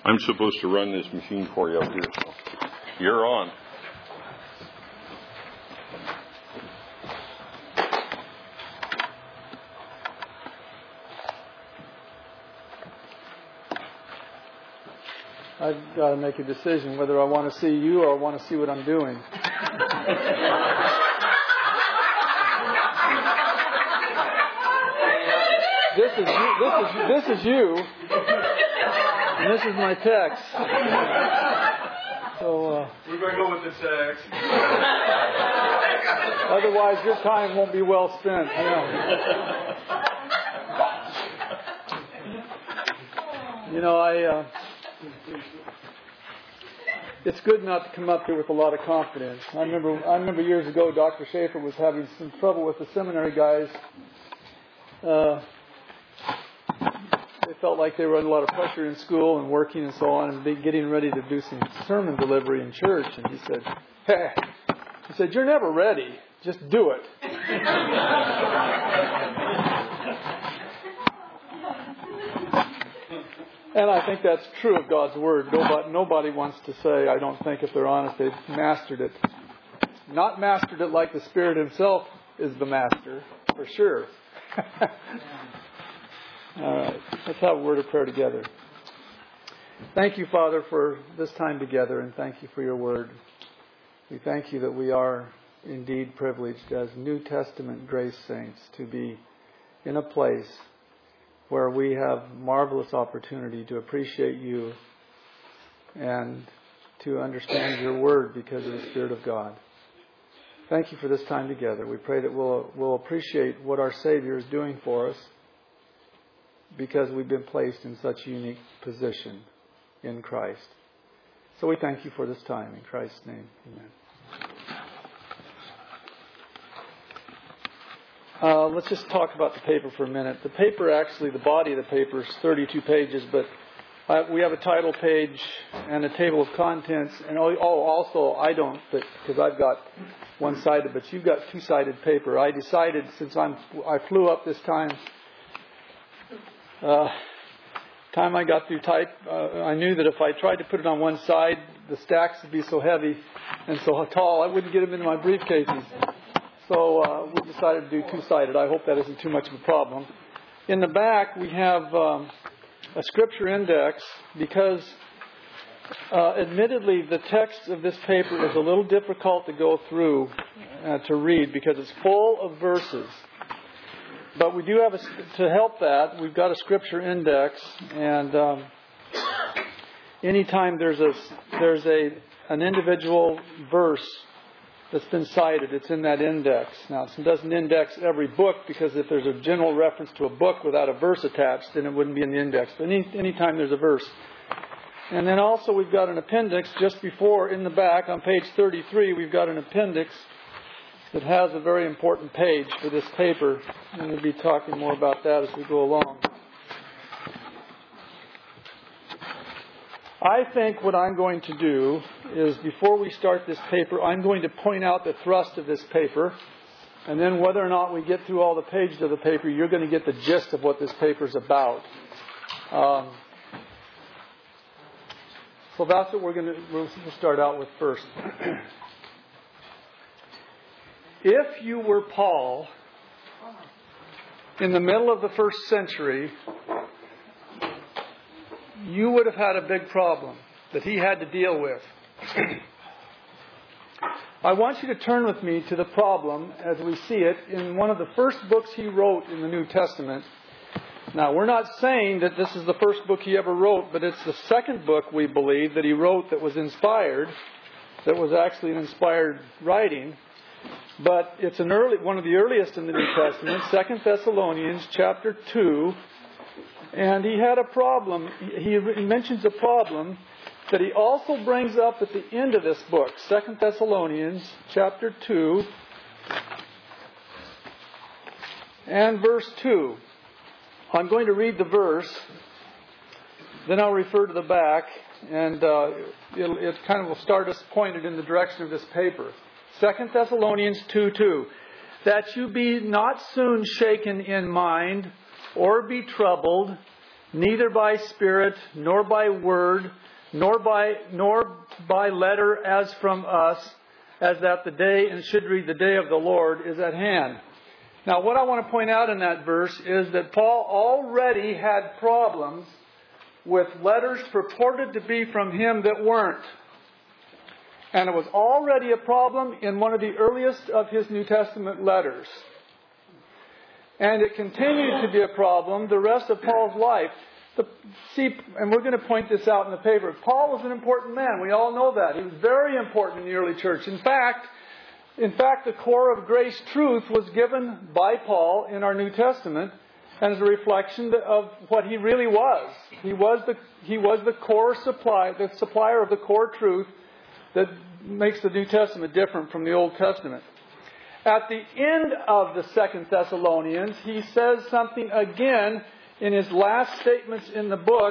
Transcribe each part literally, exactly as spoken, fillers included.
I'm supposed to run this machine for you up here, so you're on. I've got to make a decision whether I want to see you or I want to see what I'm doing. This is you, this is this is you, and this is my text. So uh, we're going to go with the text. Otherwise, your time won't be well spent. I know. You know, I. Uh, it's good not to come up here with a lot of confidence. I remember, I remember years ago, Doctor Schaefer was having some trouble with the seminary guys. Uh, They felt like they were under a lot of pressure in school and working and so on, and be getting ready to do some sermon delivery in church. And he said, "Hey," he said, "you're never ready. Just do it." And I think that's true of God's Word. Nobody, nobody wants to say, I don't think, if they're honest, they've mastered it. Not mastered it like the Spirit Himself is the master, for sure. All right, let's have a word of prayer together. Thank you, Father, for this time together, and thank you for your word. We thank you that we are indeed privileged as New Testament grace saints to be in a place where we have marvelous opportunity to appreciate you and to understand your word because of the Spirit of God. Thank you for this time together. We pray that we'll, we'll appreciate what our Savior is doing for us, because we've been placed in such a unique position in Christ. So we thank you for this time. In Christ's name, amen. Uh, let's just talk about the paper for a minute. The paper, actually, the body of the paper is thirty-two pages, but uh, we have a title page and a table of contents. And oh, also, I don't, because I've got one-sided, but you've got two-sided paper. I decided, since I'm, I flew up this time, Uh, time I got through type, uh, I knew that if I tried to put it on one side, the stacks would be so heavy and so tall, I wouldn't get them into my briefcases. So uh, we decided to do two-sided. I hope that isn't too much of a problem. In the back, we have um, a scripture index because, uh, admittedly, the text of this paper is a little difficult to go through uh, to read because it's full of verses. But we do have, a, to help that, we've got a scripture index, and um, anytime there's a there's a an individual verse that's been cited, it's in that index. Now, it doesn't index every book, because if there's a general reference to a book without a verse attached, then it wouldn't be in the index. But any anytime there's a verse. And then also we've got an appendix just before, in the back, on page thirty-three, we've got an appendix that has a very important page for this paper, and we'll be talking more about that as we go along. I think what I'm going to do is, before we start this paper, I'm going to point out the thrust of this paper, and then whether or not we get through all the pages of the paper, you're going to get the gist of what this paper is about. Um, so that's what we're going to we'll start out with first. If you were Paul in the middle of the first century, you would have had a big problem that he had to deal with. I want you to turn with me to the problem as we see it in one of the first books he wrote in the New Testament. Now, we're not saying that this is the first book he ever wrote, but it's the second book, we believe, that he wrote that was inspired, that was actually an inspired writing. But it's an early, one of the earliest in the New Testament, Second Thessalonians chapter two. And he had a problem. He mentions a problem that he also brings up at the end of this book, Second Thessalonians chapter two and verse two. I'm going to read the verse, then I'll refer to the back, and uh, it'll, it kind of will start us pointed in the direction of this paper. Second Thessalonians two two. That you be not soon shaken in mind, or be troubled, neither by spirit, nor by word, nor by nor by letter as from us, as that the day, and should read, the day of the Lord is at hand. Now, what I want to point out in that verse is that Paul already had problems with letters purported to be from him that weren't. And it was already a problem in one of the earliest of his New Testament letters. And it continued to be a problem the rest of Paul's life. The, see, and we're going to point this out in the paper. Paul was an important man. We all know that. He was very important in the early church. In fact, in fact, the core of grace truth was given by Paul in our New Testament, and as a reflection of what he really was. He was the he was the core supply, the supplier of the core truth that makes the New Testament different from the Old Testament. At the end of the Second Thessalonians, he says something again in his last statements in the book.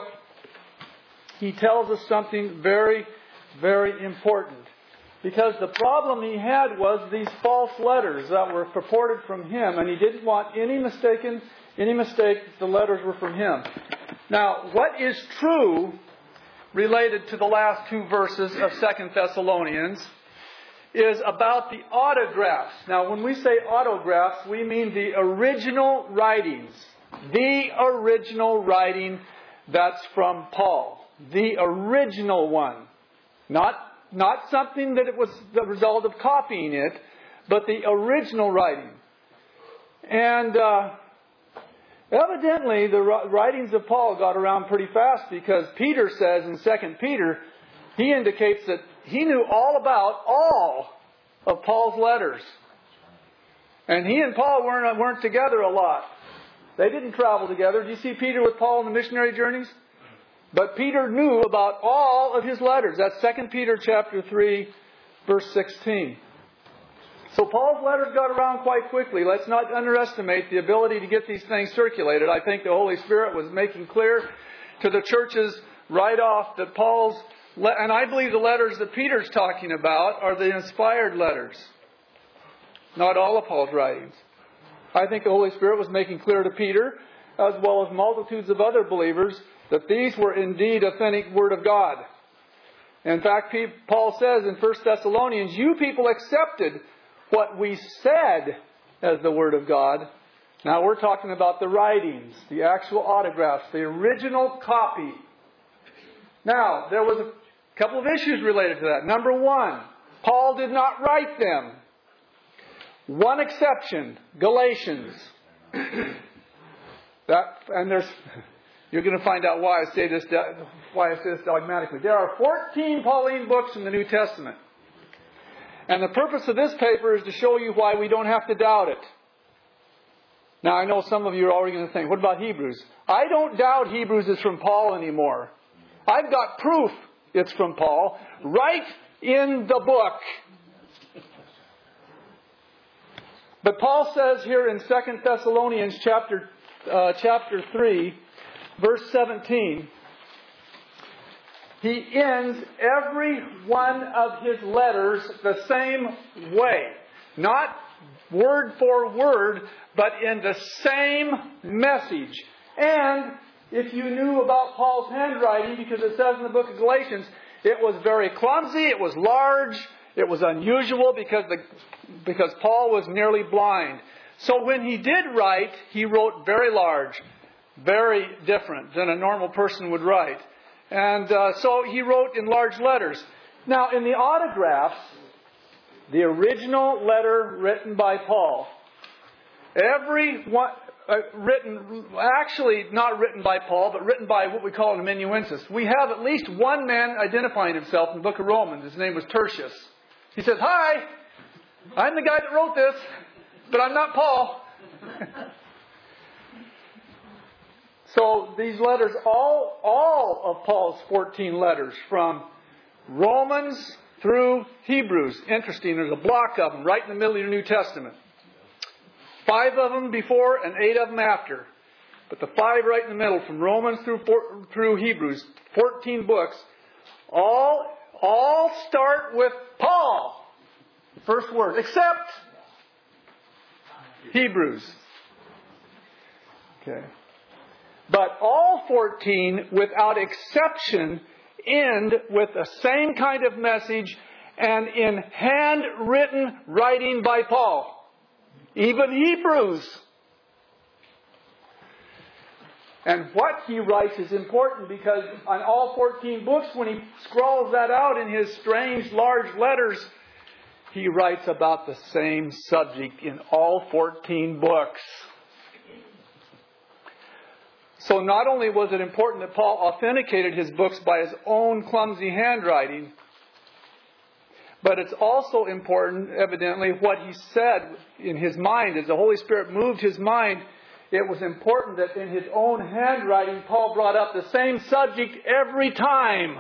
He tells us something very, very important. Because the problem he had was these false letters that were purported from him, and he didn't want any mistaken, any mistake that the letters were from him. Now, what is true related to the last two verses of Second Thessalonians is about the autographs. Now, when we say autographs, we mean the original writings. The original writing that's from Paul. The original one. Not, not something that it was the result of copying it, but the original writing. And uh, evidently, the writings of Paul got around pretty fast, because Peter says in Second Peter, he indicates that he knew all about all of Paul's letters. And he and Paul weren't, weren't together a lot. They didn't travel together. Do you see Peter with Paul on the missionary journeys? But Peter knew about all of his letters. That's Second Peter chapter three, verse sixteen. So Paul's letters got around quite quickly. Let's not underestimate the ability to get these things circulated. I think the Holy Spirit was making clear to the churches right off that Paul's, and I believe the letters that Peter's talking about are the inspired letters. Not all of Paul's writings. I think the Holy Spirit was making clear to Peter, as well as multitudes of other believers, that these were indeed authentic Word of God. In fact, Paul says in First Thessalonians, you people accepted what we said as the Word of God. Now we're talking about the writings, the actual autographs, the original copy. Now, there was a couple of issues related to that. Number one, Paul did not write them. One exception, Galatians. That, and there's, you're going to find out why I say this, why I say this dogmatically. There are fourteen Pauline books in the New Testament. And the purpose of this paper is to show you why we don't have to doubt it. Now, I know some of you are already going to think, what about Hebrews? I don't doubt Hebrews is from Paul anymore. I've got proof it's from Paul right in the book. But Paul says here in Second Thessalonians chapter uh, chapter three, verse seventeen, he ends every one of his letters the same way. Not word for word, but in the same message. And if you knew about Paul's handwriting, because it says in the book of Galatians, it was very clumsy, it was large, it was unusual because the, because Paul was nearly blind. So when he did write, he wrote very large, very different than a normal person would write. And uh, so he wrote in large letters. Now, in the autographs, the original letter written by Paul, every one, uh, written, actually not written by Paul, but written by what we call an amanuensis. We have at least one man identifying himself in the book of Romans. His name was Tertius. He says, hi, I'm the guy that wrote this, but I'm not Paul. So these letters, all, all of Paul's fourteen letters from Romans through Hebrews. Interesting, there's a block of them right in the middle of your New Testament. Five of them before and eight of them after. But the five right in the middle, from Romans through through Hebrews, fourteen books, all, all start with Paul. First word, except Hebrews. Okay. But all fourteen, without exception, end with the same kind of message and in handwritten writing by Paul. Even Hebrews. And what he writes is important because on all fourteen books, when he scrawls that out in his strange large letters, he writes about the same subject in all fourteen books. So not only was it important that Paul authenticated his books by his own clumsy handwriting, but it's also important, evidently, what he said in his mind. As the Holy Spirit moved his mind, it was important that in his own handwriting, Paul brought up the same subject every time.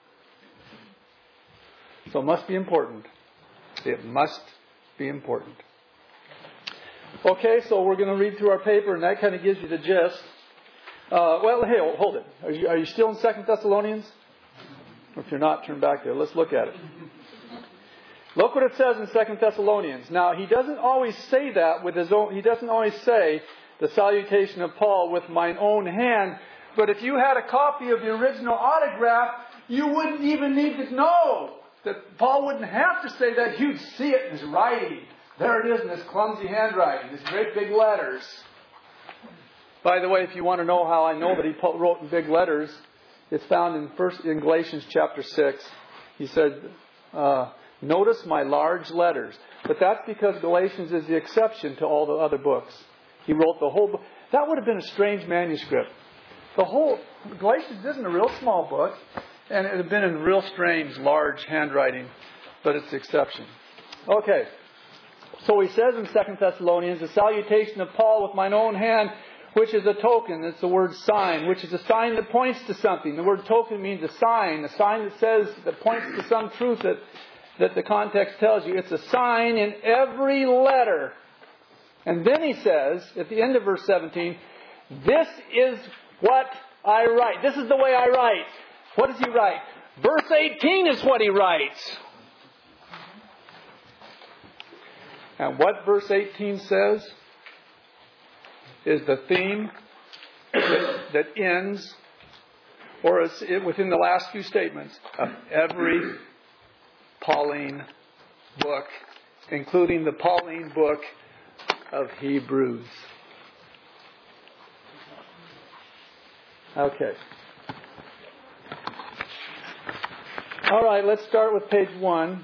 So it must be important. It must be important. Okay, so we're going to read through our paper, and that kind of gives you the gist. Uh, well, hey, hold it. Are you, are you still in Second Thessalonians? If you're not, turn back there. Let's look at it. Look what it says in Second Thessalonians. Now, he doesn't always say that with his own. He doesn't always say the salutation of Paul with mine own hand. But if you had a copy of the original autograph, you wouldn't even need to know that Paul wouldn't have to say that. You'd see it in his writing. There it is in this clumsy handwriting, these great big letters. By the way, if you want to know how I know that he wrote in big letters, it's found in first in Galatians chapter six. He said, uh, notice my large letters. But that's because Galatians is the exception to all the other books. He wrote the whole book. That would have been a strange manuscript. The whole Galatians isn't a real small book, and it would have been in real strange, large handwriting, but it's the exception. Okay. So he says in Second Thessalonians, the salutation of Paul with mine own hand, which is a token. It's the word sign, which is a sign that points to something. The word token means a sign, a sign that says, that points to some truth that, that the context tells you. It's a sign in every letter. And then he says, at the end of verse seventeen, this is what I write. This is the way I write. What does he write? Verse eighteen is what he writes. And what verse eighteen says is the theme that, that ends, or is it within the last few statements, of every Pauline book, including the Pauline book of Hebrews. Okay. All right, let's start with page one.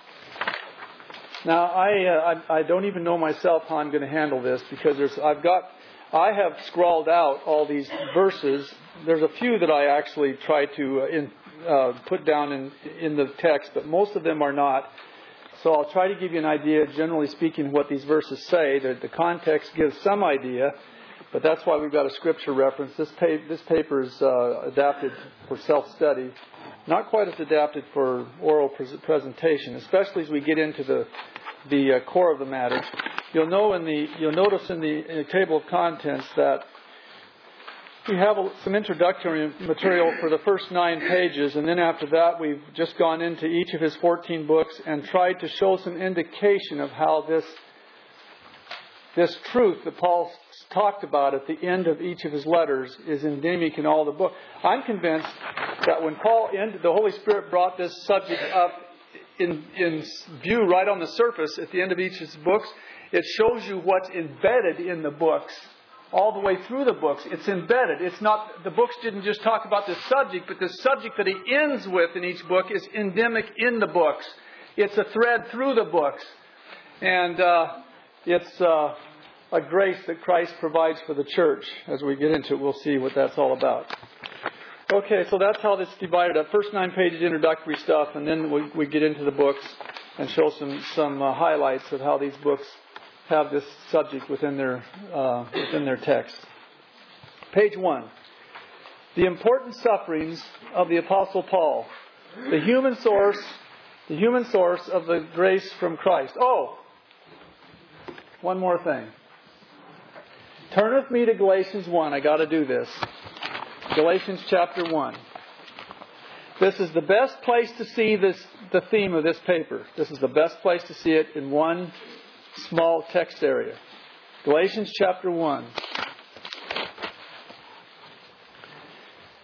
Now, I, uh, I I don't even know myself how I'm going to handle this because there's I've got I have scrawled out all these verses. There's a few that I actually try to uh, in, uh, put down in in the text, but most of them are not. So I'll try to give you an idea, generally speaking, what these verses say. The, the context gives some idea, but that's why we've got a scripture reference. This, pa- this paper is uh, adapted for self-study. Not quite as adapted for oral pre- presentation, especially as we get into the the uh, core of the matter. You'll know in the you'll notice in the, in the table of contents that we have a, some introductory material for the first nine pages, and then after that we've just gone into each of his fourteen books and tried to show some indication of how this this truth that Paul talked about at the end of each of his letters is endemic in all the books. I'm convinced that when Paul ended, the Holy Spirit brought this subject up in, in view right on the surface at the end of each of his books. It shows you what's embedded in the books all the way through the books. It's embedded. It's not, the books didn't just talk about this subject, but the subject that he ends with in each book is endemic in the books. It's a thread through the books. And uh, it's uh, a grace that Christ provides for the church. As we get into it, we'll see what that's all about. Okay, so that's how this is divided up. First nine pages introductory stuff, and then we, we get into the books and show some some uh, highlights of how these books have this subject within their uh, within their text. Page one: the important sufferings of the Apostle Paul, the human source, the human source of the grace from Christ. Oh, one more thing. Turn with me to Galatians one. I got to do this. Galatians chapter one. This is the best place to see this, the theme of this paper. This is the best place to see it in one small text area. Galatians chapter one.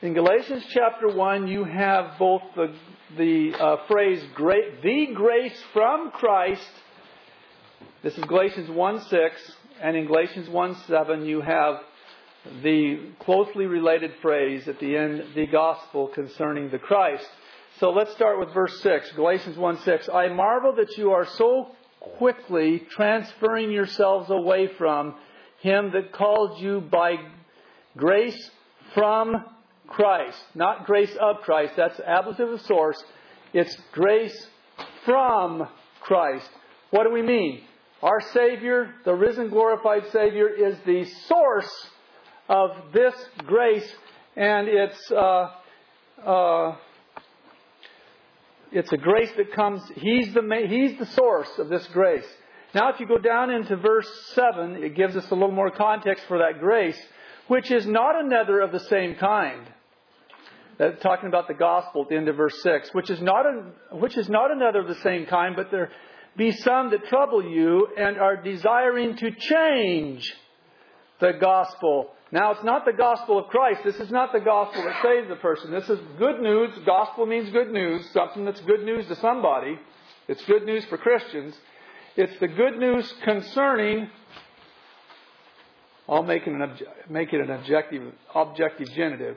In Galatians chapter one, you have both the, the uh, phrase, "great, the grace from Christ." This is Galatians one six. And in Galatians one seven, you have the closely related phrase at the end, "the gospel concerning the Christ." So let's start with verse six. Galatians one six. "I marvel that you are so quickly transferring yourselves away from Him that called you by grace from Christ." Not grace of Christ. That's ablative of source. It's grace from Christ. What do we mean? Our Savior, the risen, glorified Savior, is the source of this grace, and it's uh, uh, it's a grace that comes. He's the He's the source of this grace. Now, if you go down into verse seven, it gives us a little more context for that grace, which is not another of the same kind. That's talking about the gospel at the end of verse six, which is not a, which is not another of the same kind, but there be some that trouble you and are desiring to change the gospel. Now, it's not the gospel of Christ. This is not the gospel that saves a person. This is good news. Gospel means good news. Something that's good news to somebody. It's good news for Christians. It's the good news concerning... I'll make it an, obje- make it an objective, objective genitive.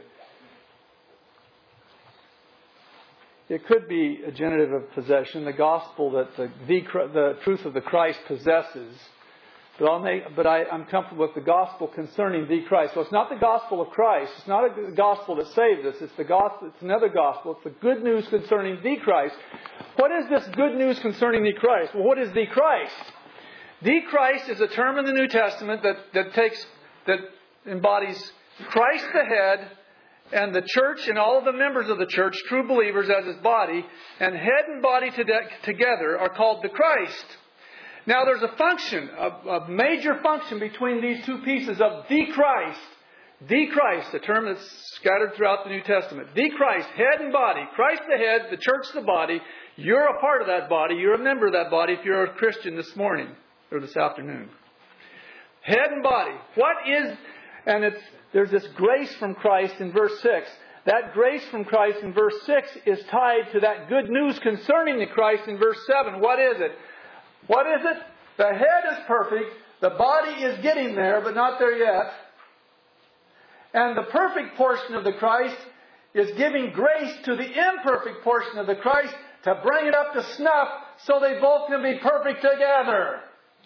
It could be a genitive of possession, the gospel that the, the, the truth of the Christ possesses. But, I'll make, but I, I'm comfortable with the gospel concerning the Christ. So it's not the gospel of Christ. It's not a gospel that saves us. It's the gospel. It's another gospel. It's the good news concerning the Christ. What is this good news concerning the Christ? Well, what is the Christ? The Christ is a term in the New Testament that, that takes that embodies Christ the head, and the church and all of the members of the church, true believers as His body, and head and body to de- together are called the Christ. Now there's a function, a, a major function between these two pieces of the Christ. The Christ, a term that's scattered throughout the New Testament. The Christ, head and body. Christ the head, the church the body. You're a part of that body. You're a member of that body if you're a Christian this morning or this afternoon. Head and body. What is... And it's there's this grace from Christ in verse six. That grace from Christ in verse six is tied to that good news concerning the Christ in verse seven. What is it? What is it? The head is perfect. The body is getting there, but not there yet. And the perfect portion of the Christ is giving grace to the imperfect portion of the Christ to bring it up to snuff so they both can be perfect together.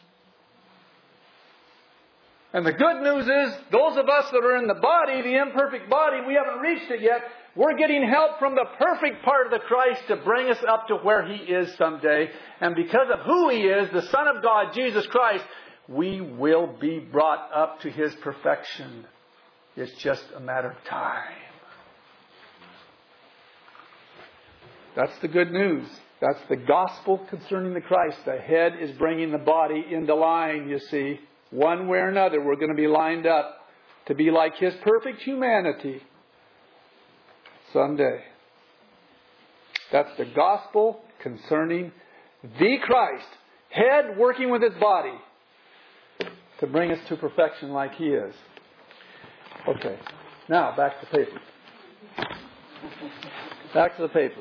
And the good news is, those of us that are in the body, the imperfect body, we haven't reached it yet. We're getting help from the perfect part of the Christ to bring us up to where He is someday. And because of who He is, the Son of God, Jesus Christ, we will be brought up to His perfection. It's just a matter of time. That's the good news. That's the gospel concerning the Christ. The head is bringing the body into line, you see. One way or another, we're going to be lined up to be like His perfect humanity someday. That's the gospel concerning the Christ. Head working with His body to bring us to perfection like He is. Okay. Now, back to the paper. Back to the paper.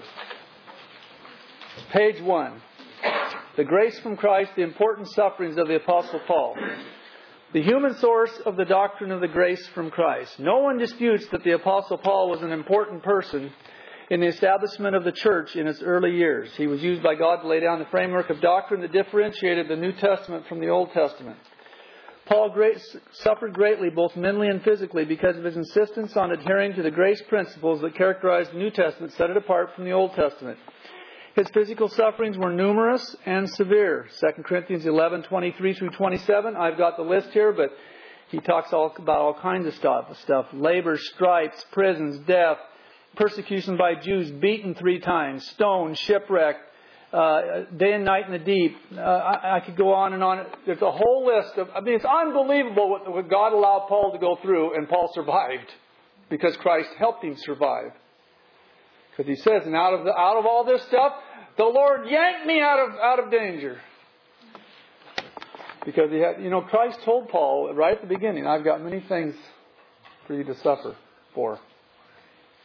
Page one. The grace from Christ, the important sufferings of the Apostle Paul. The human source of the doctrine of the grace from Christ. No one disputes that the Apostle Paul was an important person in the establishment of the church in its early years. He was used by God to lay down the framework of doctrine that differentiated the New Testament from the Old Testament. Paul great, suffered greatly, both mentally and physically, because of his insistence on adhering to the grace principles that characterized the New Testament, set it apart from the Old Testament. His physical sufferings were numerous and severe. Second Corinthians eleven, twenty-three through twenty-seven. I've got the list here, but he talks all about all kinds of stuff. stuff. Labor, stripes, prisons, death, persecution by Jews, beaten three times, stoned, shipwrecked, uh, day and night in the deep. Uh, I, I could go on and on. There's a whole list of... I mean, it's unbelievable what, what God allowed Paul to go through, and Paul survived because Christ helped him survive. Because he says, and out of the, out of all this stuff, the Lord yanked me out of out of danger. Because he had, you know, Christ told Paul right at the beginning, I've got many things for you to suffer for.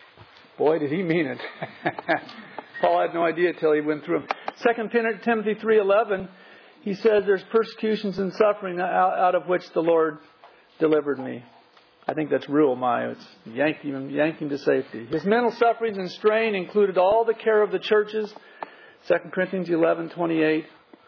Boy, did he mean it. Paul had no idea until he went through them. Second Timothy three eleven, he says, there's persecutions and suffering out, out of which the Lord delivered me. I think that's real my. It's yanked him, yanked him to safety. His mental sufferings and strain included all the care of the churches. Second Corinthians eleven twenty-eight.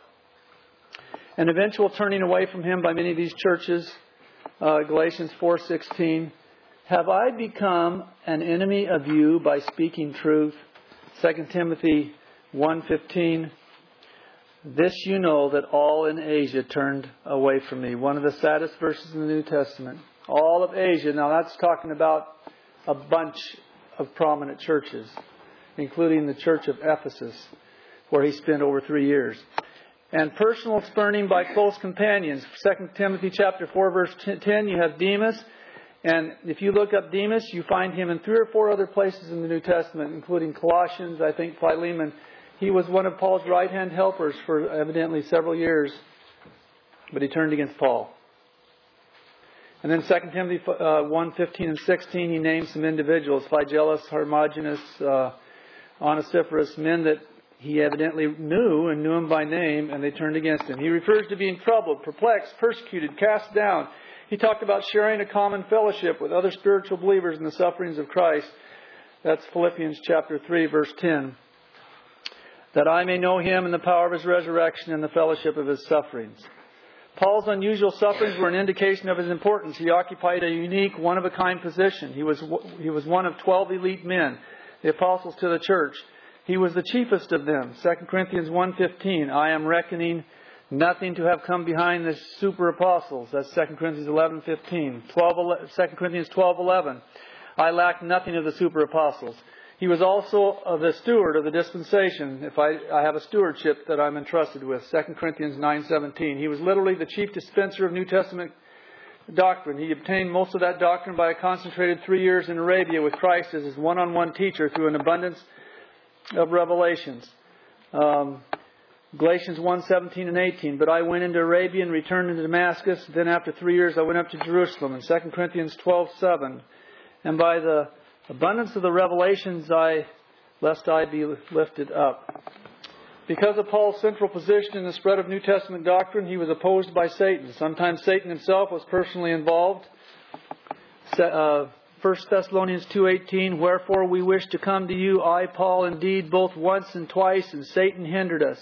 An eventual turning away from him by many of these churches. Uh, Galatians four sixteen. Have I become an enemy of you by speaking truth? Second Timothy one fifteen. This you know that all in Asia turned away from me. One of the saddest verses in the New Testament. All of Asia. Now that's talking about a bunch of prominent churches, including the church of Ephesus, where he spent over three years. And personal spurning by close companions. Second Timothy chapter four verse ten, you have Demas. And if you look up Demas, you find him in three or four other places in the New Testament, including Colossians, I think Philemon. He was one of Paul's right-hand helpers for evidently several years, but he turned against Paul. And then Second Timothy uh, one fifteen and sixteen, he names some individuals, Phygellus, Hermogenes, uh, Onesiphorus, men that he evidently knew and knew him by name, and they turned against him. He refers to being troubled, perplexed, persecuted, cast down. He talked about sharing a common fellowship with other spiritual believers in the sufferings of Christ. That's Philippians chapter three, verse ten. That I may know him and the power of his resurrection and the fellowship of his sufferings. Paul's unusual sufferings were an indication of his importance. He occupied a unique, one-of-a-kind position. He was he was one of twelve elite men, the apostles to the church. He was the chiefest of them. Second Corinthians one fifteen, I am reckoning nothing to have come behind the super apostles. That's Second Corinthians eleven fifteen. Second Corinthians twelve eleven, I lack nothing of the super apostles. He was also the steward of the dispensation. If I, I have a stewardship that I'm entrusted with. Second Corinthians nine seventeen. He was literally the chief dispenser of New Testament doctrine. He obtained most of that doctrine by a concentrated three years in Arabia with Christ as his one-on-one teacher through an abundance of revelations. Um, Galatians one seventeen and eighteen. But I went into Arabia and returned into Damascus. Then after three years I went up to Jerusalem. And Second Corinthians twelve seven. And by the abundance of the revelations, I, lest I be lifted up. Because of Paul's central position in the spread of New Testament doctrine, he was opposed by Satan. Sometimes Satan himself was personally involved. Uh, First Thessalonians two eighteen, wherefore we wish to come to you, I, Paul, indeed, both once and twice, and Satan hindered us.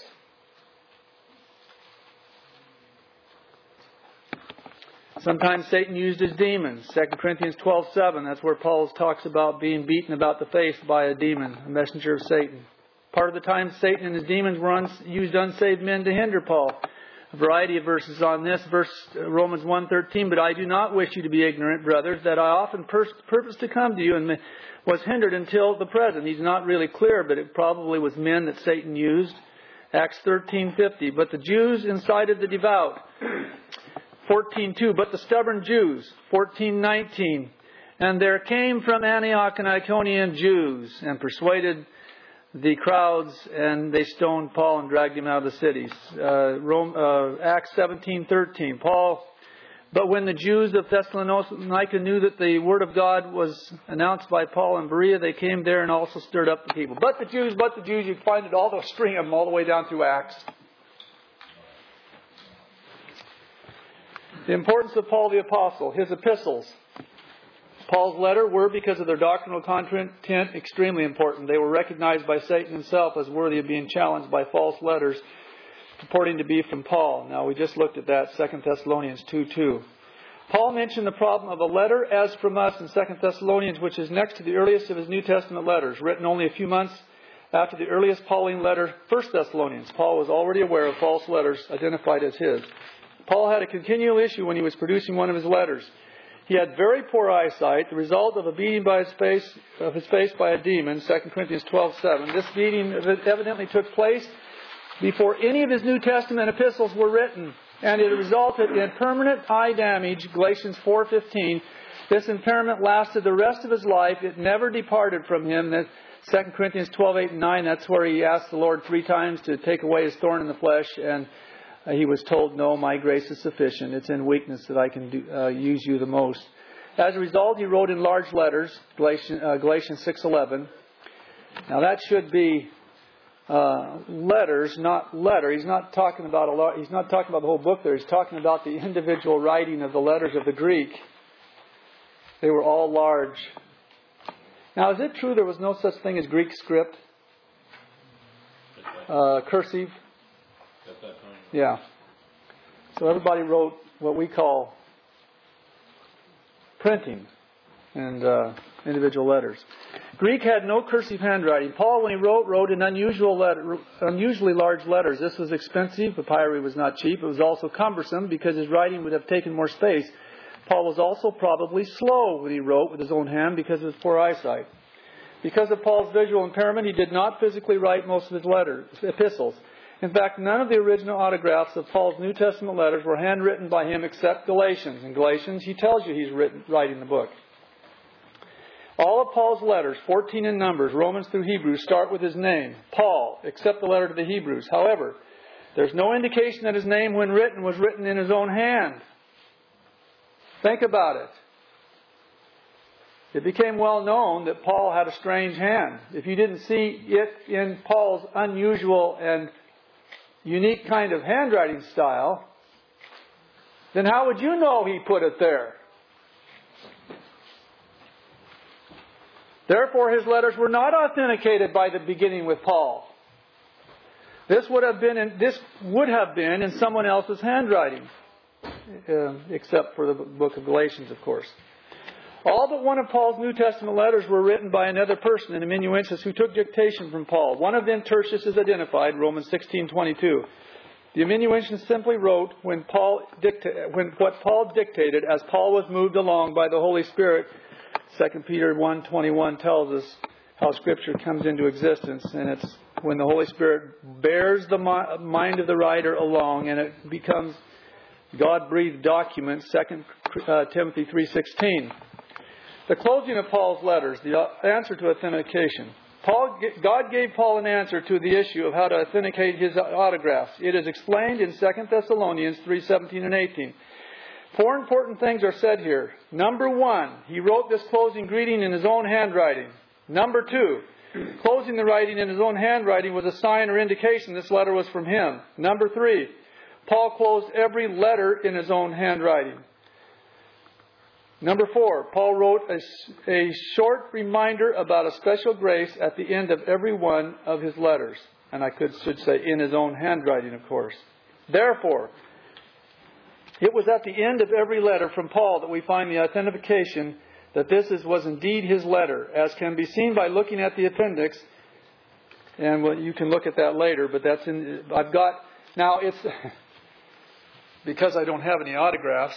Sometimes Satan used his demons. Second Corinthians twelve seven, that's where Paul talks about being beaten about the face by a demon, a messenger of Satan. Part of the time Satan and his demons were uns- used unsaved men to hinder Paul. A variety of verses on this. Verse Romans one thirteen, but I do not wish you to be ignorant, brothers, that I often pur- purposed to come to you and was hindered until the present. He's not really clear, but it probably was men that Satan used. Acts thirteen fifty, but the Jews incited the devout. fourteen two, but the stubborn Jews. fourteen nineteen, and there came from Antioch and Iconium Jews and persuaded the crowds, and they stoned Paul and dragged him out of the cities. Uh, Rome, uh, Acts seventeen thirteen, Paul, but when the Jews of Thessalonica knew that the word of God was announced by Paul in Berea, they came there and also stirred up the people. But the Jews, but the Jews, you find it all, the string of them all the way down through Acts. The importance of Paul the Apostle, his epistles. Paul's letter were, because of their doctrinal content, extremely important. They were recognized by Satan himself as worthy of being challenged by false letters purporting to be from Paul. Now, we just looked at that, Second Thessalonians two two. Paul mentioned the problem of a letter as from us in Second Thessalonians, which is next to the earliest of his New Testament letters, written only a few months after the earliest Pauline letter, First Thessalonians. Paul was already aware of false letters identified as his. Paul had a continual issue when he was producing one of his letters. He had very poor eyesight, the result of a beating by his face, of his face by a demon, Second Corinthians twelve seven. This beating evidently took place before any of his New Testament epistles were written, and it resulted in permanent eye damage, Galatians four fifteen. This impairment lasted the rest of his life. It never departed from him. Second Corinthians twelve eight and nine, that's where he asked the Lord three times to take away his thorn in the flesh, and he was told, no, my grace is sufficient. It's in weakness that I can do, uh, use you the most. As a result, he wrote in large letters, Galatians, uh, Galatians six eleven. Now that should be uh, letters, not letter. He's not talking about a lot. He's not talking about the whole book there. He's talking about the individual writing of the letters of the Greek. They were all large. Now, is it true there was no such thing as Greek script? Uh, cursive? Yeah. So everybody wrote what we call printing and uh, individual letters. Greek had no cursive handwriting. Paul, when he wrote, wrote in unusual letter, unusually large letters. This was expensive. Papyri was not cheap. It was also cumbersome because his writing would have taken more space. Paul was also probably slow when he wrote with his own hand because of his poor eyesight. Because of Paul's visual impairment, he did not physically write most of his letters, epistles. In fact, none of the original autographs of Paul's New Testament letters were handwritten by him except Galatians. In Galatians, he tells you he's written, writing the book. All of Paul's letters, fourteen in numbers, Romans through Hebrews, start with his name, Paul, except the letter to the Hebrews. However, there's no indication that his name, when written, was written in his own hand. Think about it. It became well known that Paul had a strange hand. If you didn't see it in Paul's unusual and unique kind of handwriting style, then how would you know he put it there? Therefore, his letters were not authenticated by the beginning with Paul. This would have been in, this would have been in someone else's handwriting, uh, except for the book of Galatians, of course. All but one of Paul's New Testament letters were written by another person, an amanuensis, who took dictation from Paul. One of them, Tertius, is identified, Romans sixteen twenty-two. The amanuensis simply wrote when Paul dicta- when what Paul dictated as Paul was moved along by the Holy Spirit. Second Peter one twenty-one tells us how Scripture comes into existence, and it's when the Holy Spirit bears the mi- mind of the writer along, and it becomes God-breathed document. Second Timothy three sixteen. The closing of Paul's letters, the answer to authentication. Paul, God gave Paul an answer to the issue of how to authenticate his autographs. It is explained in Second Thessalonians three seventeen and eighteen. Four important things are said here. Number one, he wrote this closing greeting in his own handwriting. Number two, closing the writing in his own handwriting was a sign or indication this letter was from him. Number three, Paul closed every letter in his own handwriting. Number four, Paul wrote a, a short reminder about a special grace at the end of every one of his letters. And I could should say in his own handwriting, of course. Therefore, it was at the end of every letter from Paul that we find the authentication that this is, was indeed his letter, as can be seen by looking at the appendix. And well, you can look at that later, but that's in, I've got, now it's, because I don't have any autographs,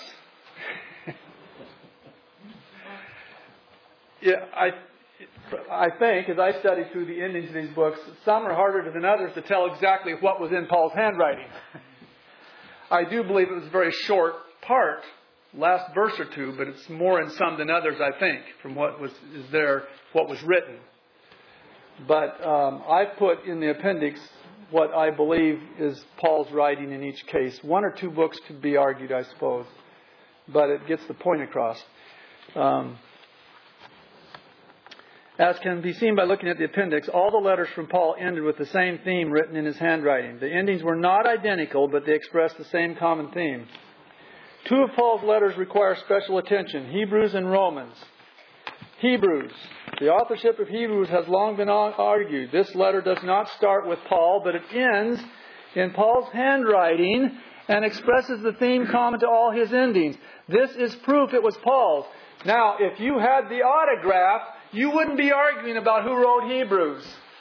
yeah, I, I think, as I study through the endings of these books, some are harder than others to tell exactly what was in Paul's handwriting. I do believe it was a very short part, last verse or two, but it's more in some than others, I think, from what was is there, what was written. But um, I've put in the appendix what I believe is Paul's writing in each case. One or two books could be argued, I suppose, but it gets the point across. Um, As can be seen by looking at the appendix, all the letters from Paul ended with the same theme written in his handwriting. The endings were not identical, but they expressed the same common theme. Two of Paul's letters require special attention, Hebrews and Romans. Hebrews. The authorship of Hebrews has long been argued. This letter does not start with Paul, but it ends in Paul's handwriting and expresses the theme common to all his endings. This is proof it was Paul's. Now, if you had the autograph, you wouldn't be arguing about who wrote Hebrews.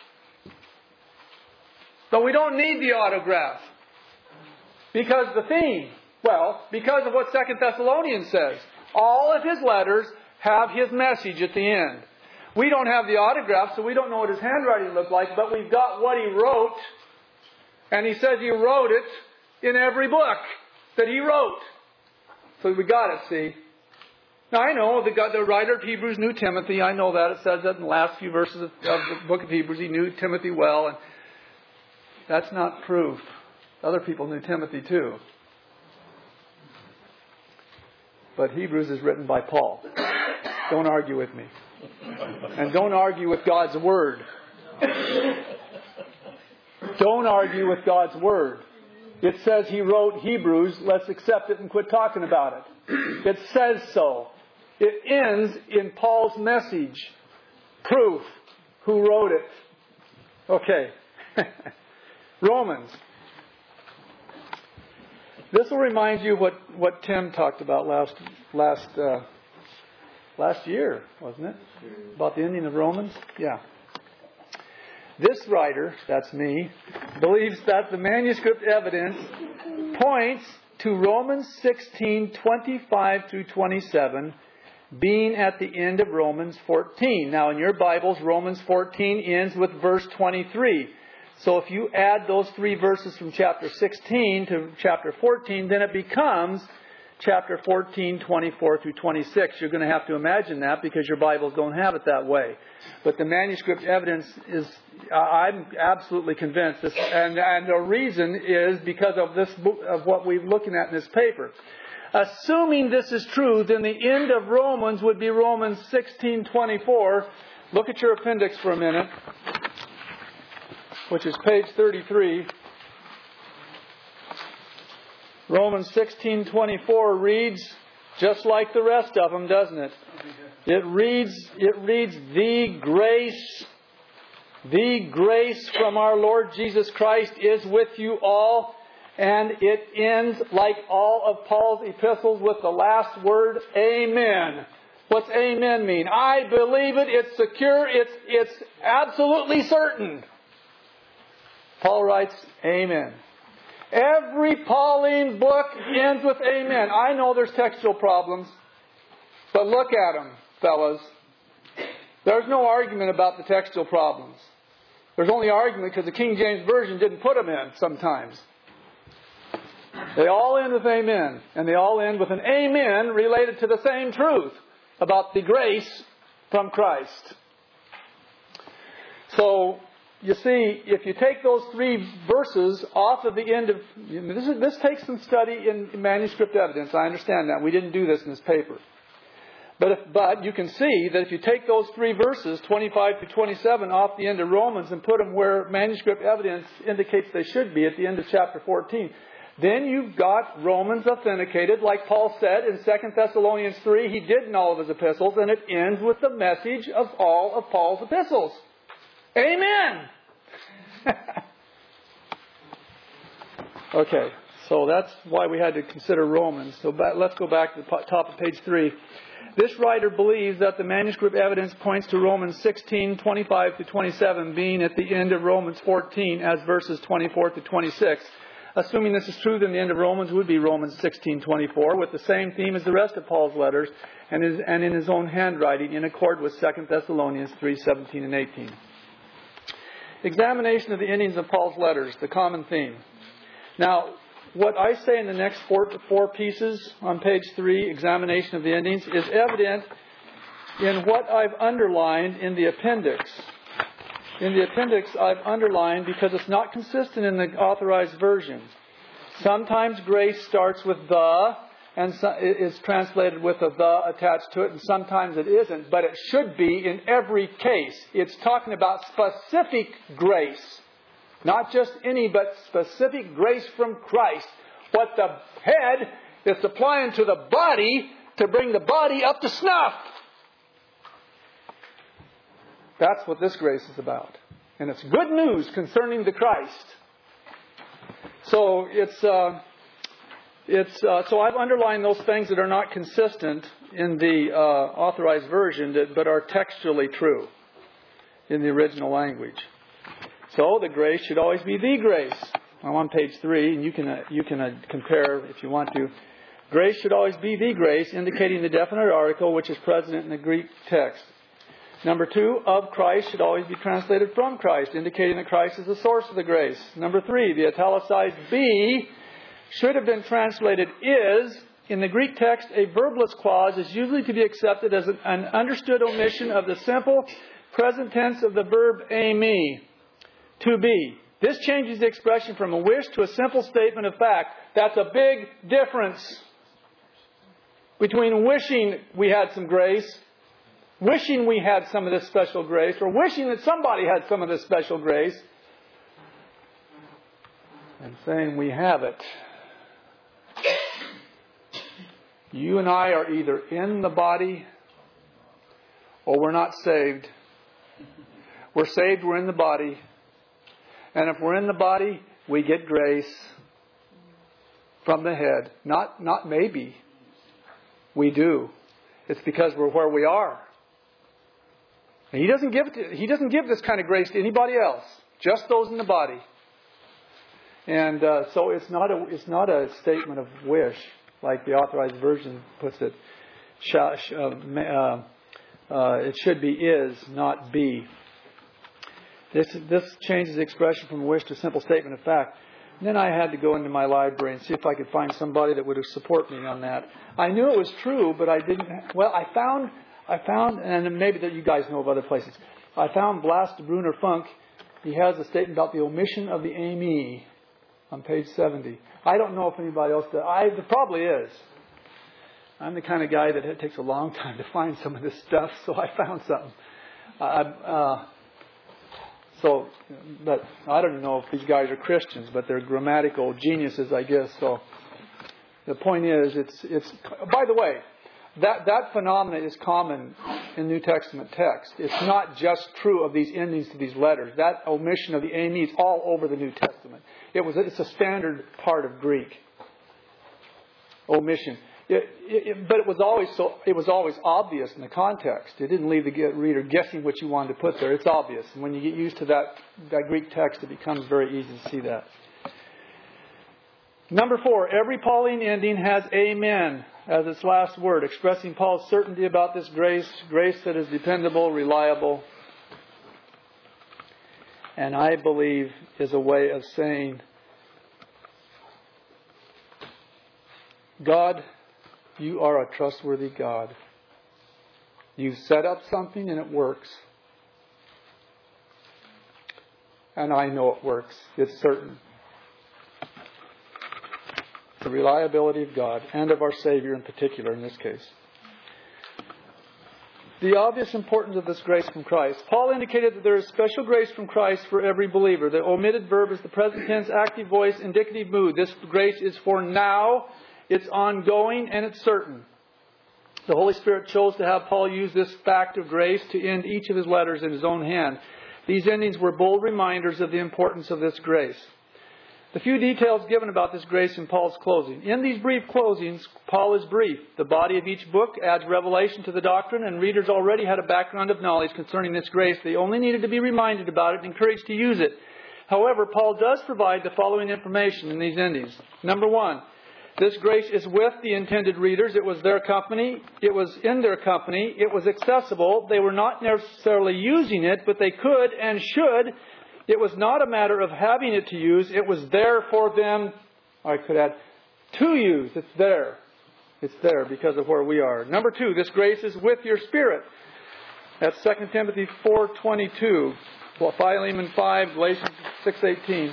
But we don't need the autograph. Because the theme, well, because of what Second Thessalonians says. All of his letters have his message at the end. We don't have the autograph, so we don't know what his handwriting looked like, but we've got what he wrote. And he says he wrote it in every book that he wrote. So we got it, see. Now, I know the, the writer of Hebrews knew Timothy. I know that. It says that in the last few verses of, of the book of Hebrews. He knew Timothy well. And that's not proof. Other people knew Timothy too. but Hebrews is written by Paul. Don't argue with me. And don't argue with God's Word. Don't argue with God's Word. It says he wrote Hebrews. Let's accept it and quit talking about it. It says so. It ends in Paul's message. Proof. Who wrote it? Okay. Romans. This will remind you what, what Tim talked about last last uh, last year, wasn't it? About the ending of Romans? Yeah. This writer, that's me, believes that the manuscript evidence points to Romans sixteen, twenty-five through twenty-seven, being at the end of Romans fourteen. Now in your Bibles, Romans fourteen ends with verse twenty-three. So if you add those three verses from chapter sixteen to chapter fourteen, then it becomes chapter fourteen, twenty-four through twenty-six. You're going to have to imagine that because your Bibles don't have it that way. But the manuscript evidence is, uh, I'm absolutely convinced, this, and, and the reason is because of this book, of what we're looking at in this paper. Assuming this is true, then the end of Romans would be Romans sixteen, twenty-four. Look at your appendix for a minute, which is page thirty-three. Romans sixteen twenty-four reads just like the rest of them, doesn't it? It reads, it reads, the grace, the grace from our Lord Jesus Christ is with you all. And it ends like all of Paul's epistles with the last word, amen. What's amen mean? I believe it, it's secure, it's, it's absolutely certain. Paul writes, amen. Every Pauline book ends with amen. I know there's textual problems, but look at them, fellas. There's no argument about the textual problems. There's only argument because the King James Version didn't put them in sometimes. They all end with amen, and they all end with an amen related to the same truth about the grace from Christ. So, you see, if you take those three verses off of the end of... You know, this, is, this takes some study in manuscript evidence. I understand that. We didn't do this in this paper. But if, but you can see that if you take those three verses, twenty-five to twenty-seven, off the end of Romans and put them where manuscript evidence indicates they should be at the end of chapter fourteen, then you've got Romans authenticated, like Paul said in Second Thessalonians three, he did in all of his epistles, and it ends with the message of all of Paul's epistles. Amen! Okay, so that's why we had to consider Romans. So back, let's go back to the top of page three. This writer believes that the manuscript evidence points to Romans sixteen, twenty-five to twenty-seven being at the end of Romans fourteen as verses twenty-four to twenty-six. Assuming this is true, then the end of Romans would be Romans sixteen, twenty-four, with the same theme as the rest of Paul's letters and, his, and in his own handwriting in accord with Second Thessalonians three, seventeen and eighteen. Examination of the endings of Paul's letters, the common theme. Now, what I say in the next four, four pieces on page three, examination of the endings, is evident in what I've underlined in the appendix. In the appendix, I've underlined because it's not consistent in the authorized version. Sometimes grace starts with the and is translated with a the attached to it, and sometimes it isn't, but it should be in every case. It's talking about specific grace. Not just any, but specific grace from Christ. What the head is supplying to the body to bring the body up to snuff. That's what this grace is about. And it's good news concerning the Christ. So it's uh, it's uh, so I've underlined those things that are not consistent in the uh, authorized version, that, but are textually true in the original language. So the grace should always be the grace. I'm on page three, and you can uh, you can uh, compare if you want to. Grace should always be the grace, indicating the definite article which is present in the Greek text. Number two, of Christ should always be translated from Christ, indicating that Christ is the source of the grace. Number three, the italicized be should have been translated is. In the Greek text, a verbless clause is usually to be accepted as an understood omission of the simple present tense of the verb eimi, to be. This changes the expression from a wish to a simple statement of fact. That's a big difference. between wishing we had some grace, wishing we had some of this special grace, or wishing that somebody had some of this special grace, and saying we have it. You and I are either in the body or we're not saved. We're saved, we're in the body. And if we're in the body, we get grace from the head. Not, not maybe. We do. It's because we're where we are. And He doesn't give it to, He doesn't give this kind of grace to anybody else. Just those in the body. And uh, so it's not a it's not a statement of wish, like the Authorized Version puts it. Shall, uh, uh, uh, it should be is, not be. This this changes the expression from wish to a simple statement of fact. And then I had to go into my library and see if I could find somebody that would support me on that. I knew it was true, but I didn't. Well, I found I found, and maybe that you guys know of other places. I found Blas de Bruner Funk. He has a statement about the omission of the ame on page seventy. I don't know if anybody else does. I, there probably is. I'm the kind of guy that it takes a long time to find some of this stuff, so I found something. Uh, uh, so, but I don't know if these guys are Christians, but they're grammatical geniuses, I guess. So, the point is, it's it's. By the way, that that phenomenon is common in New Testament text. It's not just true of these endings to these letters. That omission of the ame is all over the New Testament. It was it's a standard part of Greek. Omission. It, it, but it was always so. It was always obvious in the context. It didn't leave the reader guessing what you wanted to put there. It's obvious, and when you get used to that that Greek text, it becomes very easy to see that. Number four, every Pauline ending has amen as its last word, expressing Paul's certainty about this grace, grace that is dependable, reliable, and I believe is a way of saying, God, you are a trustworthy God. You've set up something and it works. And I know it works. It's certain. The reliability of God and of our Savior in particular in this case. The obvious importance of this grace from Christ. Paul indicated that there is special grace from Christ for every believer. The omitted verb is the present tense, active voice, indicative mood. This grace is for now. It's ongoing and it's certain. The Holy Spirit chose to have Paul use this fact of grace to end each of his letters in his own hand. These endings were bold reminders of the importance of this grace. The few details given about this grace in Paul's closing. In these brief closings, Paul is brief. The body of each book adds revelation to the doctrine, and readers already had a background of knowledge concerning this grace. They only needed to be reminded about it and encouraged to use it. However, Paul does provide the following information in these endings. Number one, this grace is with the intended readers. It was their company. It was in their company. It was accessible. They were not necessarily using it, but they could and should. It was not a matter of having it to use. It was there for them, I could add, to use. It's there. It's there because of where we are. Number two, this grace is with your spirit. That's Second Timothy four twenty-two, Philemon five, Galatians six eighteen.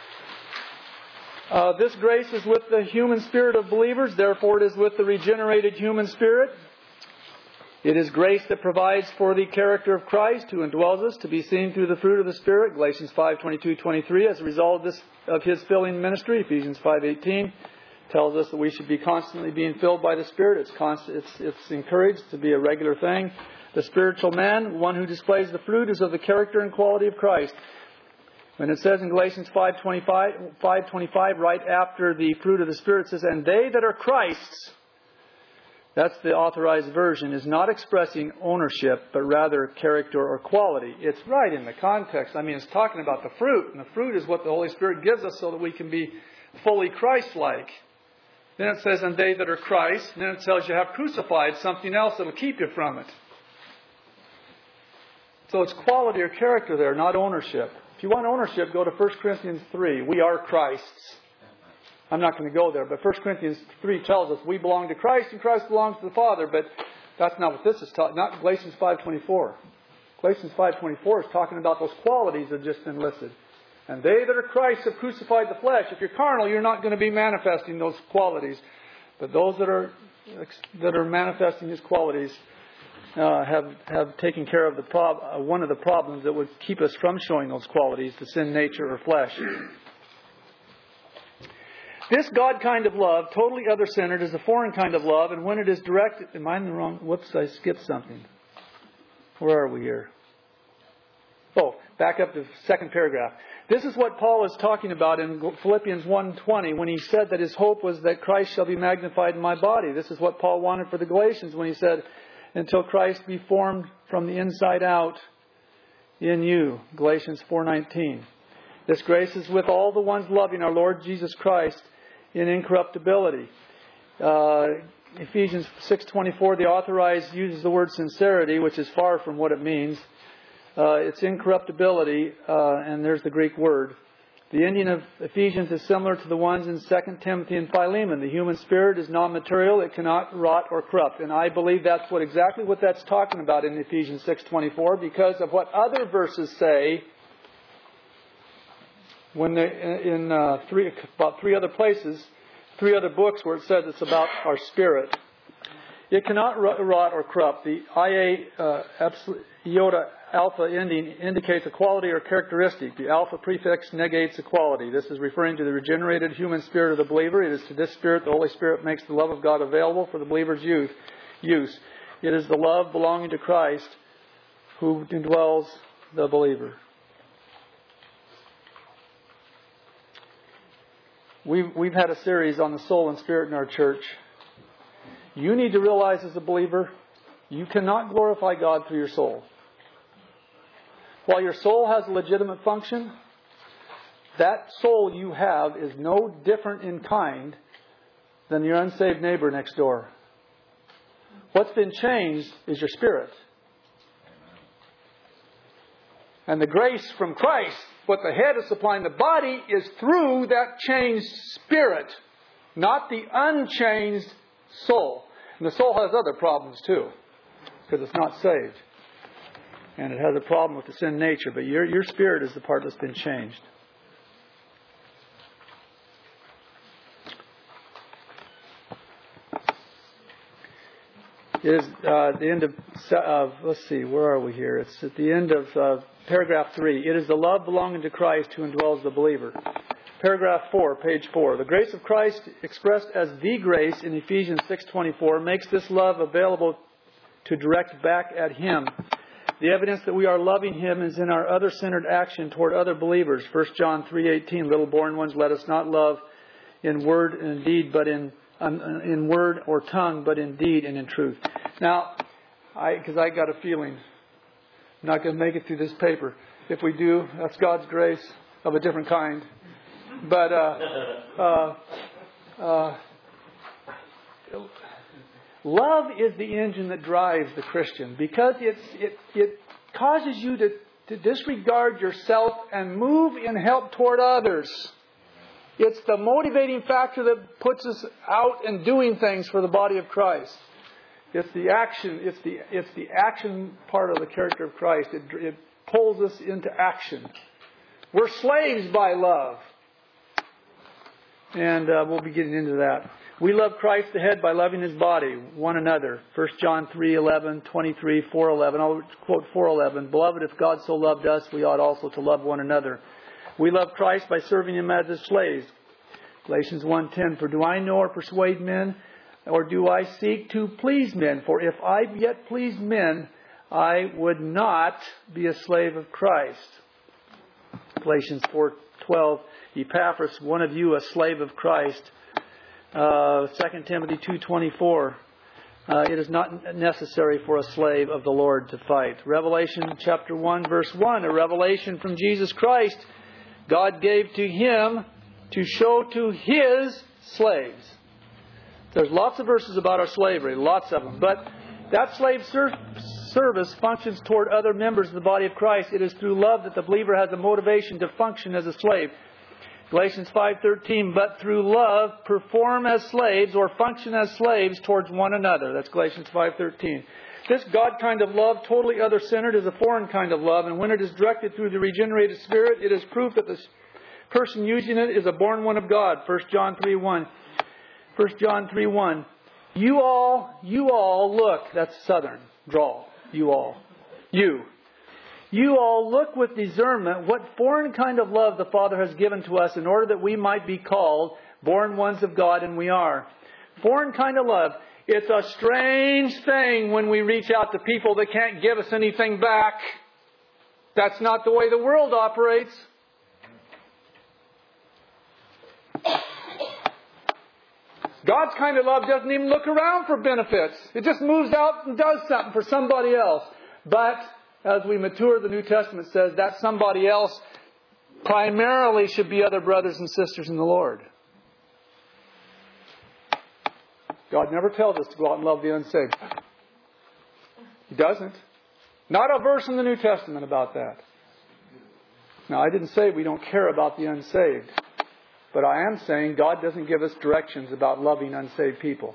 Uh, this grace is with the human spirit of believers. Therefore, it is with the regenerated human spirit. It is grace that provides for the character of Christ, who indwells us, to be seen through the fruit of the Spirit. Galatians five twenty-two twenty-three. As a result of this of His filling ministry, Ephesians five eighteen tells us that we should be constantly being filled by the Spirit. It's constant. It's it's encouraged to be a regular thing. The spiritual man, one who displays the fruit, is of the character and quality of Christ. When it says in Galatians five twenty-five, right after the fruit of the Spirit, it says, "And they that are Christ's," that's the Authorized Version, is not expressing ownership, but rather character or quality. It's right in the context. I mean, it's talking about the fruit, and the fruit is what the Holy Spirit gives us so that we can be fully Christ-like. Then it says, "And they that are Christ," and then it tells you have crucified something else that will keep you from it. So it's quality or character there, not ownership. If you want ownership, go to First Corinthians three. We are Christ's. I'm not going to go there, but First Corinthians three tells us we belong to Christ and Christ belongs to the Father. But that's not what this is talking. Not Galatians five twenty-four. Galatians five twenty-four is talking about those qualities that have just been listed. And they that are Christ have crucified the flesh. If you're carnal, you're not going to be manifesting those qualities. But those that are that are manifesting His qualities uh, have have taken care of the prob- uh, one of the problems that would keep us from showing those qualities, the sin nature or flesh. This God kind of love, totally other-centered, is a foreign kind of love, and when it is directed... Am I in the wrong... Whoops, I skipped something. Where are we here? Oh, back up to the second paragraph. This is what Paul is talking about in Philippians one twenty when he said that his hope was that Christ shall be magnified in my body. This is what Paul wanted for the Galatians when he said, until Christ be formed from the inside out in you. Galatians four nineteen. This grace is with all the ones loving our Lord Jesus Christ in incorruptibility. Uh, Ephesians six twenty-four, the authorized uses the word sincerity, which is far from what it means. Uh, it's incorruptibility, uh, and there's the Greek word. The ending of Ephesians is similar to the ones in Second Timothy and Philemon. The human spirit is non-material; it cannot rot or corrupt. And I believe that's what exactly what that's talking about in Ephesians six twenty-four, because of what other verses say. When they, in uh, three, about three other places, three other books where it says it's about our spirit. It cannot rot or corrupt. The I A uh, iota alpha ending indicates a quality or characteristic. The alpha prefix negates a quality. This is referring to the regenerated human spirit of the believer. It is to this spirit the Holy Spirit makes the love of God available for the believer's youth, use. It is the love belonging to Christ who indwells the believer. We've, we've had a series on the soul and spirit in our church. You need to realize as a believer, you cannot glorify God through your soul. While your soul has a legitimate function, that soul you have is no different in kind than your unsaved neighbor next door. What's been changed is your spirit. And the grace from Christ, what the head is supplying the body, is through that changed spirit, not the unchanged soul. And the soul has other problems too, because it's not saved. And it has a problem with the sin nature. But your, your spirit is the part that's been changed. It is uh, the end of, uh, let's see, where are we here? It's at the end of uh, paragraph three. It is the love belonging to Christ who indwells the believer. Paragraph four, page four. The grace of Christ, expressed as the grace in Ephesians six twenty-four, makes this love available to direct back at Him. The evidence that we are loving Him is in our other-centered action toward other believers. First John three eighteen, little born ones, let us not love in word and deed, but in um, in word or tongue, but in deed and in truth. Now, I because I got a feeling I'm not going to make it through this paper. If we do, that's God's grace of a different kind. But uh, uh, uh, love is the engine that drives the Christian, because it's, it it causes you to, to disregard yourself and move in help toward others. It's the motivating factor that puts us out and doing things for the body of Christ. It's the action. It's the it's the action part of the character of Christ. It, it pulls us into action. We're slaves by love. And uh, we'll be getting into that. We love Christ the head by loving His body, one another. First John three eleven, twenty-three, four eleven. I'll quote four eleven. Beloved, if God so loved us, we ought also to love one another. We love Christ by serving Him as His slaves. Galatians one ten. For do I know or persuade men, or do I seek to please men? For if I yet pleased men, I would not be a slave of Christ. Galatians four twelve. Epaphras, one of you, a slave of Christ. Uh, Second Timothy two twenty-four. Uh, it is not necessary for a slave of the Lord to fight. Revelation chapter one, verse one. A revelation from Jesus Christ God gave to Him to show to His slaves. There's lots of verses about our slavery, lots of them. But that slave ser- service functions toward other members of the body of Christ. It is through love that the believer has a motivation to function as a slave. Galatians five thirteen, but through love perform as slaves or function as slaves towards one another. That's Galatians five thirteen. This God kind of love, totally other-centered, is a foreign kind of love. And when it is directed through the regenerated Spirit, it is proof that the person using it is a born one of God. First John three one. First John three one. You all, you all look. That's Southern drawl. You all. You. You all look with discernment what foreign kind of love the Father has given to us in order that we might be called born ones of God, and we are. Foreign kind of love. It's a strange thing when we reach out to people that can't give us anything back. That's not the way the world operates. God's kind of love doesn't even look around for benefits. It just moves out and does something for somebody else. But as we mature, the New Testament says that somebody else primarily should be other brothers and sisters in the Lord. God never tells us to go out and love the unsaved. He doesn't. Not a verse in the New Testament about that. Now, I didn't say we don't care about the unsaved. But I am saying God doesn't give us directions about loving unsaved people.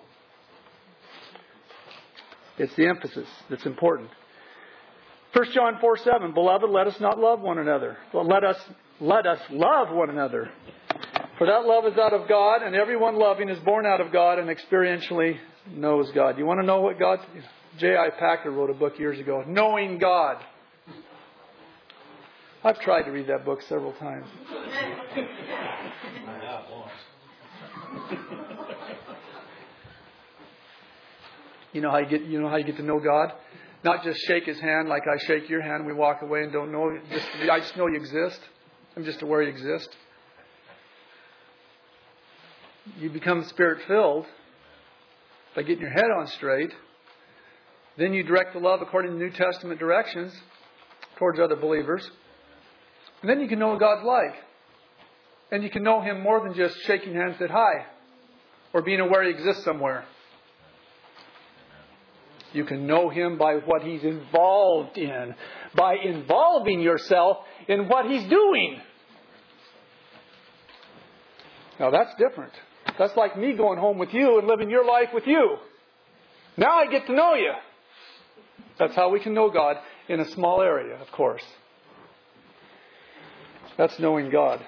It's the emphasis that's important. First John four seven, Beloved, let us not love one another. But let us let us love one another. For that love is out of God, and everyone loving is born out of God and experientially knows God. You want to know what God... J I Packer wrote a book years ago, Knowing God. I've tried to read that book several times. You know how you get you know how you get to know God? Not just shake His hand like I shake your hand and we walk away and don't know. Just, I just know you exist. I'm just aware you exist. You become Spirit-filled by getting your head on straight. Then you direct the love according to New Testament directions towards other believers. And then you can know what God's like. And you can know Him more than just shaking hands at hi. Or being aware He exists somewhere. You can know Him by what He's involved in. By involving yourself in what He's doing. Now that's different. That's like me going home with you and living your life with you. Now I get to know you. That's how we can know God in a small area, of course. That's knowing God.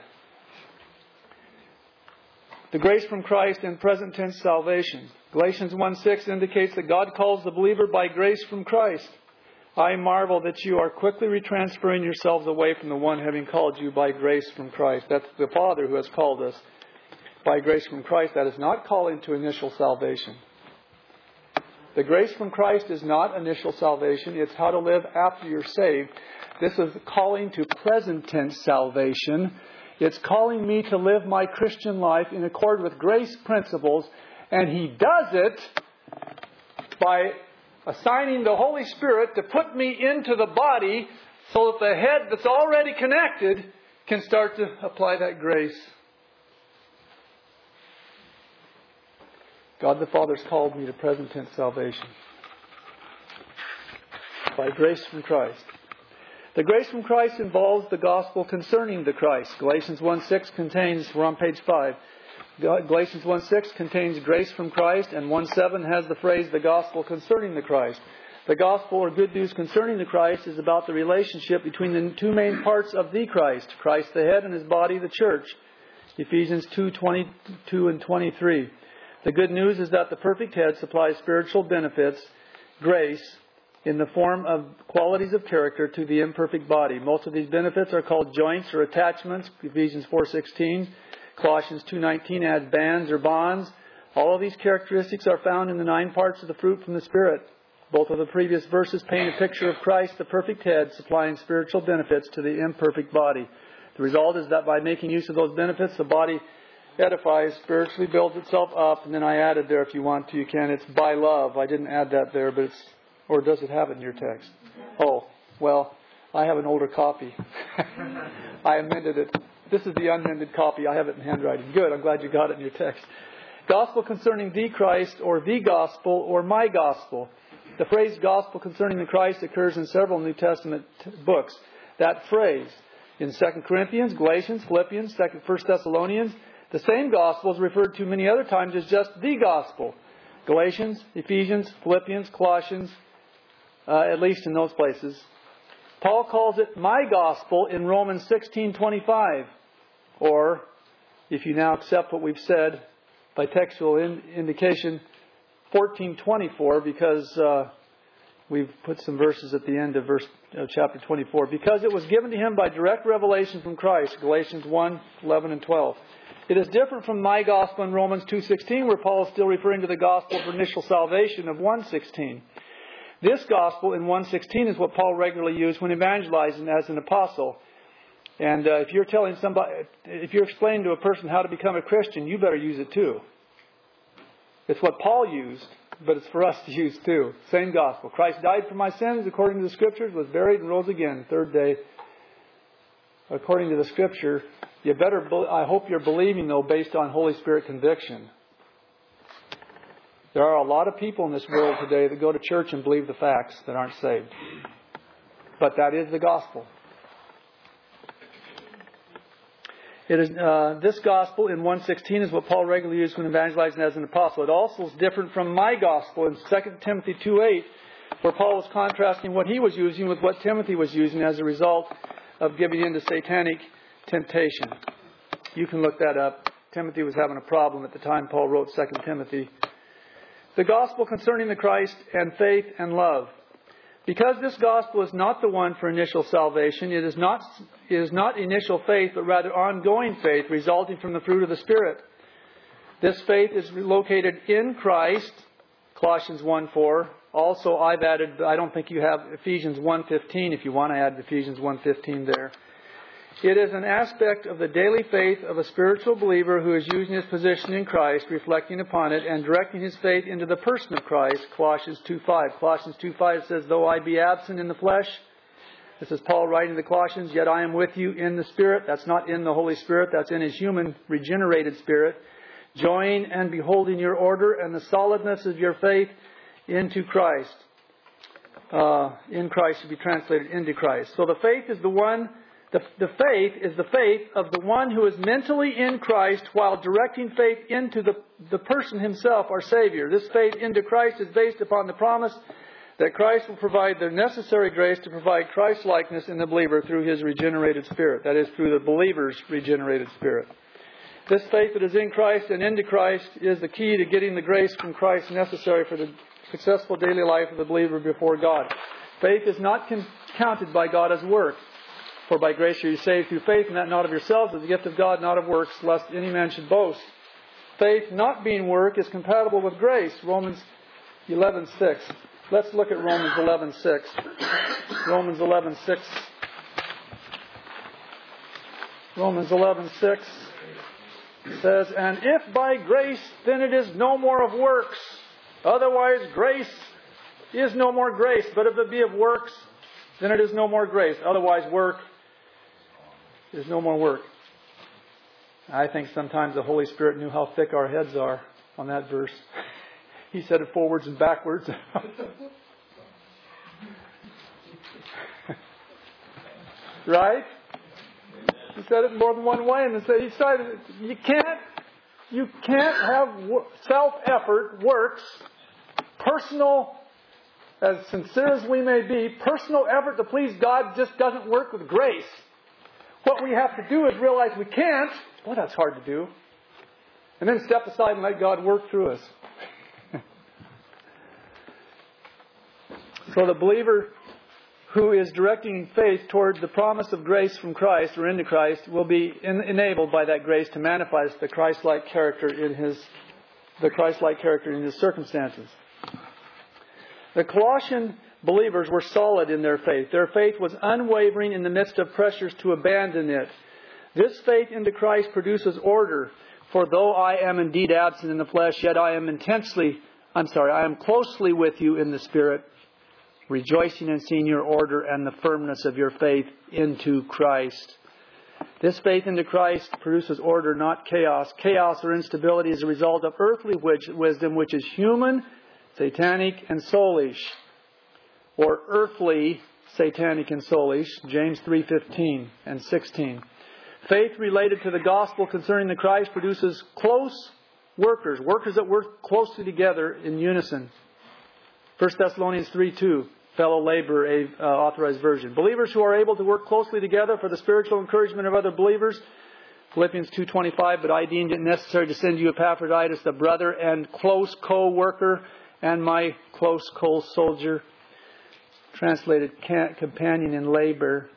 The grace from Christ and present tense salvation. Galatians one six indicates that God calls the believer by grace from Christ. I marvel that you are quickly retransferring yourselves away from the one having called you by grace from Christ. That's the Father who has called us by grace from Christ. That is not calling to initial salvation. The grace from Christ is not initial salvation. It's how to live after you're saved. This is calling to present tense salvation. It's calling me to live my Christian life in accord with grace principles. And He does it by assigning the Holy Spirit to put me into the body so that the head that's already connected can start to apply that grace. God the Father's called me to present tense salvation by grace from Christ. The grace from Christ involves the gospel concerning the Christ. Galatians one six contains, we're on page five. Galatians one six contains grace from Christ, and one seven has the phrase, the gospel concerning the Christ. The gospel or good news concerning the Christ is about the relationship between the two main parts of the Christ. Christ the head and His body, the church. Ephesians two twenty-two and twenty-three. The good news is that the perfect head supplies spiritual benefits, grace, in the form of qualities of character to the imperfect body. Most of these benefits are called joints or attachments. Ephesians four sixteen. Colossians two nineteen adds bands or bonds. All of these characteristics are found in the nine parts of the fruit from the Spirit. Both of the previous verses paint a picture of Christ, the perfect head, supplying spiritual benefits to the imperfect body. The result is that by making use of those benefits, the body edifies, spiritually builds itself up. And then I added there, if you want to, you can. It's by love. I didn't add that there, but it's, or does it have it in your text? Oh, well, I have an older copy. I amended it. This is the unamended copy. I have it in handwriting. Good. I'm glad you got it in your text. Gospel concerning the Christ, or the gospel, or my gospel. The phrase gospel concerning the Christ occurs in several New Testament t- books. That phrase in Second Corinthians, Galatians, Philippians, Second, First Thessalonians. The same gospel is referred to many other times as just the gospel. Galatians, Ephesians, Philippians, Colossians, uh, at least in those places. Paul calls it my gospel in Romans sixteen twenty-five. Or, if you now accept what we've said, by textual in, indication, fourteen twenty-four, because uh, we've put some verses at the end of verse of chapter twenty-four. Because it was given to him by direct revelation from Christ, Galatians one, eleven and twelve. It is different from my gospel in Romans two sixteen, where Paul is still referring to the gospel of initial salvation of one sixteen. This gospel in one sixteen is what Paul regularly used when evangelizing as an apostle. And uh, if you're telling somebody, if you're explaining to a person how to become a Christian, you better use it too. It's what Paul used, but it's for us to use too. Same gospel. Christ died for my sins according to the Scriptures, was buried and rose again third day according to the Scripture. You better, I hope you're believing though based on Holy Spirit conviction. There are a lot of people in this world today that go to church and believe the facts that aren't saved. But that is the gospel. It is uh, this gospel in one sixteen is what Paul regularly used when evangelizing as an apostle. It also is different from my gospel in Second Timothy two eight, where Paul was contrasting what he was using with what Timothy was using as a result of giving in to satanic temptation. You can look that up. Timothy was having a problem at the time Paul wrote Second Timothy. The gospel concerning the Christ and faith and love. Because this gospel is not the one for initial salvation, it is not, it is not initial faith, but rather ongoing faith resulting from the fruit of the Spirit. This faith is located in Christ, Colossians one four. Also, I've added, I don't think you have Ephesians one fifteen, if you want to add Ephesians one fifteen there. It is an aspect of the daily faith of a spiritual believer who is using his position in Christ, reflecting upon it, and directing his faith into the person of Christ, Colossians two five. Colossians two five says, though I be absent in the flesh, this is Paul writing to the Colossians, yet I am with you in the Spirit. That's not in the Holy Spirit, that's in his human regenerated spirit. Join and beholding your order and the solidness of your faith into Christ. Uh, in Christ should be translated into Christ. So the faith is the one... The, the faith is the faith of the one who is mentally in Christ while directing faith into the, the person himself, our Savior. This faith into Christ is based upon the promise that Christ will provide the necessary grace to provide Christ-likeness in the believer through his regenerated spirit. That is, through the believer's regenerated spirit. This faith that is in Christ and into Christ is the key to getting the grace from Christ necessary for the successful daily life of the believer before God. Faith is not con- counted by God as work. For by grace are you saved through faith, and that not of yourselves, as a gift of God, not of works, lest any man should boast. Faith not being work is compatible with grace. Romans eleven six. Let's look at Romans eleven six. Romans eleven six. Romans eleven six says, and if by grace, then it is no more of works. Otherwise, grace is no more grace. But if it be of works, then it is no more grace. Otherwise, work is no more work. I think sometimes the Holy Spirit knew how thick our heads are on that verse. He said it forwards and backwards. Right? He said it more than one way, and he said you can't, you can't have self-effort, works, personal. As sincere as we may be, personal effort to please God just doesn't work with grace. What we have to do is realize we can't. Boy, that's hard to do. And then step aside and let God work through us. So the believer who is directing faith toward the promise of grace from Christ or into Christ will be in, enabled by that grace to manifest the Christ-like character in his, the Christ-like character in his circumstances. The Colossian believers were solid in their faith. Their faith was unwavering in the midst of pressures to abandon it. This faith into Christ produces order. For though I am indeed absent in the flesh, yet I am intensely, I'm sorry, I am closely with you in the Spirit, rejoicing in seeing your order and the firmness of your faith into Christ. This faith into Christ produces order, not chaos. Chaos or instability is a result of earthly wisdom, which is human, satanic, and soulish. Or earthly, satanic, and soulish. James three fifteen and sixteen. Faith related to the gospel concerning the Christ produces close workers. Workers that work closely together in unison. First Thessalonians three two. Fellow laborer, a uh, authorized version. Believers who are able to work closely together for the spiritual encouragement of other believers Philippians two twenty-five, but I deemed it necessary to send you Epaphroditus, the brother and close co-worker and my close co-soldier, translated companion in labor.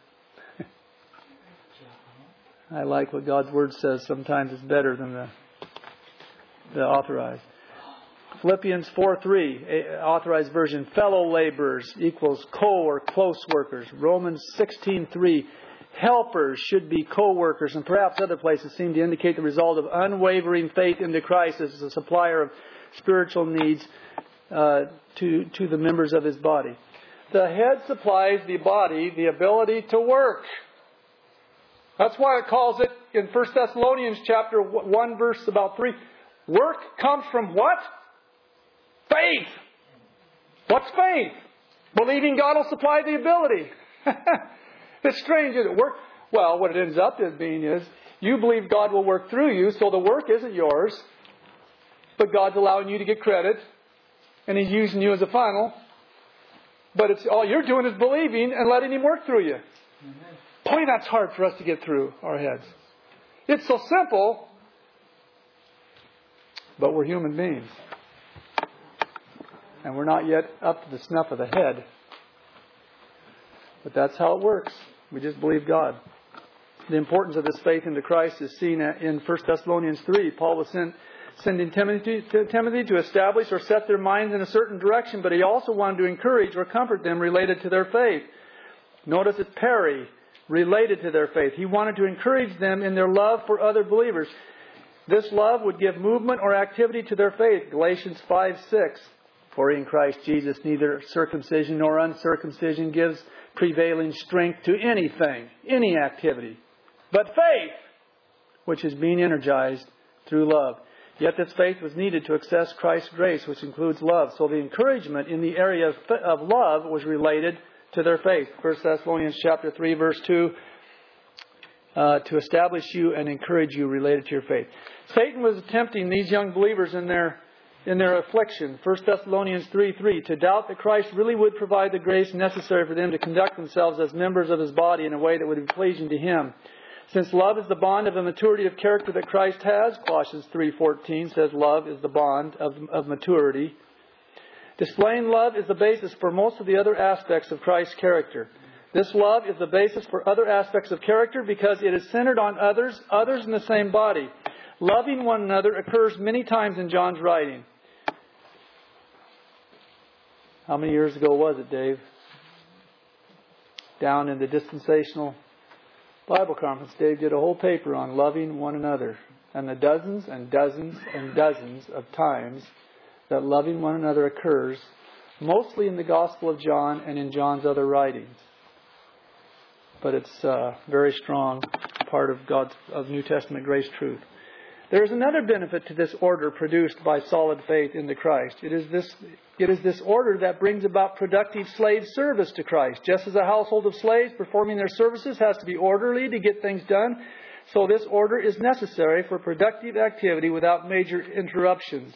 I like what God's Word says. Sometimes it's better than the, the authorized. Philippians four three, authorized version, fellow laborers equals co or close workers. Romans sixteen three, helpers should be co-workers. And perhaps other places seem to indicate the result of unwavering faith into Christ as a supplier of spiritual needs uh, to, to the members of His body. The head supplies the body the ability to work. That's why it calls it in First Thessalonians chapter one verse about three. Work comes from what? Faith. What's faith? Believing God will supply the ability. It's strange, isn't it? Work. Well, what it ends up as being is you believe God will work through you, so the work isn't yours, but God's allowing you to get credit, and He's using you as a funnel. But it's all you're doing is believing and letting Him work through you. Amen. Boy, that's hard for us to get through our heads. It's so simple, but we're human beings. And we're not yet up to the snuff of the head. But that's how it works. We just believe God. The importance of this faith into Christ is seen in First Thessalonians three. Paul was sent, sending Timothy to, Timothy to establish or set their minds in a certain direction, but he also wanted to encourage or comfort them related to their faith. Notice it's peri, related to their faith. He wanted to encourage them in their love for other believers. This love would give movement or activity to their faith. Galatians five six. For in Christ Jesus neither circumcision nor uncircumcision gives prevailing strength to anything, any activity, but faith, which is being energized through love. Yet this faith was needed to access Christ's grace, which includes love. So the encouragement in the area of, of love was related to their faith. First Thessalonians chapter three, verse two, uh, to establish you and encourage you related to your faith. Satan was tempting these young believers in their in their affliction. First Thessalonians three three, to doubt that Christ really would provide the grace necessary for them to conduct themselves as members of His body in a way that would be pleasing to Him. Since love is the bond of the maturity of character that Christ has, Colossians three fourteen says love is the bond of, of maturity. Displaying love is the basis for most of the other aspects of Christ's character. This love is the basis for other aspects of character because it is centered on others, others in the same body. Loving one another occurs many times in John's writing. How many years ago was it, Dave? Down in the dispensational Bible conference, Dave did a whole paper on loving one another. And the dozens and dozens and dozens of times that loving one another occurs, mostly in the Gospel of John and in John's other writings. But it's a very strong part of God's of New Testament grace truth. There is another benefit to this order produced by solid faith into Christ. It is this, it is this order that brings about productive slave service to Christ. Just as a household of slaves performing their services has to be orderly to get things done, so this order is necessary for productive activity without major interruptions.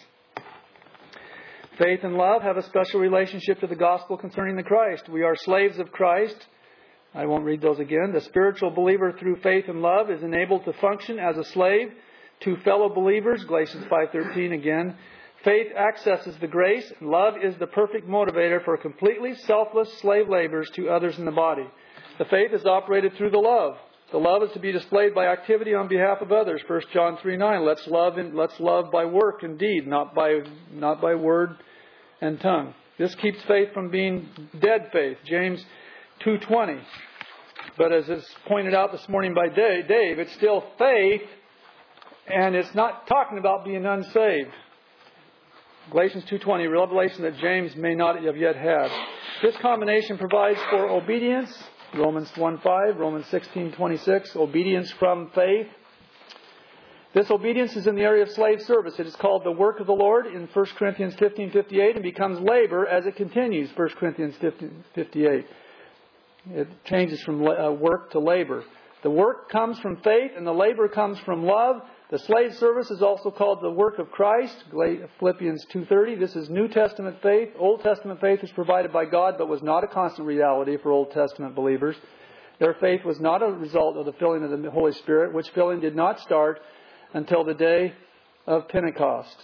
Faith and love have a special relationship to the gospel concerning the Christ. We are slaves of Christ. I won't read those again. The spiritual believer through faith and love is enabled to function as a slave to fellow believers. Galatians five thirteen again. Faith accesses the grace. And love is the perfect motivator for completely selfless slave labors to others in the body. The faith is operated through the love. The love is to be displayed by activity on behalf of others. First John three nine. Let's love and let's love by work and deed, not by not by word and tongue. This keeps faith from being dead faith. James two twenty. But as is pointed out this morning by Dave, it's still faith, and it's not talking about being unsaved. Galatians two twenty, revelation that James may not have yet had. This combination provides for obedience. Romans one five, Romans sixteen twenty-six, obedience from faith. This obedience is in the area of slave service. It is called the work of the Lord in First Corinthians fifteen fifty-eight and becomes labor as it continues, First Corinthians fifteen fifty-eight. It changes from work to labor. The work comes from faith and the labor comes from love. The slave service is also called the work of Christ, Philippians two thirty. This is New Testament faith. Old Testament faith is provided by God but was not a constant reality for Old Testament believers. Their faith was not a result of the filling of the Holy Spirit, which filling did not start until the day of Pentecost.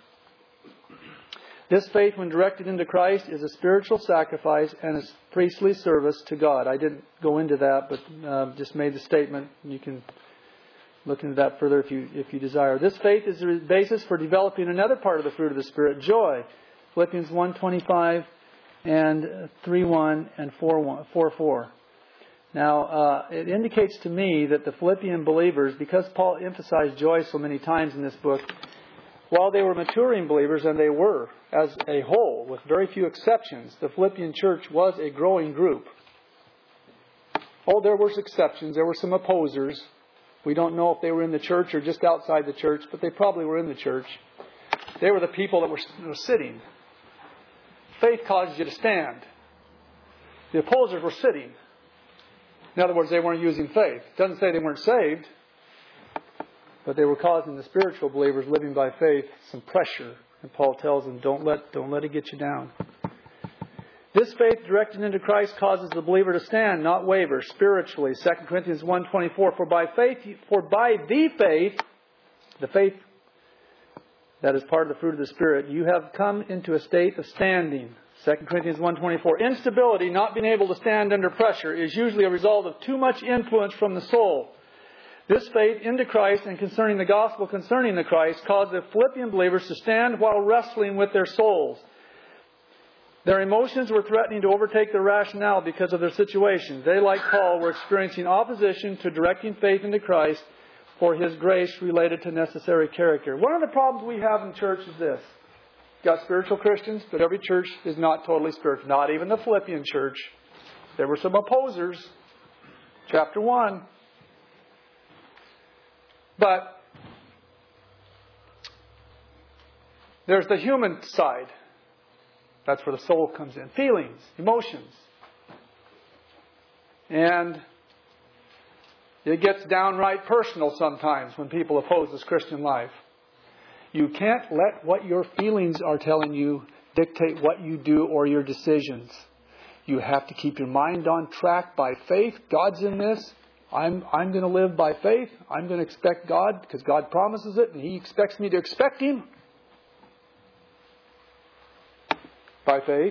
This faith, when directed into Christ, is a spiritual sacrifice and a priestly service to God. I didn't go into that, but uh, just made the statement. You can look into that further if you if you desire. This faith is the basis for developing another part of the fruit of the Spirit, joy. Philippians one twenty-five and three one and four four. Now, uh, it indicates to me that the Philippian believers, because Paul emphasized joy so many times in this book, while they were maturing believers, and they were, as a whole, with very few exceptions, the Philippian church was a growing group. Oh, there were exceptions. There were some opposers. We don't know if they were in the church or just outside the church, but they probably were in the church. They were the people that were, were sitting. Faith causes you to stand. The opposers were sitting. In other words, they weren't using faith. It doesn't say they weren't saved, but they were causing the spiritual believers living by faith some pressure. And Paul tells them, don't let, don't let it get you down. This faith directed into Christ causes the believer to stand, not waver, spiritually. Second Corinthians one twenty-four, for by faith, for by the faith, the faith that is part of the fruit of the Spirit, you have come into a state of standing. Second Corinthians one twenty-four. Instability, not being able to stand under pressure, is usually a result of too much influence from the soul. This faith into Christ and concerning the gospel concerning the Christ caused the Philippian believers to stand while wrestling with their souls. Their emotions were threatening to overtake their rationale because of their situation. They, like Paul, were experiencing opposition to directing faith into Christ for His grace related to necessary character. One of the problems we have in church is this. You've got spiritual Christians, but every church is not totally spiritual. Not even the Philippian church. There were some opposers. Chapter one. But there's the human side. That's where the soul comes in. Feelings, emotions. And it gets downright personal sometimes when people oppose this Christian life. You can't let what your feelings are telling you dictate what you do or your decisions. You have to keep your mind on track by faith. God's in this. I'm, I'm going to live by faith. I'm going to expect God because God promises it and He expects me to expect Him. By faith.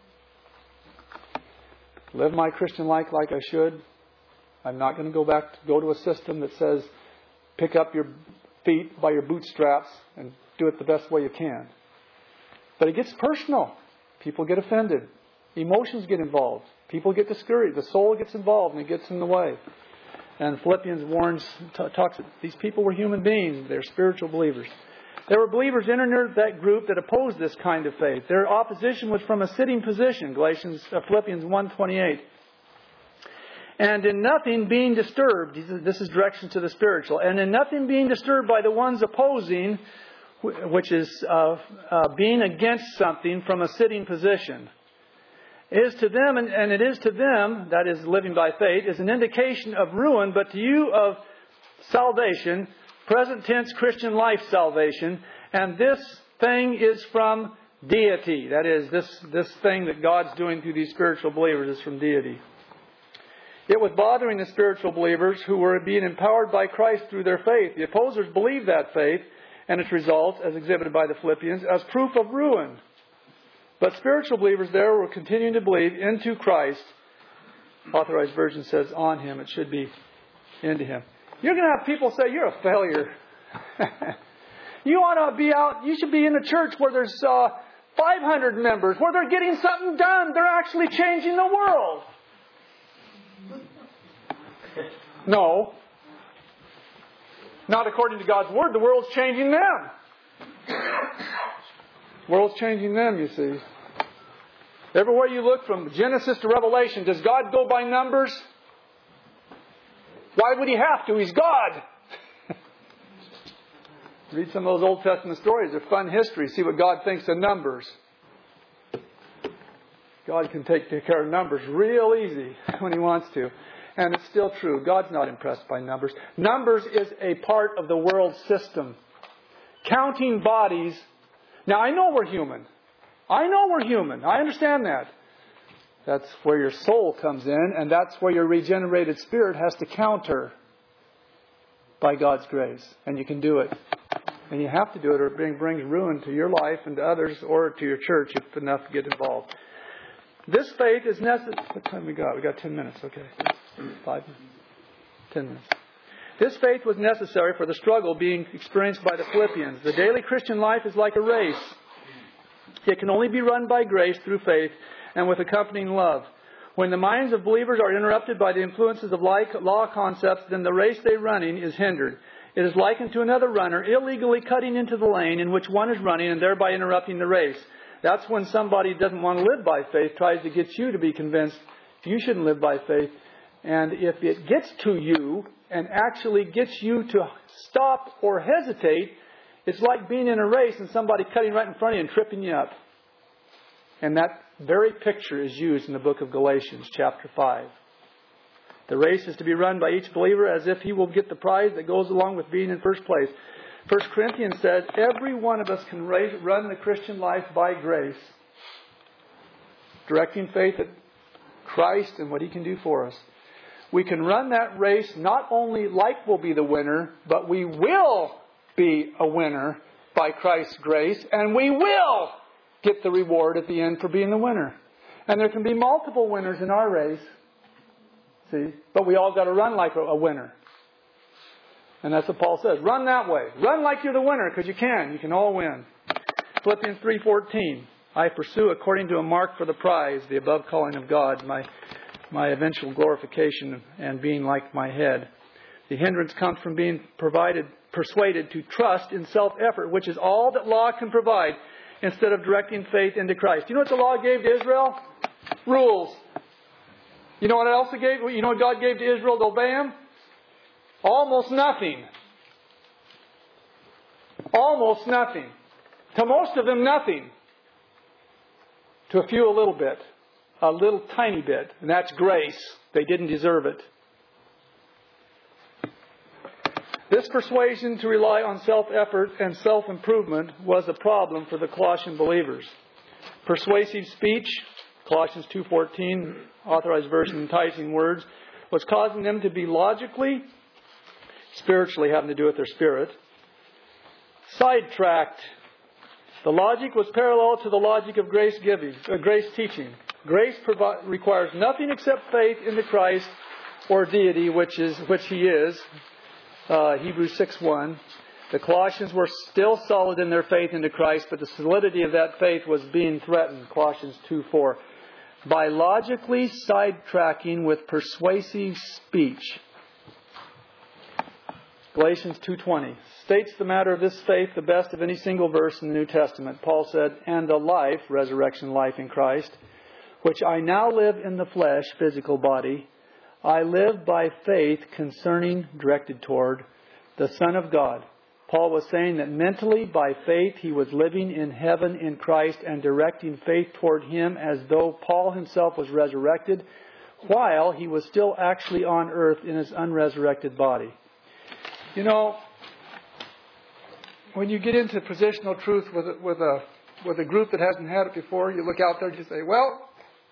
Live my Christian life like I should. I'm not going to go back to go to a system that says pick up your feet by your bootstraps and do it the best way you can. But it gets personal. People get offended. Emotions get involved. People get discouraged. The soul gets involved and it gets in the way. And Philippians warns, t- talks, these people were human beings. They're spiritual believers. There were believers in that group that opposed this kind of faith. Their opposition was from a sitting position. Galatians, uh, Philippians one twenty-eight. And in nothing being disturbed, this is direction to the spiritual, and in nothing being disturbed by the ones opposing, which is uh, uh, being against something from a sitting position, is to them, and, and it is to them, that is living by faith, is an indication of ruin, but to you of salvation, present tense Christian life salvation, and this thing is from deity. That is, this, this thing that God's doing through these spiritual believers is from deity. It was bothering the spiritual believers who were being empowered by Christ through their faith. The opposers believed that faith and its results, as exhibited by the Philippians, as proof of ruin. But spiritual believers there were continuing to believe into Christ. Authorized Version says on Him. It should be into Him. You're going to have people say, you're a failure. You ought to be out, you should be in a church where there's uh, five hundred members, where they're getting something done. They're actually changing the world. No. Not according to God's Word. The world's changing them. The world's changing them, you see. Everywhere you look from Genesis to Revelation, does God go by numbers? Why would He have to? He's God. Read some of those Old Testament stories. They're fun history. See what God thinks of numbers. God can take care of numbers real easy when He wants to. And it's still true. God's not impressed by numbers. Numbers is a part of the world system. Counting bodies. Now, I know we're human. I know we're human. I understand that. That's where your soul comes in, and that's where your regenerated spirit has to counter by God's grace. And you can do it. And you have to do it, or it brings ruin to your life and to others, or to your church if enough get involved. This faith is necessary. What time we got? We got ten minutes. Okay. Five minutes. Ten minutes. This faith was necessary for the struggle being experienced by the Philippians. The daily Christian life is like a race. It can only be run by grace through faith and with accompanying love. When the minds of believers are interrupted by the influences of law concepts, then the race they're running is hindered. It is likened to another runner illegally cutting into the lane in which one is running and thereby interrupting the race. That's when somebody who doesn't want to live by faith tries to get you to be convinced you shouldn't live by faith. And if it gets to you and actually gets you to stop or hesitate, it's like being in a race and somebody cutting right in front of you and tripping you up. And that very picture is used in the book of Galatians, chapter five. The race is to be run by each believer as if he will get the prize that goes along with being in first place. First Corinthians says every one of us can run the Christian life by grace, directing faith at Christ and what He can do for us. We can run that race not only like we'll be the winner, but we will be a winner by Christ's grace, and we will get the reward at the end for being the winner. And there can be multiple winners in our race, see, but we all got to run like a, a winner. And that's what Paul says. Run that way. Run like you're the winner, because you can. You can all win. Philippians three fourteen. I pursue according to a mark for the prize, the above calling of God, my my eventual glorification and being like my head. The hindrance comes from being provided, persuaded to trust in self-effort, which is all that law can provide, instead of directing faith into Christ. You know what the law gave to Israel? Rules. You know what else it gave? You know what God gave to Israel to obey Him? Almost nothing. Almost nothing. To most of them, nothing. To a few, a little bit. A little tiny bit. And that's grace. They didn't deserve it. This persuasion to rely on self-effort and self-improvement was a problem for the Colossian believers. Persuasive speech, Colossians two fourteen, Authorized Version, enticing words, was causing them to be logically, spiritually having to do with their spirit, sidetracked. The logic was parallel to the logic of grace giving, uh, grace teaching. Grace provi- requires nothing except faith into Christ or deity, which is which He is. Uh, Hebrews six one. The Colossians were still solid in their faith into Christ, but the solidity of that faith was being threatened. Colossians two four. By logically sidetracking with persuasive speech. Galatians two twenty states the matter of this faith the best of any single verse in the New Testament. Paul said, and the life, resurrection life in Christ, which I now live in the flesh, physical body, I live by faith concerning, directed toward, the Son of God. Paul was saying that mentally, by faith, he was living in heaven in Christ and directing faith toward Him as though Paul himself was resurrected, while he was still actually on earth in his unresurrected body. You know, when you get into positional truth with a, with a with a group that hasn't had it before, you look out there and you say, well,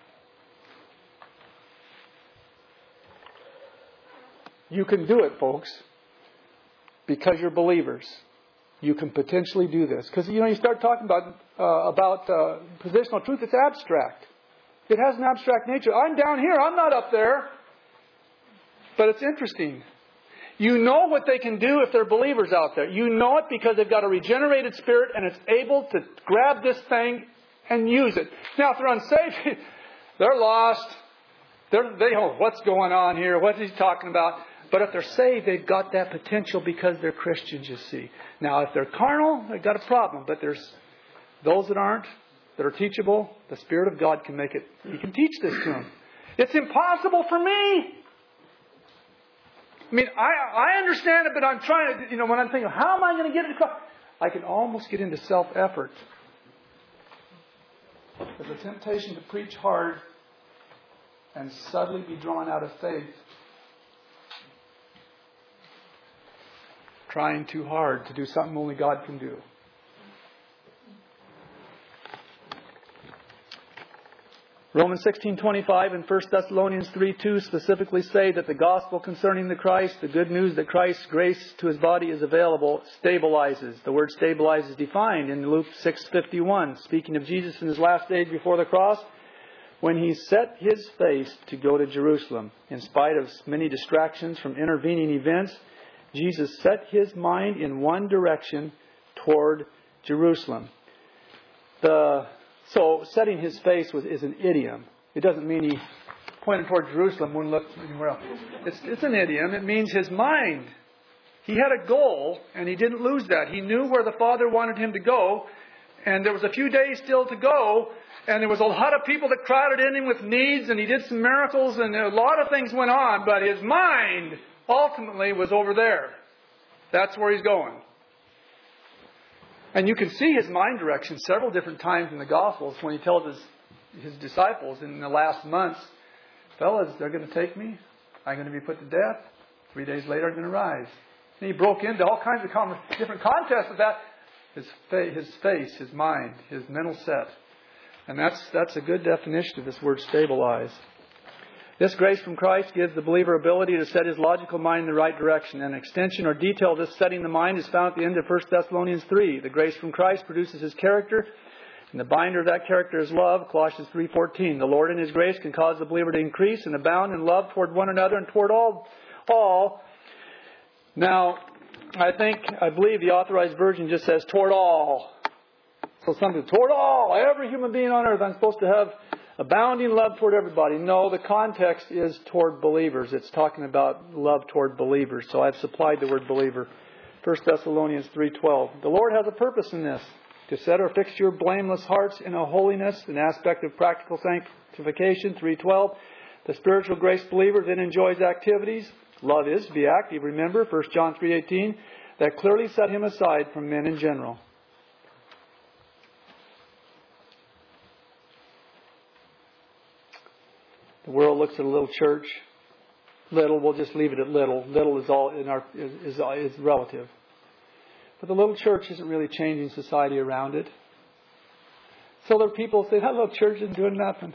you can do it, folks, because you're believers. You can potentially do this. Because, you know, you start talking about uh, about uh, positional truth, it's abstract. It has an abstract nature. I'm down here, I'm not up there. But it's interesting. You know what they can do if they're believers out there. You know it because they've got a regenerated spirit and it's able to grab this thing and use it. Now, if they're unsaved, they're lost. They're, they don't know what's going on here. What is he talking about? But if they're saved, they've got that potential because they're Christians, you see. Now, if they're carnal, they've got a problem. But there's those that aren't, that are teachable. The Spirit of God can make it. He can teach this to them. It's impossible for me. I mean, I I understand it, but I'm trying to, you know, when I'm thinking, how am I going to get it across? I can almost get into self-effort. There's a temptation to preach hard and suddenly be drawn out of faith. Trying too hard to do something only God can do. Romans sixteen twenty-five and First Thessalonians three two specifically say that the gospel concerning the Christ, the good news that Christ's grace to His body is available, stabilizes. The word stabilize is defined in Luke six fifty-one, speaking of Jesus in His last days before the cross, when He set His face to go to Jerusalem. In spite of many distractions from intervening events, Jesus set His mind in one direction toward Jerusalem. The So, setting His face was, is an idiom. It doesn't mean He pointed toward Jerusalem, wouldn't look anywhere else. It's, it's an idiom. It means His mind. He had a goal, and He didn't lose that. He knew where the Father wanted Him to go, and there was a few days still to go, and there was a lot of people that crowded in Him with needs, and He did some miracles, and a lot of things went on, but His mind ultimately was over there. That's where He's going. And you can see His mind direction several different times in the Gospels when He tells His, his disciples in the last months, fellas, they're going to take me. I'm going to be put to death. Three days later, I'm going to rise. And He broke into all kinds of com- different contests of that. His, fa- his face, His mind, His mental set. And that's, that's a good definition of this word stabilize. This grace from Christ gives the believer ability to set his logical mind in the right direction. An extension or detail of this setting the mind is found at the end of First Thessalonians three. The grace from Christ produces His character, and the binder of that character is love, Colossians three fourteen. The Lord in His grace can cause the believer to increase and abound in love toward one another and toward all. all. Now, I think, I believe the Authorized Version just says toward all. So something, toward all, every human being on earth, I'm supposed to have abounding love toward everybody. No, the context is toward believers. It's talking about love toward believers. So I've supplied the word believer. First Thessalonians three twelve. The Lord has a purpose in this. To set or fix your blameless hearts in a holiness, an aspect of practical sanctification. three twelve. The spiritual grace believer then enjoys activities. Love is to be active. Remember, First John three eighteen. That clearly set him aside from men in general. The world looks at a little church. Little, we'll just leave it at little. Little is all in our is, is, is relative. But the little church isn't really changing society around it. So there are people who say, that little church isn't doing nothing.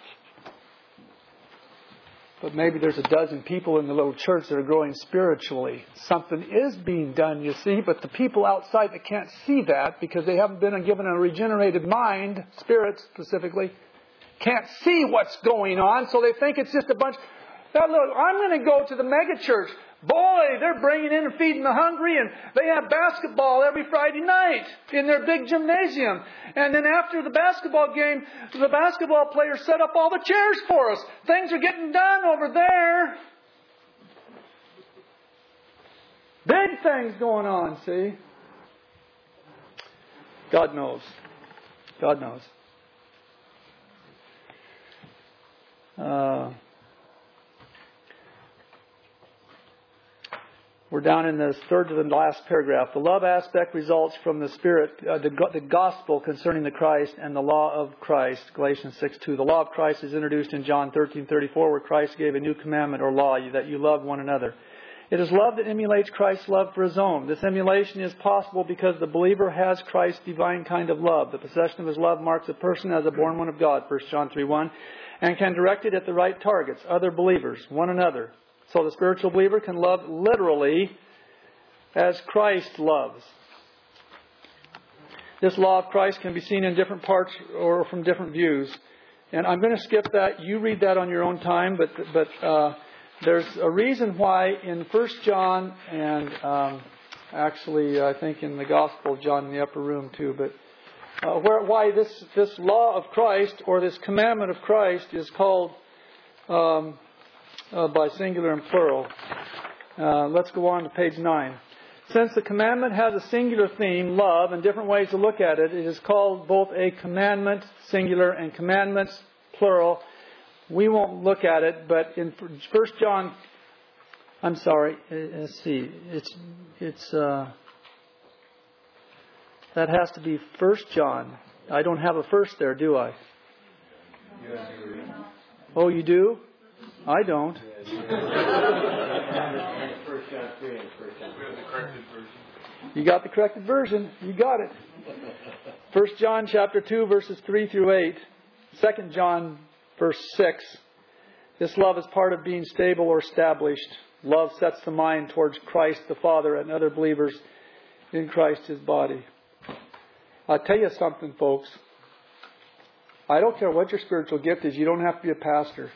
But maybe there's a dozen people in the little church that are growing spiritually. Something is being done, you see. But the people outside that can't see that because they haven't been given a regenerated mind, spirit specifically, can't see what's going on, so they think it's just a bunch. That little, I'm going to go to the mega church. Boy, they're bringing in and feeding the hungry, and they have basketball every Friday night in their big gymnasium. And then after the basketball game, the basketball players set up all the chairs for us. Things are getting done over there. Big things going on, see? God knows. God knows. Uh, we're down in the third to the last paragraph. The love aspect results from the Spirit, uh, the, the gospel concerning the Christ and the law of Christ. Galatians six two. The law of Christ is introduced in John thirteen thirty-four, where Christ gave a new commandment or law, that you love one another. It is love that emulates Christ's love for His own. This emulation is possible because the believer has Christ's divine kind of love. The possession of His love marks a person as a born one of God, First John three one. And can direct it at the right targets, other believers, one another. So the spiritual believer can love literally as Christ loves. This law of Christ can be seen in different parts or from different views. And I'm going to skip that. You read that on your own time. But but uh, there's a reason why in First John and um, actually I think in the Gospel of John in the upper room too. But Uh, where, why this, this law of Christ or this commandment of Christ is called um, uh, by singular and plural. Uh, let's go on to page nine. Since the commandment has a singular theme, love, and different ways to look at it, it is called both a commandment, singular, and commandments, plural. We won't look at it, but in First John, I'm sorry, let's see, it's it's. Uh, That has to be First John. I don't have a first there, do I? Oh, you do? I don't. You got the corrected version. You got it. First John chapter two, verses three through eight. Second John verse six. This love is part of being stable or established. Love sets the mind towards Christ the Father and other believers in Christ His body. I'll tell you something, folks. I don't care what your spiritual gift is. You don't have to be a pastor.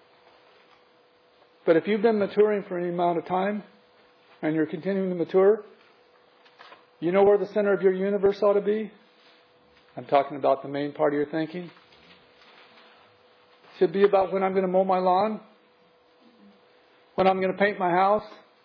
But if you've been maturing for any amount of time and you're continuing to mature, you know where the center of your universe ought to be? I'm talking about the main part of your thinking. Should be about when I'm going to mow my lawn, when I'm going to paint my house,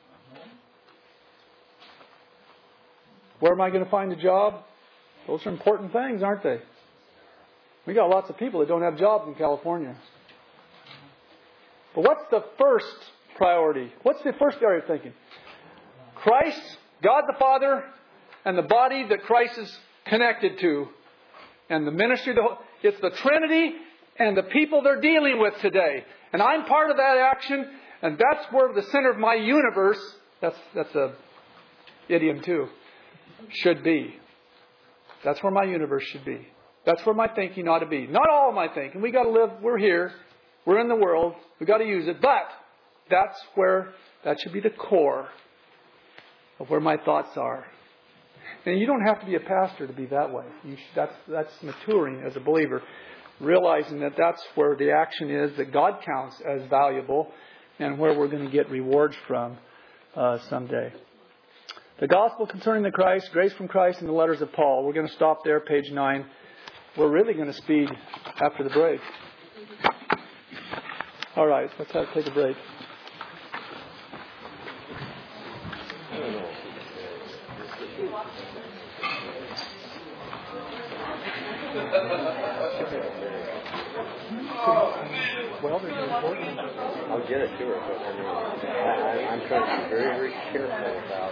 where am I going to find a job? Those are important things, aren't they? We got lots of people that don't have jobs in California. But what's the first priority? What's the first area of thinking? Christ, God the Father, and the body that Christ is connected to. And the ministry, of the, it's the Trinity and the people they're dealing with today. And I'm part of that action, and that's where the center of my universe, that's that's a idiom too, should be. That's where my universe should be. That's where my thinking ought to be. Not all my thinking. We got to live, we're here. We're in the world. We've got to use it. But that's where, that should be the core of where my thoughts are. And you don't have to be a pastor to be that way. You should, that's, that's maturing as a believer. Realizing that that's where the action is that God counts as valuable and where we're going to get rewards from uh, someday. The gospel concerning the Christ, grace from Christ, and the letters of Paul. We're going to stop there, page nine. We're really going to speed after the break. All right, let's have to take a break. Well, they're important. I'll get it to her, but I mean, I, I, I'm trying to be very, very careful about.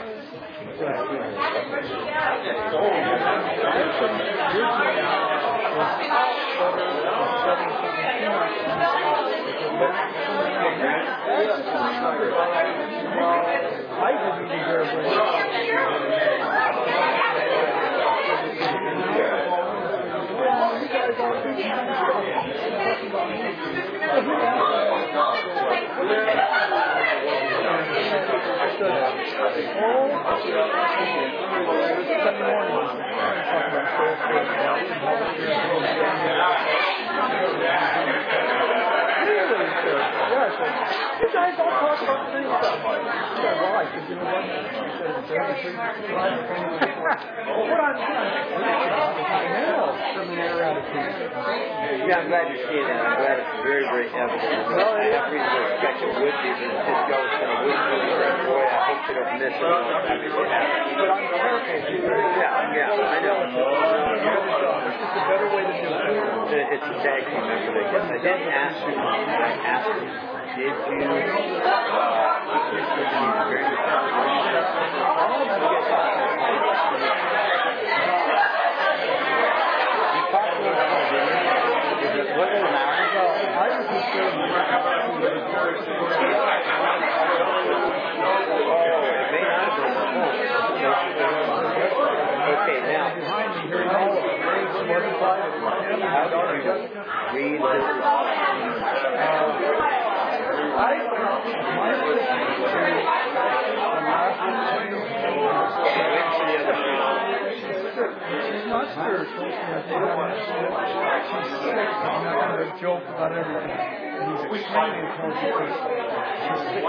I didn't deserve You guys all talk about the same stuff. Yeah, well, I said, you know what? What I'm Yeah, I'm glad you're seeing that. I'm glad it's very, very evident. Well, every discussion with you, and just goes kind of with you, and boy, I hope you don't miss it. But I'm careful. Yeah, yeah, I know. It's just a better way to do it. It's a tag team effort, I guess. I didn't ask you, I asked you, did you, what does it matter? I was just saying, okay, now, behind me here, all of read She's not spiritual. She's sick. She's not going to joke about everything. And he's extremely intelligent person. She's sick.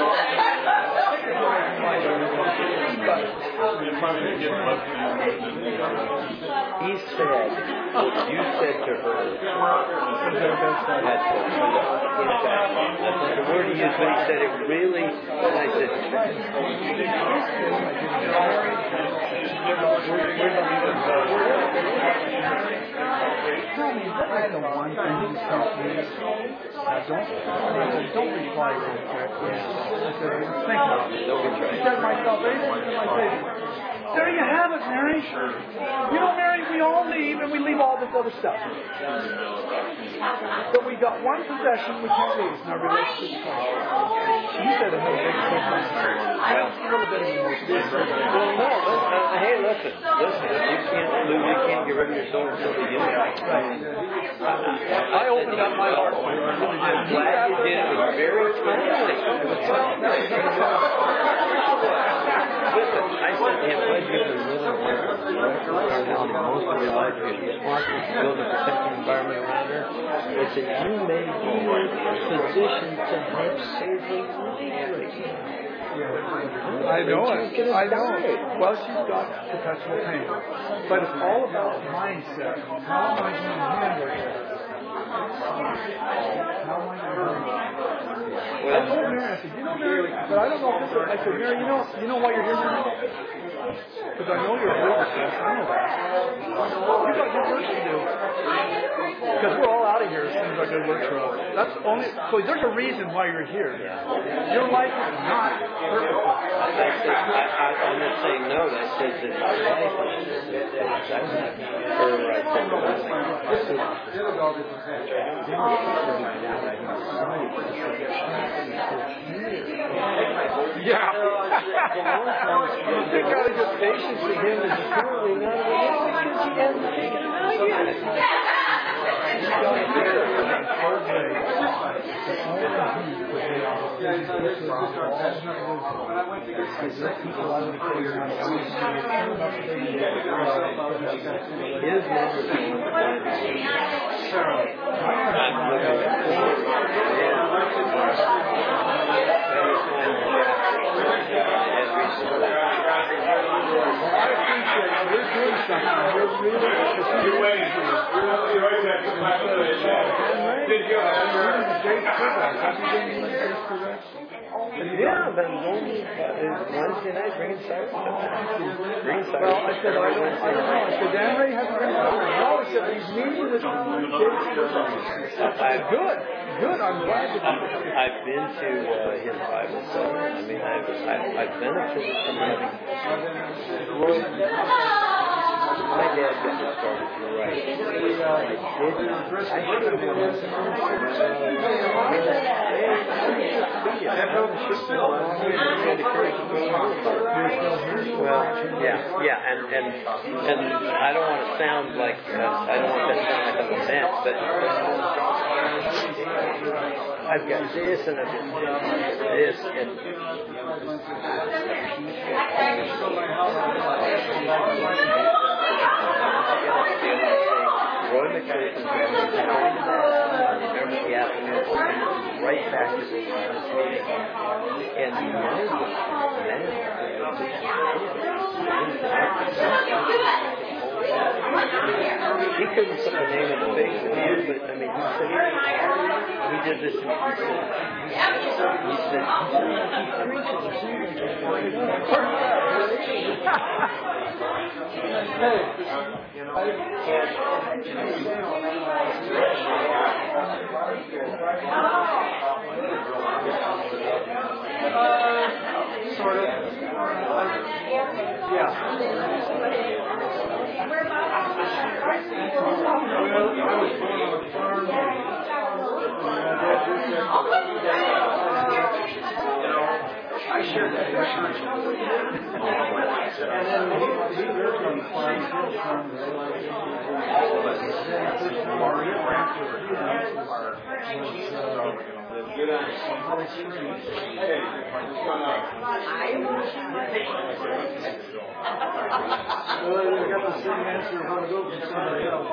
He said what you said to her. That's the word he used when he said it really, and I said, tell me, what is the one thing you tell me? Uh, don't, don't reply very quickly. Think about it. He said, my salvation and my Savior. There you have it, Mary. You know, Mary, we all leave and we leave all this other stuff. But we got one possession we can't lose in our relationship with Christ. She said it had a big difference. I don't feel a bit of emotion. well, no, uh, hey, look, listen, listen. If you can't lose, you can't get rid of your soul until the unit. I opened up my heart. I'm glad you did. It was very timely. It was timely. Listen, I said to him, "What you've been living most of your life, you're responsible for building a protected environment around her." I said, "You may be in a position to have saving life." I know it. I know it. Well, she's got perpetual pain. But it's all about mindset. How am I going to handle it? How am I going to handle it? I told Mary, I said, you know, Mary, but I don't know if this is, I said, Mary, you know, you know why you're here tonight? Because I know you're a believer, sis. I know that. You've got good work to do. Because we're all out of here as soon as our good works are over. That's only, so there's a reason why you're here. Your life is not perfect. I said, I, I, I'm not saying no. I said that his life is or I said, yeah. You got to get patience with him is apparently not because he hasn't taken him out yet. He's got to get it. You're waiting for this. You're right back to the back of the Did you Yeah, but I'm going Wednesday night bringing cider. Bringing cider. Well, I said, I don't, I don't know. I said, Dan Ray hasn't been cider. No, I said, he's meeting with Jake. Good. Good. I'm glad that you I've been to uh, his Bible study. I mean, I've, I've, I've benefited from having. My dad got me started. You're right. I did. I should have been listening. Well, yeah, yeah, and and and I don't want to sound like uh, I don't want that to sound like I'm a vent, but I've got this and I've got this and. Roy McPherson remember the afternoon right back to the meeting and he couldn't put the name on the face of it, but I mean he said he did this and he said he said Uh, sort of. Yeah. I shared that with and then he, he lived on the farm. Good on. Hey, well, we got the same answer of how to go from somebody else.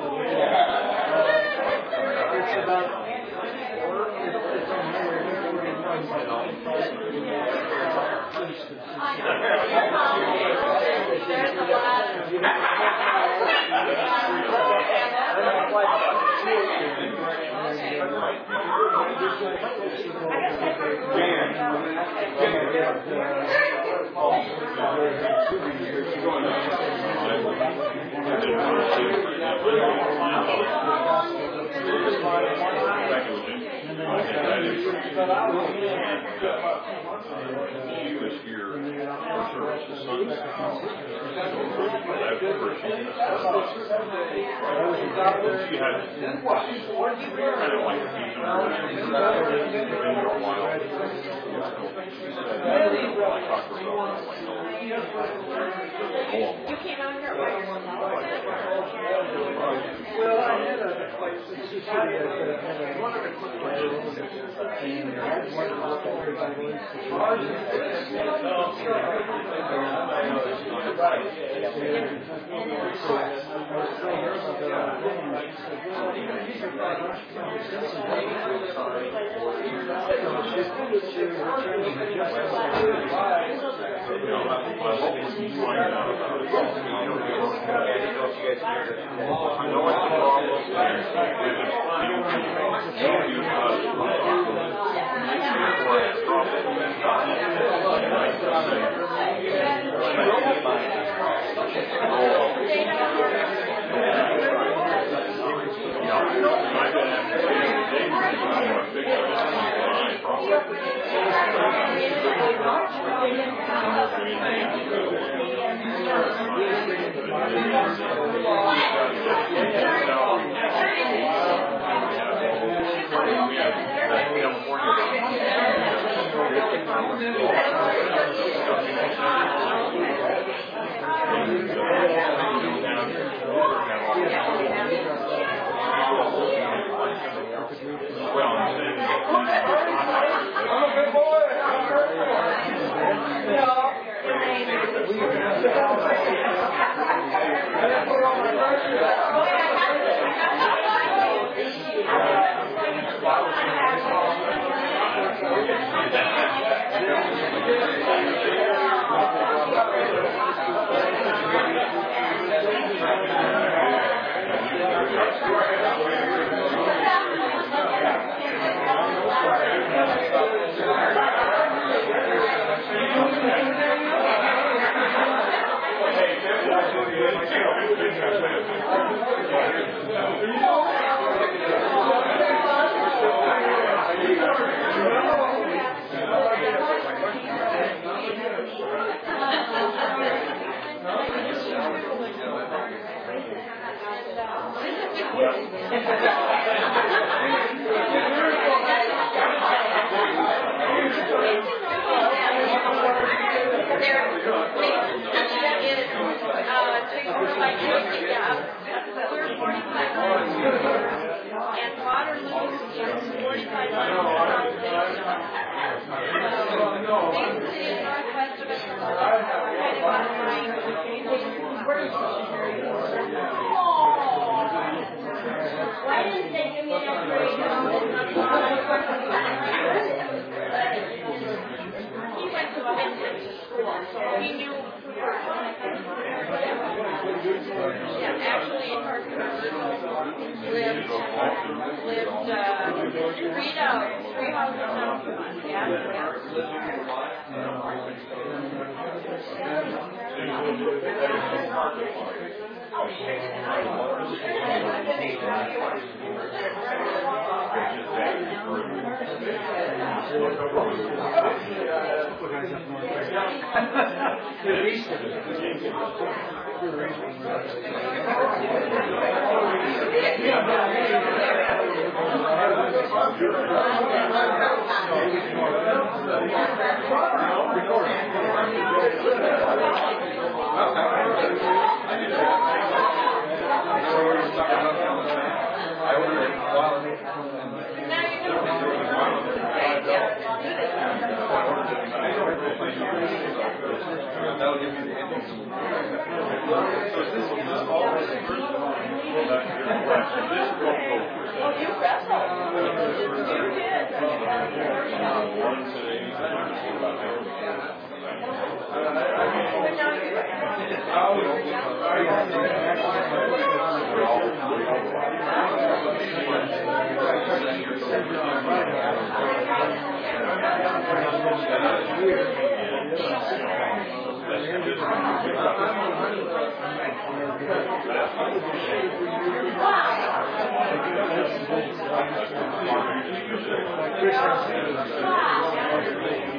Uh, it's about. It's on here. He was here for service. The son Well, I had a place in Sioux City that had a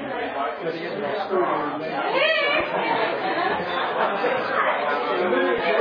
Hey!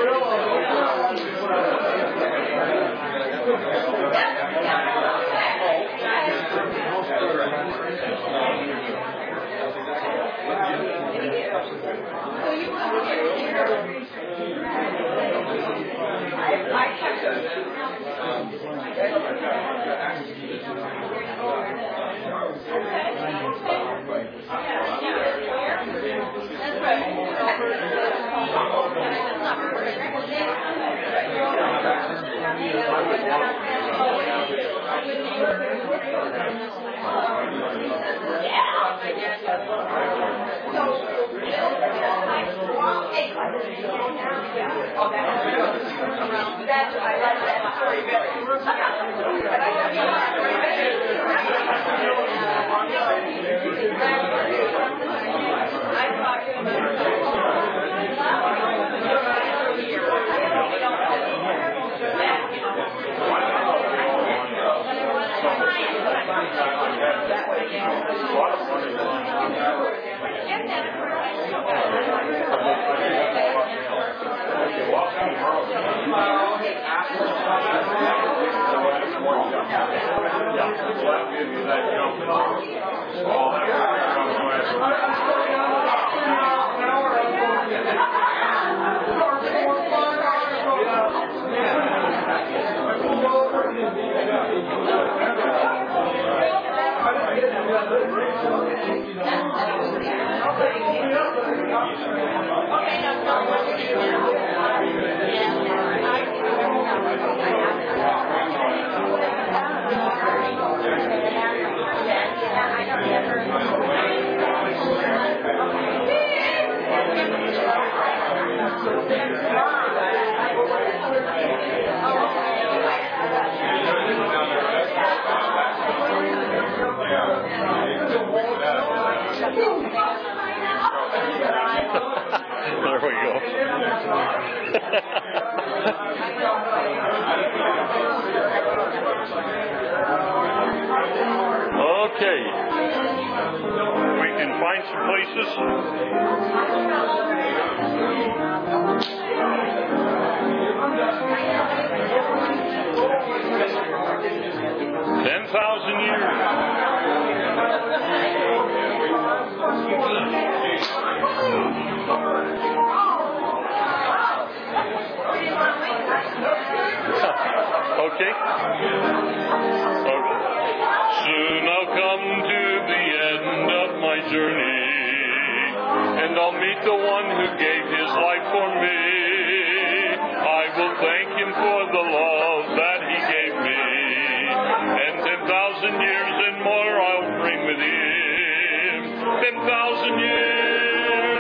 There we go. Okay. We can find some places. Ten thousand years. Okay. Okay. Soon I'll come to the end of my journey, and I'll meet the one who gave his life for me. I will thank him for the love that he gave me, and ten thousand years and more I'll bring with him. Ten thousand years,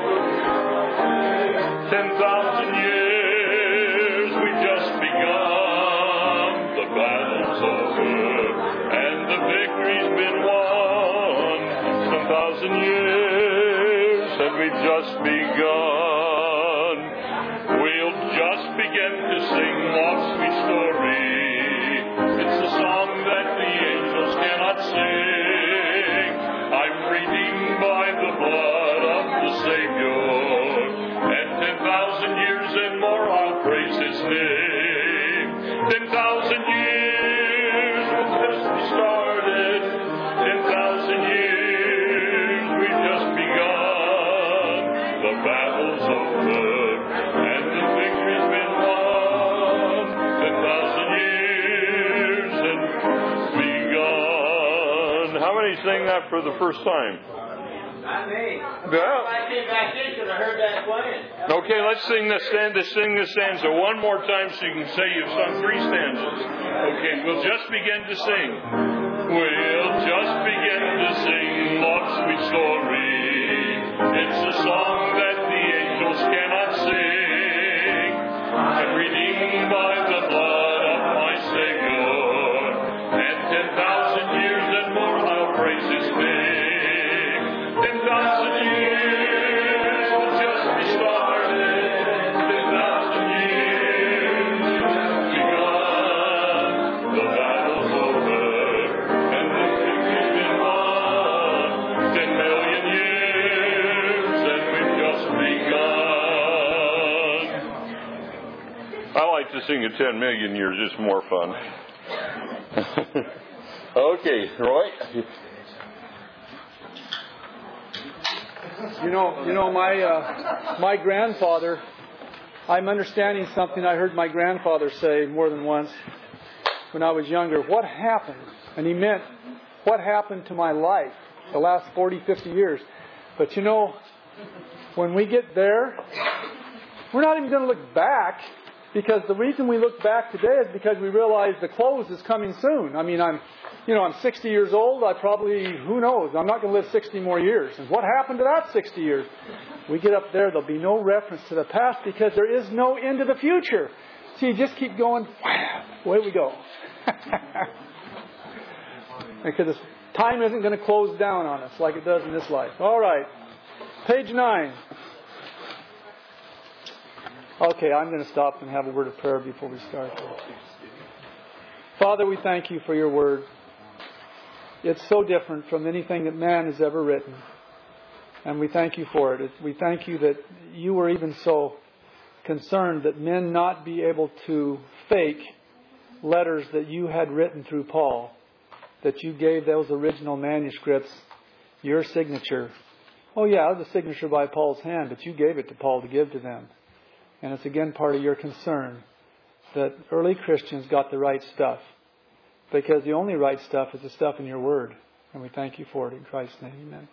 ten thousand years, we've just begun. The battle's over, and the victory's been won. Ten thousand years, and we've just begun. We'll just begin to sing Love's sweet story. It's a song that the angels cannot sing. I'm redeemed by the blood of the Savior, and ten thousand years and more I'll praise his name. Ten thousand years will just be started. Ten thousand years we've just begun. The battle's over, and the victory's been won. Ten thousand years and begun. How many sang that for the first time? Not me. Yeah. I came back in because I heard that playing. Okay, let's sing this stanza, sing this stanza one more time so you can say you've sung three stanzas. Okay, we'll just begin to sing. We'll just begin to sing Love's sweet story. It's a song that the angels cannot sing. I'm redeemed by the blood of my Savior, and ten thousand years and more I'll praise his name. Ten thousand years will just be started. Ten thousand years has begun. The battle's over, and the victory's been won. Ten million years, and we've just begun. I like to sing at ten million years. It's more fun. Okay, Roy. You know, you know, my uh, my grandfather. I'm understanding something I heard my grandfather say more than once. when I was younger, what happened? And he meant, what happened to my life the last forty, fifty years? But you know, when we get there, we're not even going to look back, because the reason we look back today is because we realize the close is coming soon. I mean, I'm, you know, I'm sixty years old. I probably, who knows, I'm not going to live sixty more years. And what happened to that sixty years? We get up there, there'll be no reference to the past because there is no end to the future. So you just keep going, away we go. Because time isn't going to close down on us like it does in this life. All right. Page nine. Okay, I'm going to stop and have a word of prayer before we start. Father, we thank you for your word. It's so different from anything that man has ever written. And we thank you for it. We thank you that you were even so concerned that men not be able to fake letters that you had written through Paul, that you gave those original manuscripts your signature. Oh yeah, it was a signature by Paul's hand, but you gave it to Paul to give to them. And it's again part of your concern that early Christians got the right stuff, because the only right stuff is the stuff in your word. And we thank you for it in Christ's name. Amen.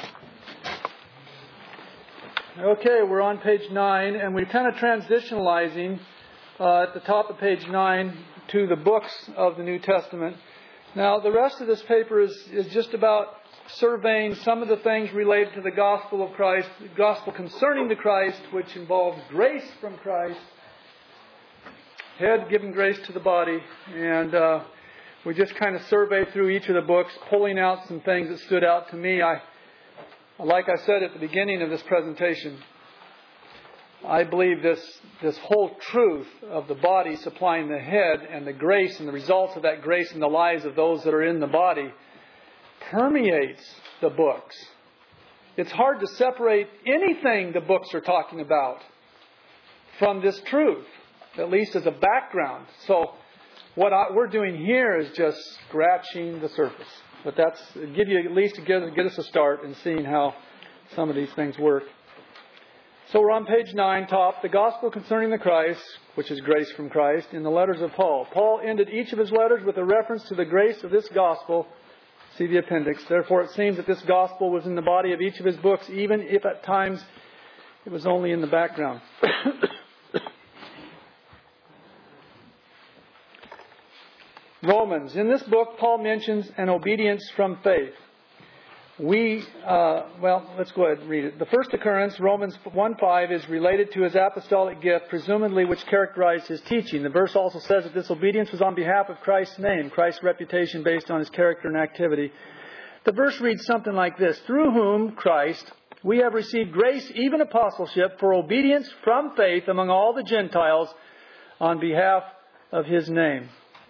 Okay, we're on page nine, and we're kind of transitionalizing uh, at the top of page nine to the books of the New Testament. Now, the rest of this paper is, is just about surveying some of the things related to the gospel of Christ, the gospel concerning the Christ, which involves grace from Christ, head giving grace to the body, and uh, we just kind of survey through each of the books, pulling out some things that stood out to me. I, like I said at the beginning of this presentation, I believe this this whole truth of the body supplying the head and the grace and the results of that grace in the lives of those that are in the body permeates the books. It's hard to separate anything the books are talking about from this truth, at least as a background. So what I, we're doing here is just scratching the surface. But that's give you at least to get, get us a start in seeing how some of these things work. So we're on page nine, top, the gospel concerning the Christ, which is grace from Christ, in the letters of Paul. Paul ended each of his letters with a reference to the grace of this gospel. See the appendix. Therefore, it seems that this gospel was in the body of each of his books, even if at times it was only in the background. Romans. In this book, Paul mentions an obedience from faith. We, uh, well, let's go ahead and read it. The first occurrence, Romans one five, is related to his apostolic gift, presumably which characterized his teaching. The verse also says that this obedience was on behalf of Christ's name, Christ's reputation based on his character and activity. The verse reads something like this: through whom, Christ, we have received grace, even apostleship, for obedience from faith among all the Gentiles on behalf of his name.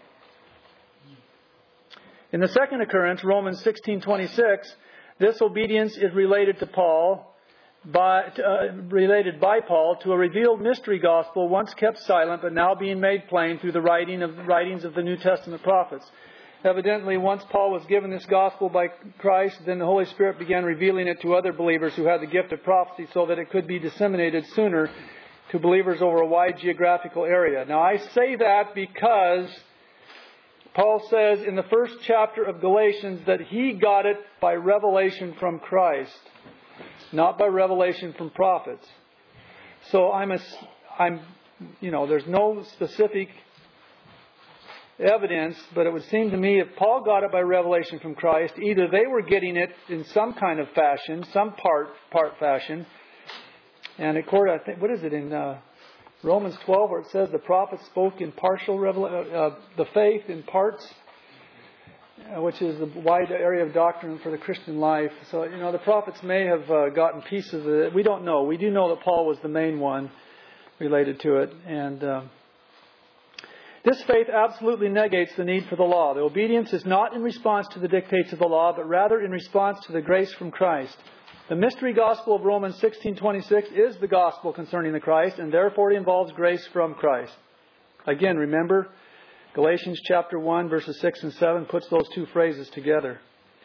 In the second occurrence, Romans sixteen twenty-six, this obedience is related to Paul, by, uh, related by Paul to a revealed mystery gospel once kept silent but now being made plain through the writing of the writings of the New Testament prophets. Evidently, once Paul was given this gospel by Christ, then the Holy Spirit began revealing it to other believers who had the gift of prophecy so that it could be disseminated sooner to believers over a wide geographical area. Now, I say that because Paul says in the first chapter of Galatians that he got it by revelation from Christ, not by revelation from prophets. So I'm, a, I'm, you know, there's no specific evidence, but it would seem to me if Paul got it by revelation from Christ, either they were getting it in some kind of fashion, some part part fashion, and according, I think, what is it in Uh, Romans twelve, where it says the prophets spoke in partial revelation, uh, the faith in parts, uh, which is the wide area of doctrine for the Christian life. So, you know, the prophets may have uh, gotten pieces of it. We don't know. We do know that Paul was the main one related to it. And uh, this faith absolutely negates the need for the law. The obedience is not in response to the dictates of the law, but rather in response to the grace from Christ. The mystery gospel of Romans sixteen twenty-six is the gospel concerning the Christ, and therefore it involves grace from Christ. Again, remember, Galatians chapter one, verses six and seven puts those two phrases together.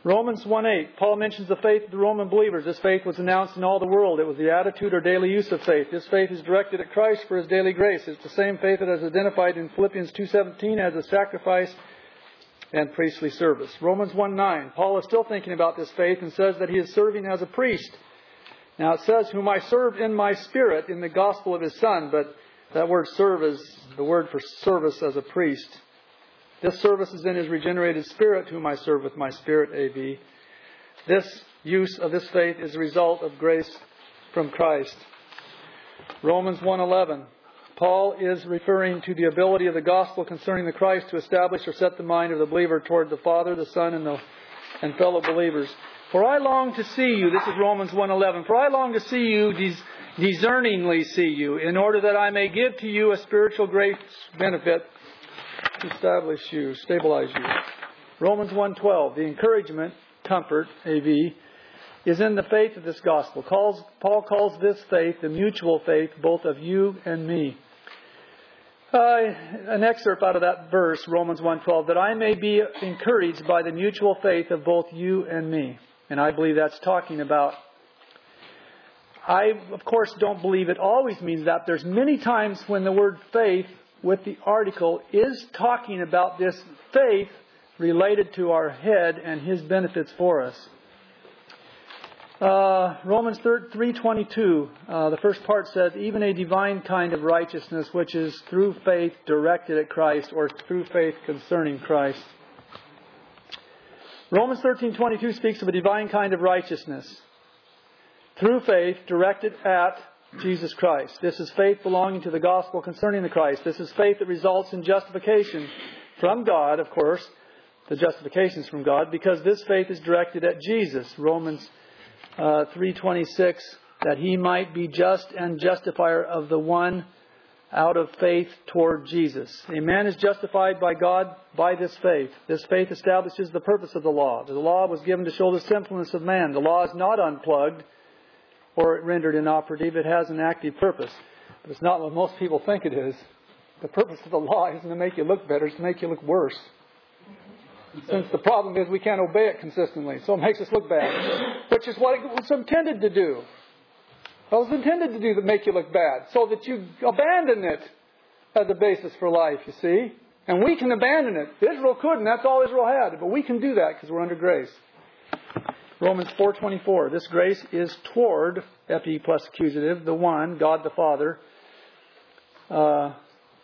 Romans one eight, Paul mentions the faith of the Roman believers. This faith was announced in all the world. It was the attitude or daily use of faith. This faith is directed at Christ for His daily grace. It's the same faith that is identified in Philippians two seventeen as a sacrifice and priestly service. Romans one nine, Paul is still thinking about this faith and says that he is serving as a priest. Now it says, whom I serve in my spirit in the gospel of His Son, but that word serve is the word for service as a priest. This service is in His regenerated spirit, whom I serve with my spirit, A V. This use of this faith is a result of grace from Christ. Romans one eleven. Paul is referring to the ability of the gospel concerning the Christ to establish or set the mind of the believer toward the Father, the Son, and the and fellow believers. For I long to see you, this is Romans one eleven, for I long to see you, des- discerningly see you, in order that I may give to you a spiritual grace benefit to establish you, stabilize you. Romans one twelve, the encouragement, comfort, A V, is in the faith of this gospel. Calls, Paul calls this faith the mutual faith both of you and me. Uh, an excerpt out of that verse, Romans one twelve, that I may be encouraged by the mutual faith of both you and me. And I believe that's talking about... I, of course, don't believe it always means that. There's many times when the word faith with the article is talking about this faith related to our head and His benefits for us. Uh, Romans three twenty-two, uh, the first part says, even a divine kind of righteousness which is through faith directed at Christ, or through faith concerning Christ. Romans thirteen twenty-two speaks of a divine kind of righteousness through faith directed at Jesus Christ. This is faith belonging to the gospel concerning the Christ. This is faith that results in justification from God, of course. The justification is from God, because this faith is directed at Jesus. Romans uh, three twenty-six, that He might be just and justifier of the one out of faith toward Jesus. A man is justified by God by this faith. This faith establishes the purpose of the law. The law was given to show the sinfulness of man. The law is not unplugged or rendered inoperative. It has an active purpose. But it's not what most people think it is. The purpose of the law isn't to make you look better, it's to make you look worse. Since the problem is we can't obey it consistently, so it makes us look bad. Which is what it was intended to do. It was intended to do to make you look bad, so that you abandon it as a basis for life, you see. And we can abandon it. Israel couldn't, that's all Israel had. But we can do that because we're under grace. Romans four twenty-four. This grace is toward, F E plus accusative, the one, God the Father, uh,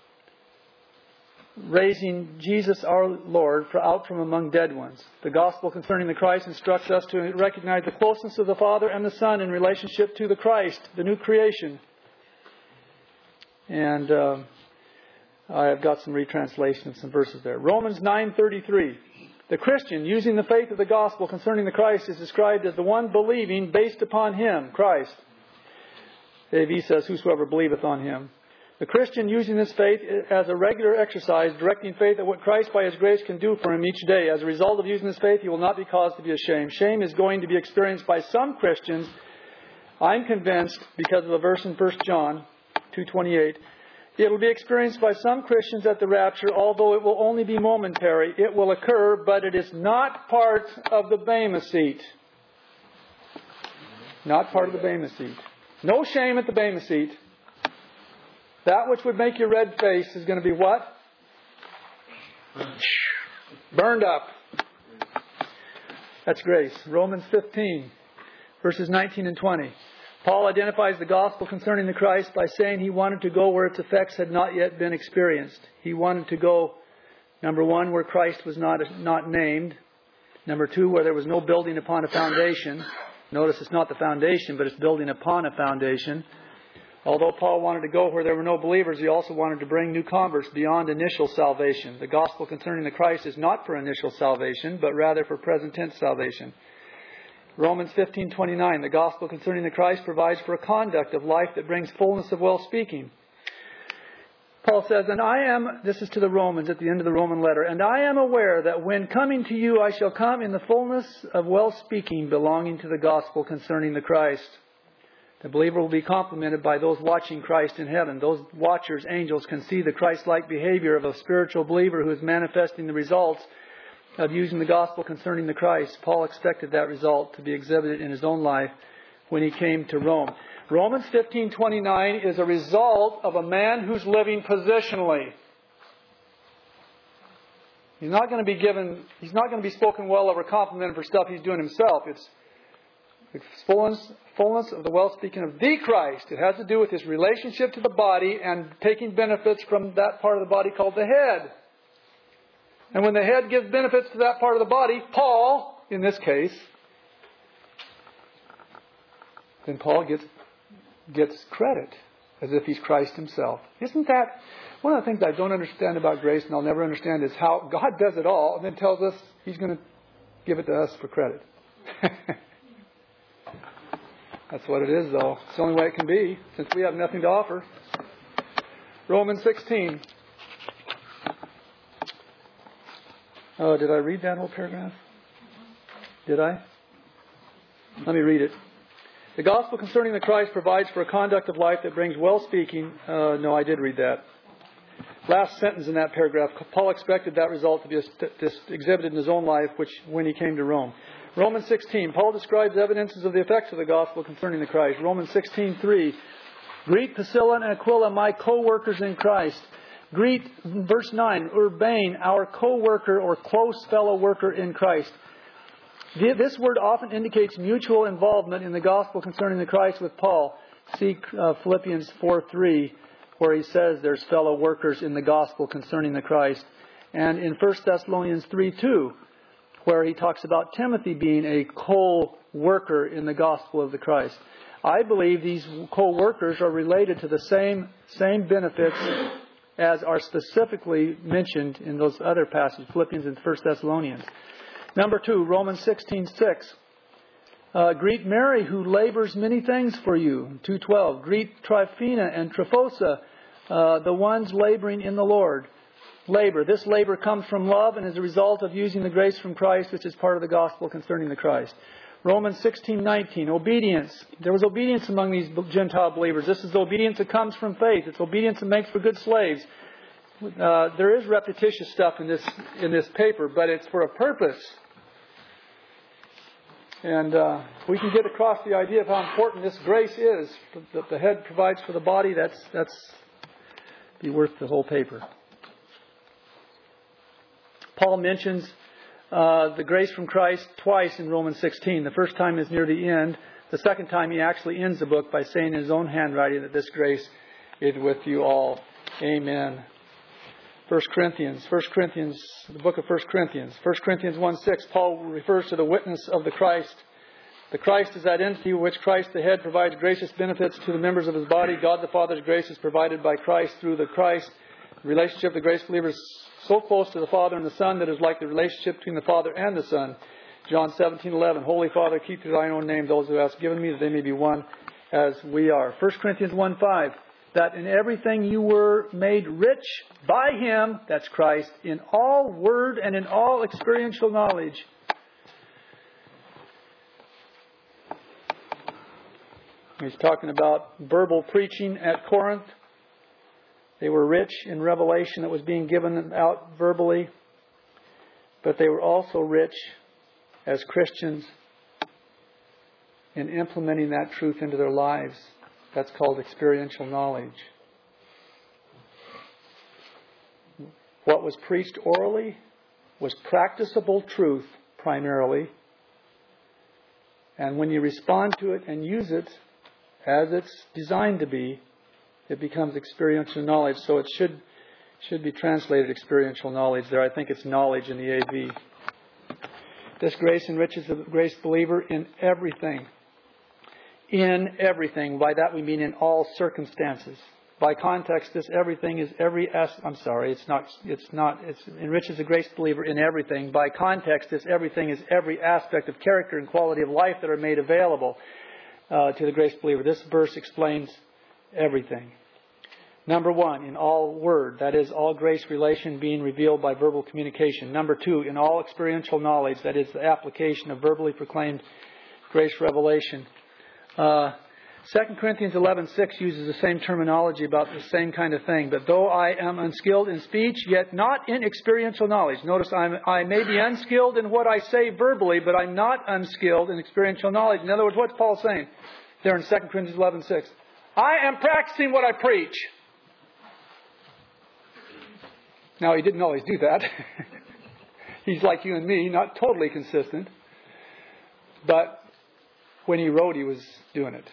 raising Jesus our Lord out from among dead ones. The gospel concerning the Christ instructs us to recognize the closeness of the Father and the Son in relationship to the Christ, the new creation. And uh, I have got some retranslation of some verses there. Romans nine thirty-three. The Christian, using the faith of the gospel concerning the Christ, is described as the one believing based upon Him, Christ. A V says, whosoever believeth on Him. The Christian, using this faith as a regular exercise, directing faith at what Christ by His grace can do for him each day. As a result of using this faith, he will not be caused to be ashamed. Shame is going to be experienced by some Christians, I'm convinced, because of a verse in First John two twenty-eight. It will be experienced by some Christians at the rapture, although it will only be momentary. It will occur, but it is not part of the Bema seat. Not part of the Bema seat. No shame at the Bema seat. That which would make your red face is going to be what? Burned up. That's grace. Romans fifteen, verses nineteen and twenty. Paul identifies the gospel concerning the Christ by saying he wanted to go where its effects had not yet been experienced. He wanted to go, number one, where Christ was not, not named. Number two, where there was no building upon a foundation. Notice it's not the foundation, but it's building upon a foundation. Although Paul wanted to go where there were no believers, he also wanted to bring new converts beyond initial salvation. The gospel concerning the Christ is not for initial salvation, but rather for present tense salvation. Romans fifteen twenty-nine. The gospel concerning the Christ provides for a conduct of life that brings fullness of well speaking. Paul says, and I am, this is to the Romans at the end of the Roman letter, and I am aware that when coming to you I shall come in the fullness of well speaking belonging to the gospel concerning the Christ. The believer will be complimented by those watching Christ in heaven. Those watchers, angels, can see the Christ-like behavior of a spiritual believer who is manifesting the results of using the gospel concerning the Christ, Paul expected that result to be exhibited in his own life when he came to Rome. Romans fifteen twenty-nine is a result of a man who's living positionally. He's not going to be given, he's not going to be spoken well of or complimented for stuff he's doing himself. It's the fullness, fullness of the well-speaking of the Christ. It has to do with his relationship to the body and taking benefits from that part of the body called the head. And when the head gives benefits to that part of the body, Paul, in this case, then Paul gets gets credit as if he's Christ himself. Isn't that one of the things I don't understand about grace, and I'll never understand, is how God does it all and then tells us He's going to give it to us for credit. That's what it is, though. It's the only way it can be, since we have nothing to offer. Romans sixteen. Oh, did I read that whole paragraph? Did I? Let me read it. The gospel concerning the Christ provides for a conduct of life that brings well-speaking. Uh, no, I did read that. Last sentence in that paragraph. Paul expected that result to be exhibited in his own life, which when he came to Rome. Romans sixteen. Paul describes evidences of the effects of the gospel concerning the Christ. Romans sixteen three. Greet Priscilla and Aquila, my co-workers in Christ. Greet, verse nine, Urbane, our co-worker or close fellow worker in Christ. This word often indicates mutual involvement in the gospel concerning the Christ with Paul. See uh, Philippians four three, where he says there's fellow workers in the gospel concerning the Christ. And in First Thessalonians three two, where he talks about Timothy being a co-worker in the gospel of the Christ. I believe these co-workers are related to the same same benefits as are specifically mentioned in those other passages, Philippians and First Thessalonians. Number two, Romans sixteen six. Uh, greet Mary, who labors many things for you. two twelve. Greet Tryphena and Tryphosa, uh, the ones laboring in the Lord. Labor. This labor comes from love and is a result of using the grace from Christ, which is part of the gospel concerning the Christ. Romans sixteen nineteen. Obedience. There was obedience among these Gentile believers. This is obedience that comes from faith. It's obedience that makes for good slaves. Uh, there is repetitious stuff in this in this paper, but it's for a purpose. And uh, we can get across the idea of how important this grace is that the head provides for the body. That's that's be worth the whole paper. Paul mentions uh, the grace from Christ twice in Romans sixteen. The first time is near the end. The second time he actually ends the book by saying in his own handwriting that this grace is with you all. Amen. First Corinthians, First Corinthians, the book of First Corinthians. First Corinthians one six, Paul refers to the witness of the Christ. The Christ is that entity which Christ the head provides gracious benefits to the members of his body. God the Father's grace is provided by Christ through the Christ. The relationship of the grace believer is so close to the Father and the Son that it is like the relationship between the Father and the Son. John seventeen eleven, Holy Father, keep to thine own name those who hast given me, that they may be one as we are. First Corinthians one five, that in everything you were made rich by Him, that's Christ, in all word and in all experiential knowledge. He's talking about verbal preaching at Corinth. They were rich in revelation that was being given out verbally, but they were also rich as Christians in implementing that truth into their lives. That's called experiential knowledge. What was preached orally was practicable truth primarily. And when you respond to it and use it as it's designed to be, it becomes experiential knowledge. So it should should be translated experiential knowledge there. I think it's knowledge in the A V. This grace enriches the grace believer in everything. In everything. By that we mean in all circumstances. By context, this everything is every as I'm sorry, it's not it's not it enriches the grace believer in everything. By context, this everything is every aspect of character and quality of life that are made available uh, to the grace believer. This verse explains everything. Number one, in all word, that is, all grace relation being revealed by verbal communication. Number two, in all experiential knowledge, that is, the application of verbally proclaimed grace revelation. Uh, Second Corinthians eleven six uses the same terminology about the same kind of thing. But though I am unskilled in speech, yet not in experiential knowledge. Notice I'm, I may be unskilled in what I say verbally, but I'm not unskilled in experiential knowledge. In other words, what's Paul saying there in Second Corinthians eleven six? I am practicing what I preach. Now, he didn't always do that. He's like you and me, not totally consistent. But when he wrote, he was doing it.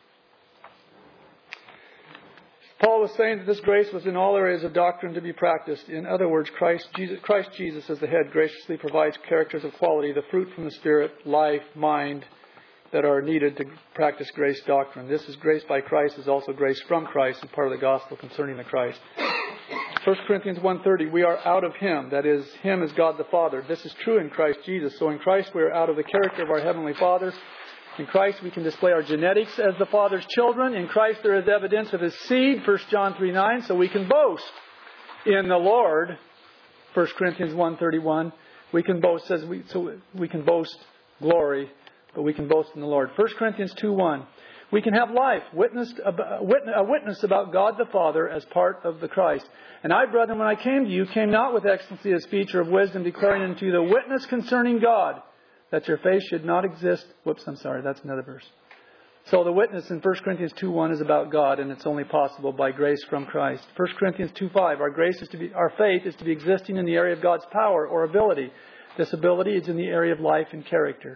Paul was saying that this grace was in all areas of doctrine to be practiced. In other words, Christ Jesus, Christ Jesus as the head graciously provides characters of quality, the fruit from the Spirit, life, mind, that are needed to practice grace doctrine. This is grace by Christ, is also grace from Christ, and part of the gospel concerning the Christ. First Corinthians one thirty, we are out of Him. That is, Him is God the Father. This is true in Christ Jesus. So in Christ we are out of the character of our Heavenly Father. In Christ we can display our genetics as the Father's children. In Christ there is evidence of His seed, First John three nine, so we can boast in the Lord. First Corinthians one thirty-one, we can boast, says we, so we can boast glory, but we can boast in the Lord. First Corinthians two one, we can have life, witnessed, a witness about God the Father as part of the Christ. And I, brethren, when I came to you, came not with excellency of speech or of wisdom, declaring unto you the witness concerning God, that your faith should not exist. Whoops, I'm sorry, that's another verse. So the witness in First Corinthians two one is about God, and it's only possible by grace from Christ. First Corinthians two five, our grace is to be, our faith is to be existing in the area of God's power or ability. This ability is in the area of life and character.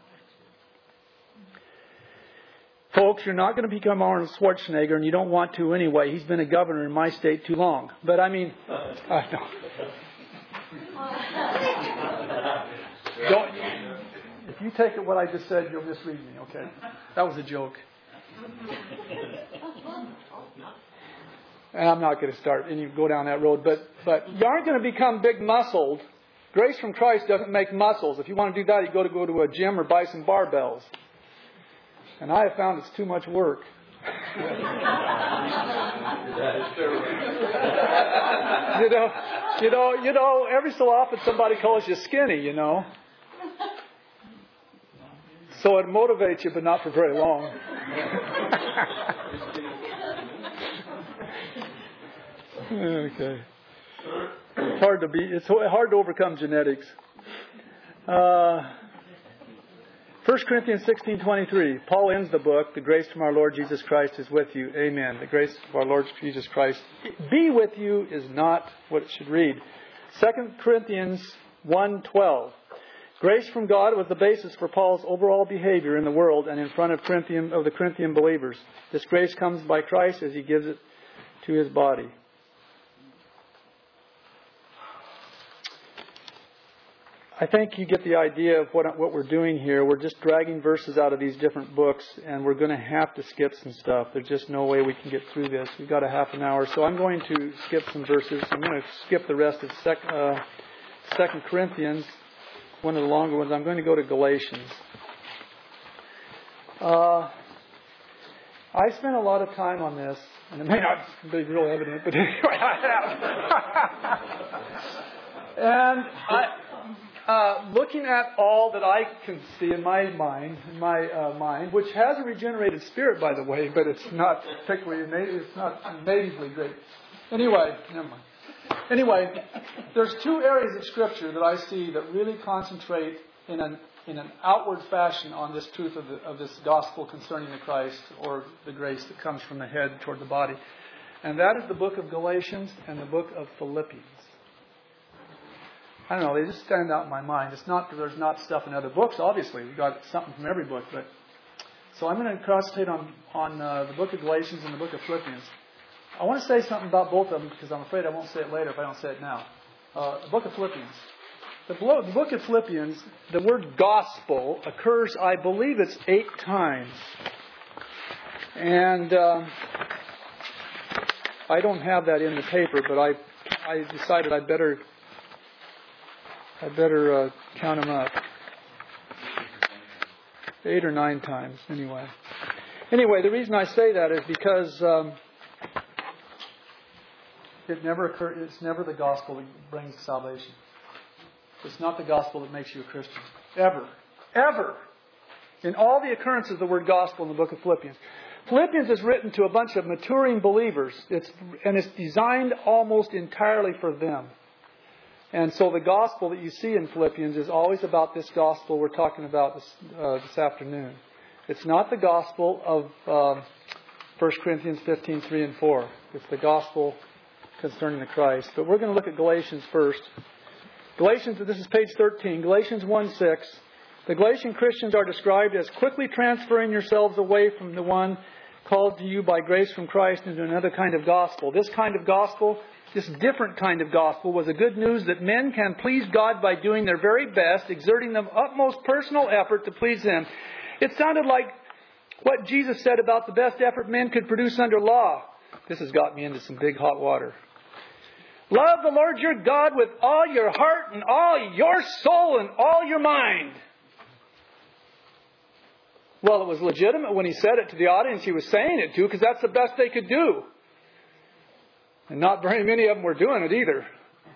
Folks, you're not going to become Arnold Schwarzenegger, and you don't want to anyway. He's been a governor in my state too long. But I mean, I know. Don't, if you take it what I just said, you'll misread me, okay? That was a joke. And I'm not going to start and you go down that road. But, but you aren't going to become big muscled. Grace from Christ doesn't make muscles. If you want to do that, you go to go to a gym or buy some barbells. And I have found it's too much work. you know, you know, you know, every so often somebody calls you skinny, you know. So it motivates you, but not for very long. Okay. It's hard to be. It's hard to overcome genetics. Uh, First Corinthians sixteen twenty-three. Paul ends the book. The grace from our Lord Jesus Christ is with you. Amen. The grace of our Lord Jesus Christ be with you is not what it should read. Second Corinthians one twelve. Grace from God was the basis for Paul's overall behavior in the world and in front of Corinthian of the Corinthian believers. This grace comes by Christ as He gives it to His body. I think you get the idea of what what we're doing here. We're just dragging verses out of these different books, and we're going to have to skip some stuff. There's just no way we can get through this. We've got a half an hour, so I'm going to skip some verses. I'm going to skip the rest of sec, uh, Second Corinthians, one of the longer ones. I'm going to go to Galatians. Uh, I spent a lot of time on this, and it may not be real evident, but anyway, I have. And I... Uh, looking at all that I can see in my mind, in my uh, mind, which has a regenerated spirit, by the way, but it's not particularly amazing. It's not amazingly great. Anyway, never mind. Anyway, there's two areas of Scripture that I see that really concentrate in an in an outward fashion on this truth of the, of this gospel concerning the Christ, or the grace that comes from the head toward the body, and that is the book of Galatians and the book of Philippians. I don't know, they just stand out in my mind. It's not that there's not stuff in other books, obviously. We've got something from every book. But so I'm going to concentrate on, on uh, the book of Galatians and the book of Philippians. I want to say something about both of them because I'm afraid I won't say it later if I don't say it now. Uh, the book of Philippians. The, the book of Philippians, the word gospel occurs, I believe it's eight times. And uh, I don't have that in the paper, but I, I decided I'd better... I better uh, count them up. Eight or nine times, anyway. Anyway, the reason I say that is because um, it never occur, it's never the gospel that brings salvation. It's not the gospel that makes you a Christian. Ever. Ever. In all the occurrences of the word gospel in the book of Philippians. Philippians is written to a bunch of maturing believers. It's, and it's designed almost entirely for them. And so the gospel that you see in Philippians is always about this gospel we're talking about this, uh, this afternoon. It's not the gospel of uh, First Corinthians fifteen, three and four. It's the gospel concerning the Christ. But we're going to look at Galatians first. Galatians, this is page thirteen, Galatians one six. The Galatian Christians are described as quickly transferring yourselves away from the one called to you by grace from Christ into another kind of gospel. This kind of gospel, this different kind of gospel, was the good news that men can please God by doing their very best, exerting the utmost personal effort to please Him. It sounded like what Jesus said about the best effort men could produce under law. This has got me into some big hot water. Love the Lord your God with all your heart and all your soul and all your mind. Well, it was legitimate when He said it to the audience He was saying it to, because that's the best they could do. And not very many of them were doing it either.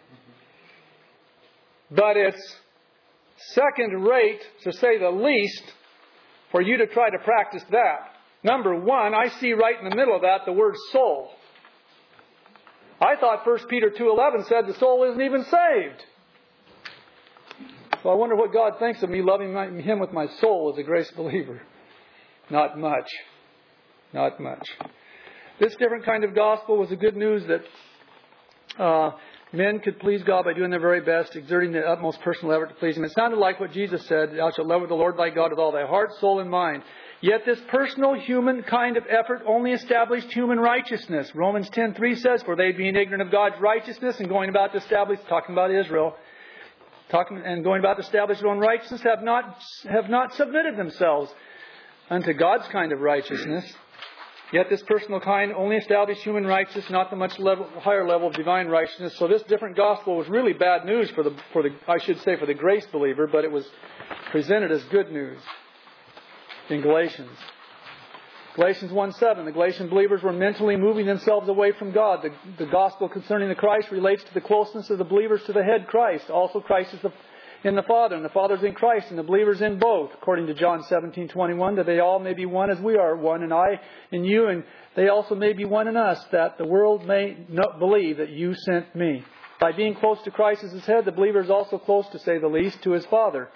But it's second rate, to say the least, for you to try to practice that. Number one, I see right in the middle of that the word soul. I thought First Peter two eleven said the soul isn't even saved. So I wonder what God thinks of me loving my, Him with my soul as a grace believer. Not much. Not much. This different kind of gospel was the good news that uh, men could please God by doing their very best, exerting the utmost personal effort to please Him. It sounded like what Jesus said, thou shalt love the Lord thy God with all thy heart, soul, and mind. Yet this personal human kind of effort only established human righteousness. Romans ten three says, for they being ignorant of God's righteousness and going about to establish, talking about Israel, talking and going about to establish their own righteousness, have not, have not submitted themselves unto God's kind of righteousness. Yet this personal kind only established human righteousness, not the much level, higher level of divine righteousness. So this different gospel was really bad news for the, for the, I should say, for the grace believer, but it was presented as good news in Galatians. Galatians one seven, the Galatian believers were mentally moving themselves away from God. The, the gospel concerning the Christ relates to the closeness of the believers to the head Christ. Also Christ is the, in the Father, and the Father is in Christ, and the believers in both. According to John seventeen twenty-one, that they all may be one as we are one, and I in you, and they also may be one in us, that the world may not believe that you sent me. By being close to Christ as His head, the believer is also close, to say the least, to his Father.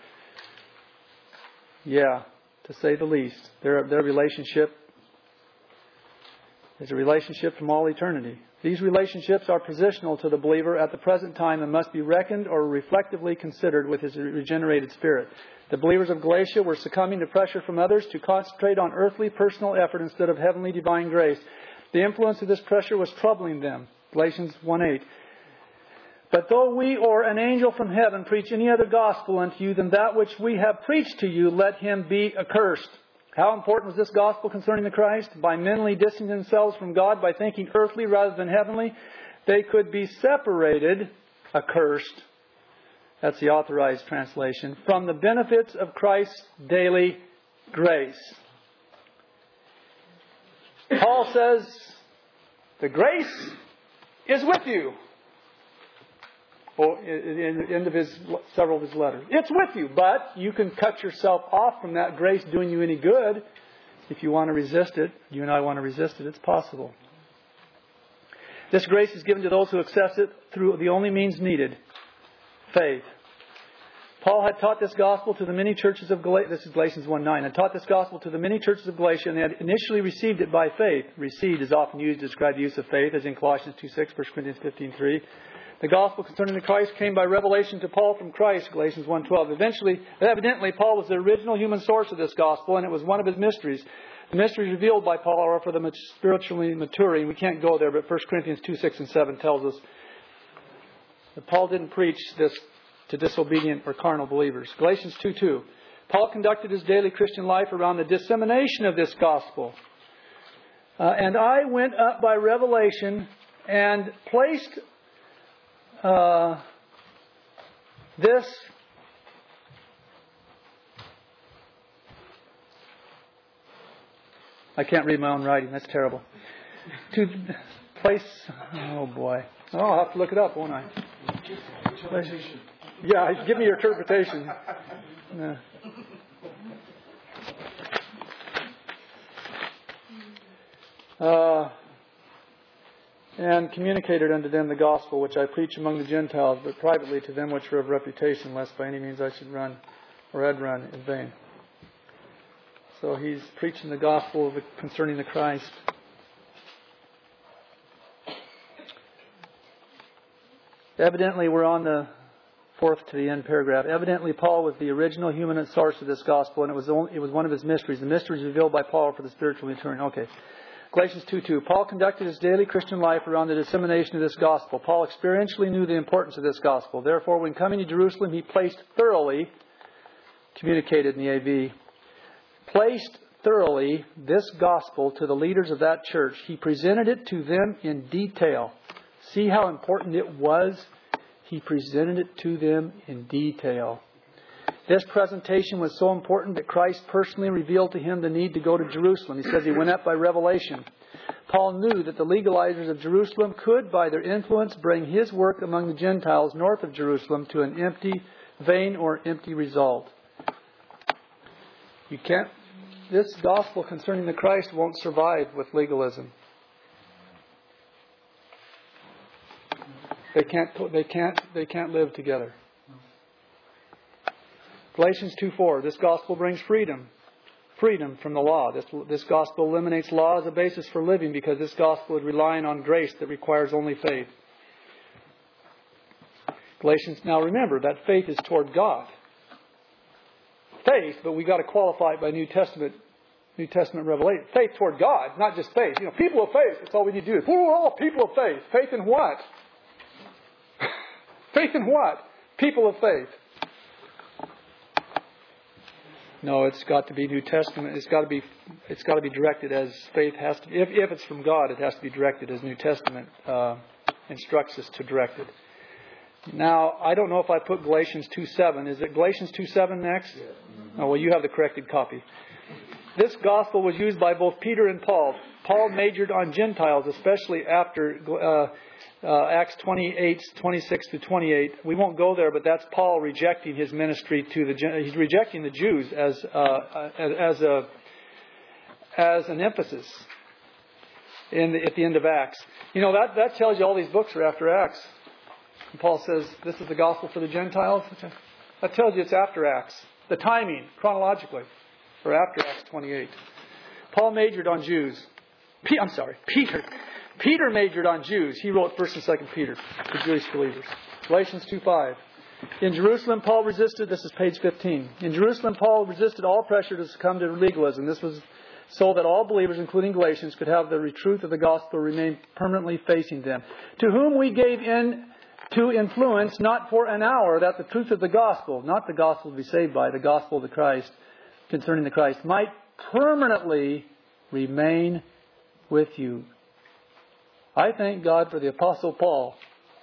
Yeah, to say the least. Their, their relationship is a relationship from all eternity. These relationships are positional to the believer at the present time and must be reckoned or reflectively considered with his regenerated spirit. The believers of Galatia were succumbing to pressure from others to concentrate on earthly personal effort instead of heavenly divine grace. The influence of this pressure was troubling them. Galatians one eight. But though we or an angel from heaven preach any other gospel unto you than that which we have preached to you, let him be accursed. How important was this gospel concerning the Christ? By mentally distancing themselves from God, by thinking earthly rather than heavenly, they could be separated, accursed, that's the authorized translation, from the benefits of Christ's daily grace. Paul says, the grace is with you. Or in the end of his several of his letters. It's with you, but you can cut yourself off from that grace doing you any good. If you want to resist it, you and I want to resist it, it's possible. This grace is given to those who access it through the only means needed, faith. Paul had taught this gospel to the many churches of Galatia. This is Galatians one nine. Had taught this gospel to the many churches of Galatia, and they had initially received it by faith. Received is often used to describe the use of faith, as in Colossians two six, First Corinthians fifteen three. The gospel concerning the Christ came by revelation to Paul from Christ, Galatians one twelve. Eventually, evidently, Paul was the original human source of this gospel, and it was one of his mysteries. The mysteries revealed by Paul are for the spiritually maturing. We can't go there, but First Corinthians two six and seven tells us that Paul didn't preach this to disobedient or carnal believers. Galatians two two. Paul conducted his daily Christian life around the dissemination of this gospel. Uh, and I went up by revelation and placed Uh, this I can't read my own writing. That's terrible. To place, oh boy. Oh, I'll have to look it up, won't I? Interpretation. Yeah, give me your interpretation. Yeah. Uh, and communicated unto them the gospel which I preach among the Gentiles, but privately to them which are of reputation, lest by any means I should run or had run in vain. So he's preaching the gospel of the, concerning the Christ. Evidently, we're on the fourth to the end paragraph. Evidently, Paul was the original human source of this gospel, and it was only, it was one of his mysteries. The mysteries revealed by Paul for the spiritual return. Okay. Galatians two two. Paul conducted his daily Christian life around the dissemination of this gospel. Paul experientially knew the importance of this gospel. Therefore, when coming to Jerusalem, he placed thoroughly, communicated in the A V, placed thoroughly this gospel to the leaders of that church. He presented it to them in detail. See how important it was? He presented it to them in detail. This presentation was so important that Christ personally revealed to him the need to go to Jerusalem. He says he went up by revelation. Paul knew that the legalizers of Jerusalem could, by their influence, bring his work among the Gentiles north of Jerusalem to an empty, vain or empty result. You can't. This gospel concerning the Christ won't survive with legalism. They can't. They can't. They can't live together. Galatians two four. This gospel brings freedom, freedom from the law. This this gospel eliminates law as a basis for living, because this gospel is relying on grace that requires only faith. Galatians. Now remember that faith is toward God. Faith, but we got to qualify it by New Testament, New Testament revelation. Faith toward God, not just faith. You know, people of faith. That's all we need to do. We're all people of faith. Faith in what? Faith in what? People of faith. No, it's got to be New Testament. It's got to be. It's got to be directed as faith has to. If if it's from God, it has to be directed as New Testament uh, instructs us to direct it. Now, I don't know if I put Galatians two seven. Is it Galatians two seven next? Yeah. Mm-hmm. Oh, well, you have the corrected copy. This gospel was used by both Peter and Paul. Paul majored on Gentiles, especially after uh, uh, Acts twenty-eight, twenty-six to twenty-eight. We won't go there, but that's Paul rejecting his ministry to the. He's rejecting the Jews as uh, as a as an emphasis in the, at the end of Acts. You know, that that tells you all these books are after Acts. And Paul says this is the gospel for the Gentiles. That tells you it's after Acts. The timing chronologically, or after Acts twenty-eight. Paul majored on Jews. P- I'm sorry, Peter. Peter majored on Jews. He wrote First and Second Peter to Jewish believers. Galatians two five. In Jerusalem, Paul resisted. This is page fifteen. In Jerusalem, Paul resisted all pressure to succumb to legalism. This was so that all believers, including Galatians, could have the truth of the gospel remain permanently facing them. To whom we gave in to influence, not for an hour, that the truth of the gospel, not the gospel to be saved by, the gospel of the Christ, concerning the Christ, might permanently remain with you. I thank God for the Apostle Paul.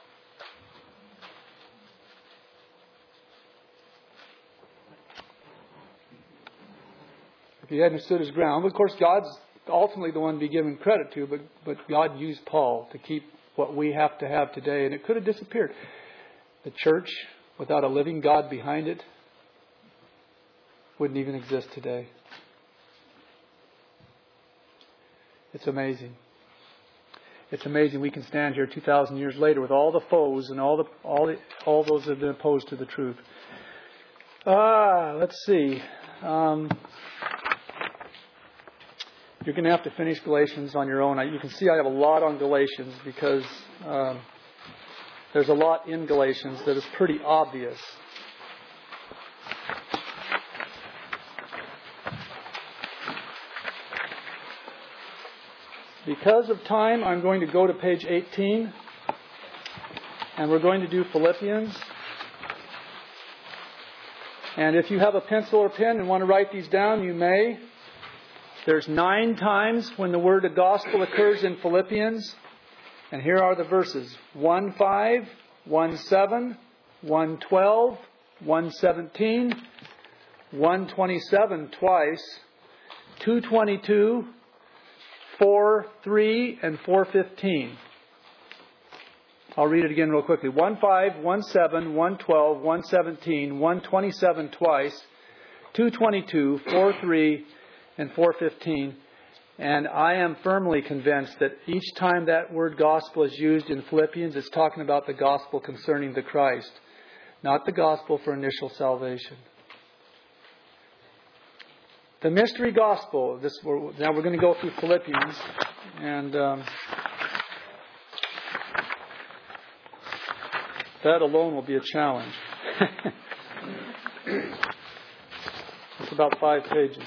If he hadn't stood his ground, of course, God's ultimately the one to be given credit to, but, but God used Paul to keep what we have to have today, and it could have disappeared. The church, without a living God behind it, wouldn't even exist today. It's amazing. It's amazing we can stand here two thousand years later with all the foes and all the all the all those that have been opposed to the truth. Ah, let's see. Um, You're going to have to finish Galatians on your own. You can see I have a lot on Galatians because um, there's a lot in Galatians that is pretty obvious. Because of time, I'm going to go to page eighteen, and we're going to do Philippians. And if you have a pencil or pen and want to write these down, you may. There's nine times when the word of gospel occurs in Philippians. And here are the verses. one five, one seven, one twelve, one seventeen, one twenty-seven twice, two twenty-two, four three, and four fifteen. I'll read it again real quickly. one five, one seven, one twelve, one seventeen, one twenty-seven twice, two twenty-two, four three, and four fifteen. And I am firmly convinced that each time that word gospel is used in Philippians, it's talking about the gospel concerning the Christ, not the gospel for initial salvation. The mystery gospel. This we're, now we're going to go through Philippians, and um, that alone will be a challenge. It's about five pages.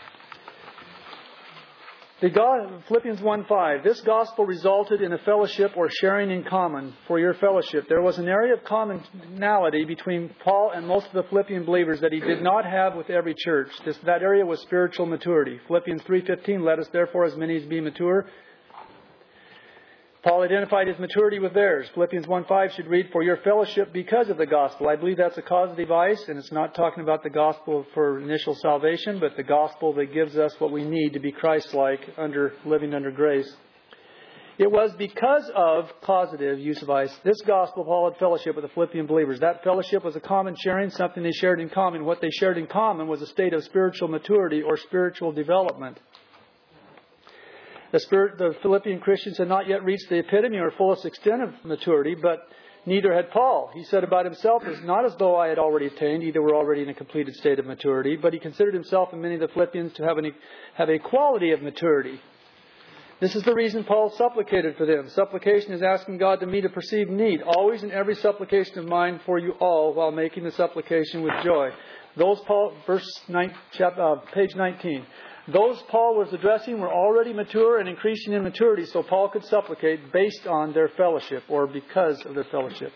The God, Philippians one five, this gospel resulted in a fellowship or sharing in common for your fellowship. There was an area of commonality between Paul and most of the Philippian believers that he did not have with every church. This, that area was spiritual maturity. Philippians three fifteen, let us therefore as many as be mature. Paul identified his maturity with theirs. Philippians one five should read, for your fellowship because of the gospel. I believe that's a causative vice, and it's not talking about the gospel for initial salvation, but the gospel that gives us what we need to be Christ-like under living under grace. It was because of causative use of vice. This gospel, Paul had fellowship with the Philippian believers. That fellowship was a common sharing, something they shared in common. What they shared in common was a state of spiritual maturity or spiritual development. The, spirit, the Philippian Christians had not yet reached the epitome or fullest extent of maturity, but neither had Paul. He said about himself, "It's not as though I had already attained, either were already in a completed state of maturity," but he considered himself and many of the Philippians to have, an, have a quality of maturity. This is the reason Paul supplicated for them. Supplication is asking God to meet a perceived need, always in every supplication of mine for you all, while making the supplication with joy. Those Paul, verse nine, chapter, uh, page nineteen. Those Paul was addressing were already mature and increasing in maturity, so Paul could supplicate based on their fellowship or because of their fellowship.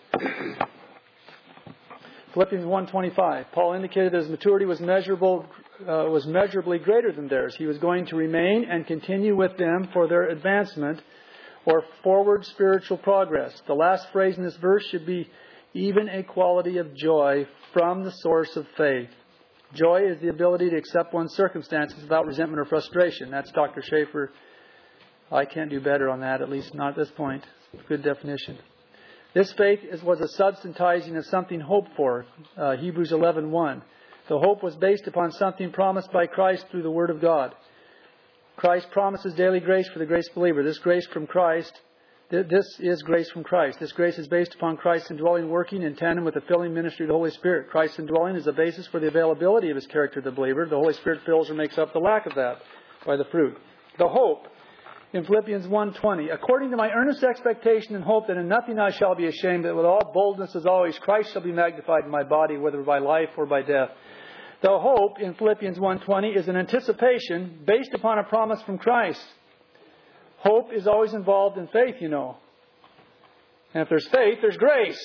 Philippians one twenty-five. Paul indicated that his maturity was measurable, uh, was measurably greater than theirs. He was going to remain and continue with them for their advancement or forward spiritual progress. The last phrase in this verse should be even a quality of joy from the source of faith. Joy is the ability to accept one's circumstances without resentment or frustration. That's Doctor Schaefer. I can't do better on that, at least not at this point. Good definition. This faith is, was a substantizing of something hoped for. Uh, Hebrews eleven one. The hope was based upon something promised by Christ through the Word of God. Christ promises daily grace for the grace believer. This grace from Christ This is grace from Christ. This grace is based upon Christ's indwelling working in tandem with the filling ministry of the Holy Spirit. Christ's indwelling is the basis for the availability of His character to the believer. The Holy Spirit fills or makes up the lack of that by the fruit. The hope in Philippians one twenty. According to my earnest expectation and hope that in nothing I shall be ashamed, that with all boldness as always Christ shall be magnified in my body, whether by life or by death. The hope in Philippians one twenty is an anticipation based upon a promise from Christ. Hope is always involved in faith, you know. And if there's faith, there's grace.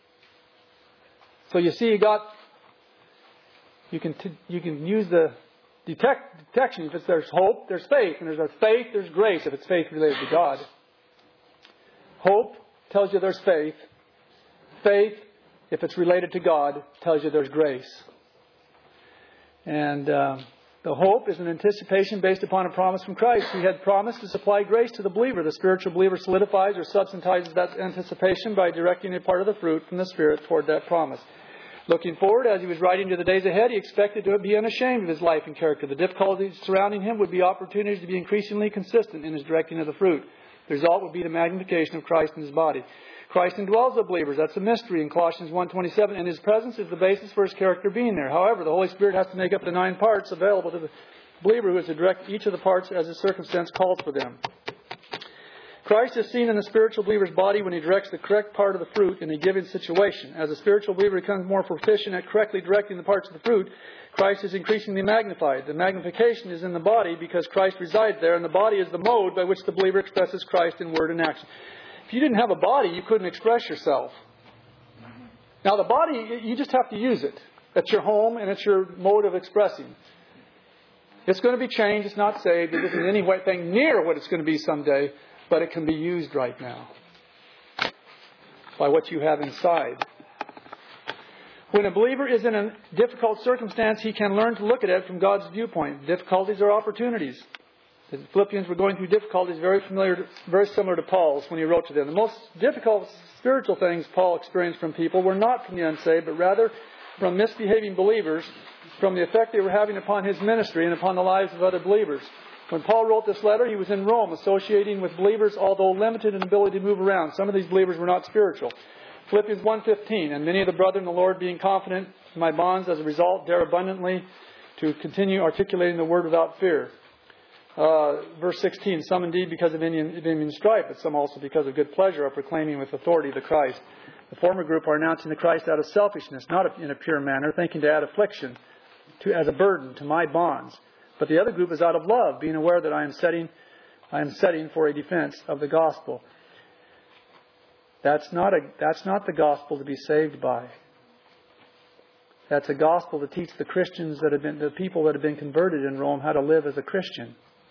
So you see, you got, you can t- you can use the detect, detection. If it's, there's hope, there's faith. And there's faith, there's grace if it's faith related to God. Hope tells you there's faith. Faith, if it's related to God, tells you there's grace. And Um, The hope is an anticipation based upon a promise from Christ. He had promised to supply grace to the believer. The spiritual believer solidifies or substantizes that anticipation by directing a part of the fruit from the Spirit toward that promise. Looking forward, as he was writing to the days ahead, he expected to be unashamed of his life and character. The difficulties surrounding him would be opportunities to be increasingly consistent in his directing of the fruit. The result would be the magnification of Christ in his body. Christ indwells the believers. That's a mystery in Colossians one twenty-seven. And His presence is the basis for His character being there. However, the Holy Spirit has to make up the nine parts available to the believer who is to direct each of the parts as his circumstance calls for them. Christ is seen in the spiritual believer's body when he directs the correct part of the fruit in a given situation. As the spiritual believer becomes more proficient at correctly directing the parts of the fruit, Christ is increasingly magnified. The magnification is in the body because Christ resides there, and the body is the mode by which the believer expresses Christ in word and action. If you didn't have a body, you couldn't express yourself. Now, the body, you just have to use it. It's your home and it's your mode of expressing. It's going to be changed. It's not saved. It isn't anything near what it's going to be someday, but it can be used right now by what you have inside. When a believer is in a difficult circumstance, he can learn to look at it from God's viewpoint. Difficulties are opportunities. The Philippians were going through difficulties very familiar, very similar to Paul's when he wrote to them. The most difficult spiritual things Paul experienced from people were not from the unsaved, but rather from misbehaving believers, from the effect they were having upon his ministry and upon the lives of other believers. When Paul wrote this letter, he was in Rome, associating with believers, although limited in ability to move around. Some of these believers were not spiritual. Philippians one fifteen, and many of the brethren in the Lord, being confident in my bonds, as a result, dare abundantly to continue articulating the word without fear. Uh, verse sixteen, some indeed because of Indian, Indian strife, but some also because of good pleasure are proclaiming with authority the Christ. The former group are announcing the Christ out of selfishness, not in a pure manner, thinking to add affliction to as a burden to my bonds. But the other group is out of love, being aware that I am setting, I am setting for a defense of the gospel. That's not a, that's not the gospel to be saved by. That's a gospel to teach the Christians that have been, the people that have been converted in Rome, how to live as a Christian.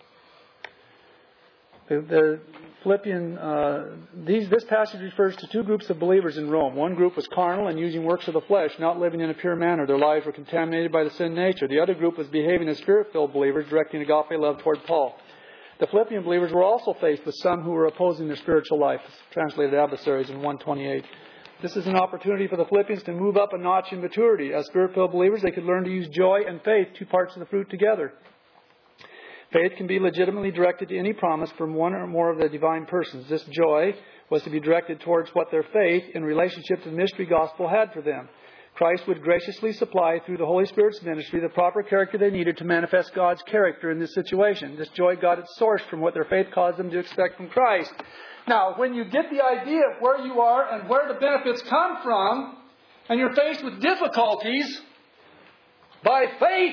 The, the Philippian, uh, these, this passage refers to two groups of believers in Rome. One group was carnal and using works of the flesh, not living in a pure manner. Their lives were contaminated by the sin nature. The other group was behaving as Spirit-filled believers, directing agape love toward Paul. The Philippian believers were also faced with some who were opposing their spiritual life, translated adversaries in one twenty-eight. This is an opportunity for the Philippians to move up a notch in maturity. As Spirit-filled believers, they could learn to use joy and faith, two parts of the fruit, together. Faith can be legitimately directed to any promise from one or more of the divine persons. This joy was to be directed towards what their faith in relationship to the mystery gospel had for them. Christ would graciously supply through the Holy Spirit's ministry the proper character they needed to manifest God's character in this situation. This joy got its source from what their faith caused them to expect from Christ. Now, when you get the idea of where you are and where the benefits come from, and you're faced with difficulties, by faith,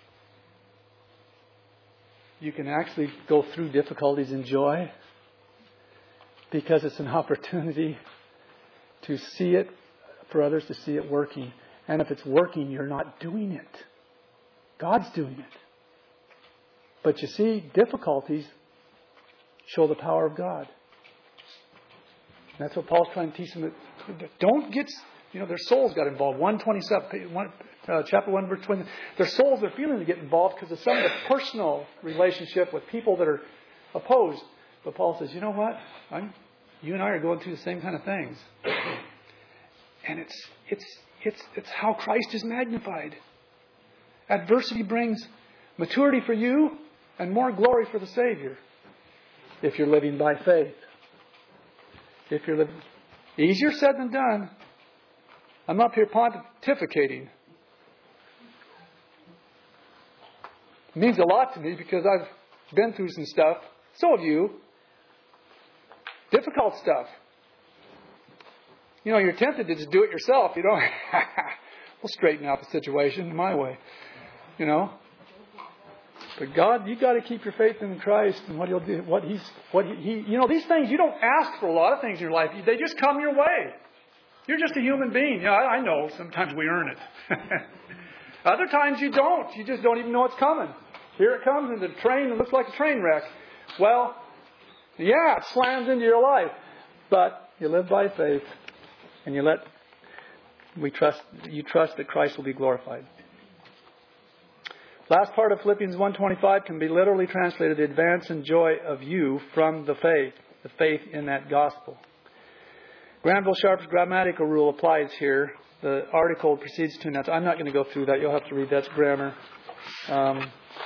you can actually go through difficulties in joy, because it's an opportunity to see it, for others to see it working. And if it's working, you're not doing it. God's doing it. But you see, difficulties show the power of God. And that's what Paul's trying to teach them. Don't get, you know, their souls got involved. one twenty-seven, one, uh, chapter one, verse twenty. Their souls are feeling to get involved because of some of the personal relationship with people that are opposed. But Paul says, you know what? I'm, you and I are going through the same kind of things. And it's it's it's it's how Christ is magnified. Adversity brings maturity for you and more glory for the Savior. If you're living by faith. If you're living, easier said than done. I'm up here pontificating. It means a lot to me because I've been through some stuff. So have you. Difficult stuff. You know, you're tempted to just do it yourself. You know, we'll straighten out the situation my way. You know, but God, you got to keep your faith in Christ and what He'll do. What He's, what He, he, you know, these things you don't ask for a lot of things in your life. They just come your way. You're just a human being. Yeah, I, I know. Sometimes we earn it. Other times you don't. You just don't even know it's coming. Here it comes, and the train it looks like a train wreck. Well, yeah, it slams into your life, but you live by faith. And you let, we trust, you trust that Christ will be glorified. Last part of Philippians one twenty-five can be literally translated, the advance and joy of you from the faith, the faith in that gospel. Granville Sharp's grammatical rule applies here. The article proceeds to, now I'm not going to go through that. You'll have to read that's grammar. Um,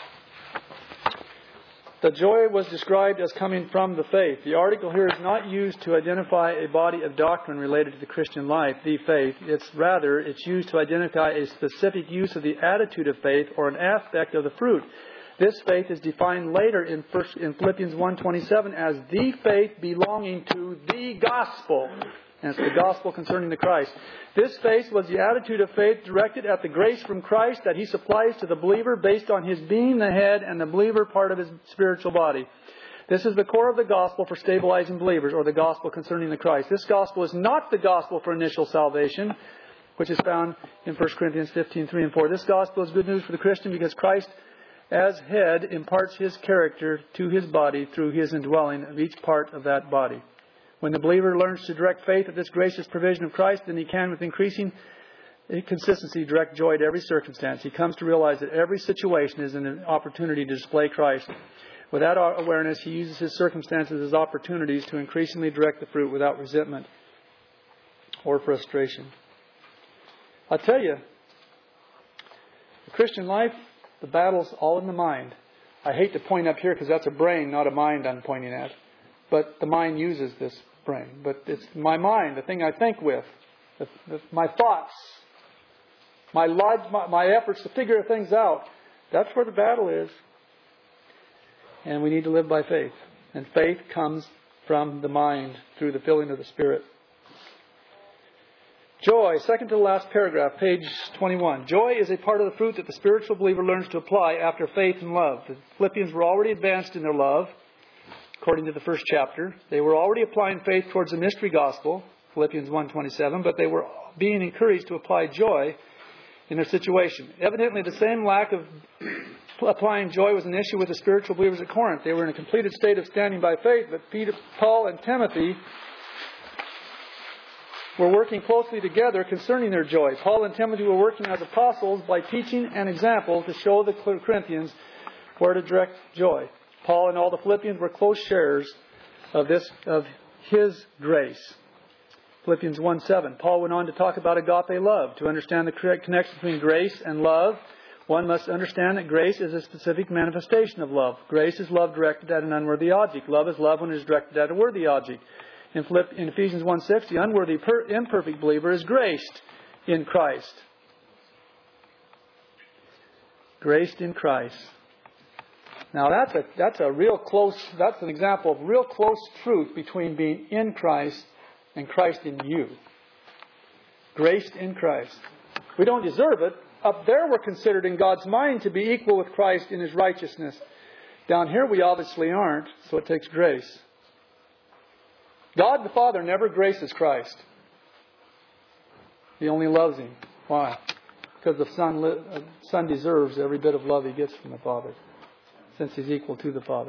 The joy was described as coming from the faith. The article here is not used to identify a body of doctrine related to the Christian life, the faith. It's rather, it's used to identify a specific use of the attitude of faith or an aspect of the fruit. This faith is defined later in, first, in Philippians one twenty-seven as the faith belonging to the gospel. And it's the gospel concerning the Christ. This faith was the attitude of faith directed at the grace from Christ that He supplies to the believer based on His being the head and the believer part of His spiritual body. This is the core of the gospel for stabilizing believers, or the gospel concerning the Christ. This gospel is not the gospel for initial salvation, which is found in First Corinthians fifteen, three and four. This gospel is good news for the Christian because Christ, as head, imparts His character to His body through His indwelling of each part of that body. When the believer learns to direct faith at this gracious provision of Christ, then he can, with increasing consistency, direct joy to every circumstance. He comes to realize that every situation is an opportunity to display Christ. With that awareness, he uses his circumstances as opportunities to increasingly direct the fruit without resentment or frustration. I'll tell you, the Christian life, the battle's all in the mind. I hate to point up here because that's a brain, not a mind I'm pointing at. But the mind uses this brain. But it's my mind, the thing I think with, the, the, my thoughts, my, log, my, my efforts to figure things out. That's where the battle is. And we need to live by faith. And faith comes from the mind through the filling of the Spirit. Joy, second to the last paragraph, page twenty-one. Joy is a part of the fruit that the spiritual believer learns to apply after faith and love. The Philippians were already advanced in their love, according to the first chapter. They were already applying faith towards the mystery gospel, Philippians one twenty-seven, but they were being encouraged to apply joy in their situation. Evidently, the same lack of applying joy was an issue with the spiritual believers at Corinth. They were in a completed state of standing by faith, but Peter, Paul and Timothy were working closely together concerning their joy. Paul and Timothy were working as apostles by teaching an example to show the Corinthians where to direct joy. Paul and all the Philippians were close sharers of this, of his grace. Philippians one seven. Paul went on to talk about agape love. To understand the correct connection between grace and love, one must understand that grace is a specific manifestation of love. Grace is love directed at an unworthy object. Love is love when it is directed at a worthy object. In, Philipp, in Ephesians one six, the unworthy, per, imperfect believer is graced in Christ. Graced in Christ. Now that's a that's a real close, that's an example of real close truth between being in Christ and Christ in you. Graced in Christ. We don't deserve it. Up there we're considered in God's mind to be equal with Christ in His righteousness. Down here we obviously aren't, so it takes grace. God the Father never graces Christ. He only loves Him. Why? Because the Son, the Son deserves every bit of love He gets from the Father, since He's equal to the Father.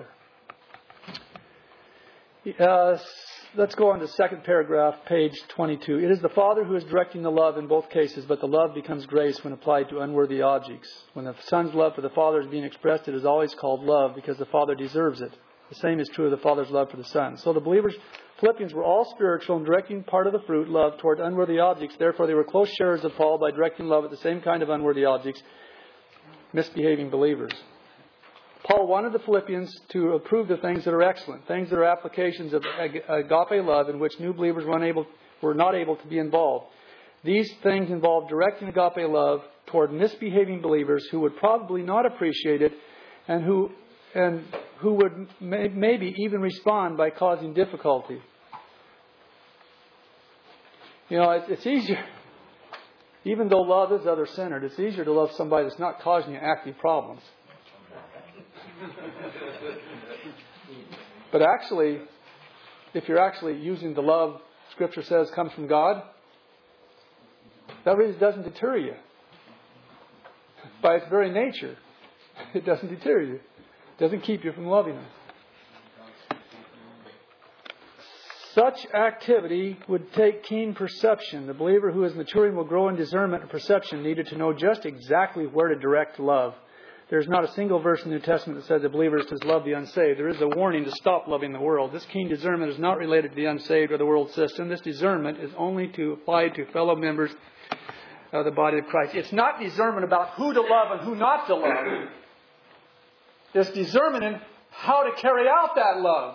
Uh, let's go on to the second paragraph, page twenty-two. It is the Father who is directing the love in both cases, but the love becomes grace when applied to unworthy objects. When the Son's love for the Father is being expressed, it is always called love because the Father deserves it. The same is true of the Father's love for the Son. So the believers, Philippians, were all spiritual and directing part of the fruit, love, toward unworthy objects. Therefore, they were close sharers of Paul by directing love at the same kind of unworthy objects, misbehaving believers. Paul wanted the Philippians to approve the things that are excellent, things that are applications of agape love in which new believers were, unable, were not able to be involved. These things involve directing agape love toward misbehaving believers who would probably not appreciate it and who and who would may, maybe even respond by causing difficulty. You know, it's, it's easier, even though love is other-centered, it's easier to love somebody that's not causing you active problems. But actually, if you're actually using the love Scripture says comes from God, that really doesn't deter you. By its very nature, it doesn't deter you. It doesn't keep you from loving them. Such activity would take keen perception. The believer who is maturing will grow in discernment and perception needed to know just exactly where to direct love. There's not a single verse in the New Testament that says the believer is to love the unsaved. There is a warning to stop loving the world. This keen discernment is not related to the unsaved or the world system. This discernment is only to apply to fellow members of the body of Christ. It's not discernment about who to love and who not to love. It's discernment in how to carry out that love.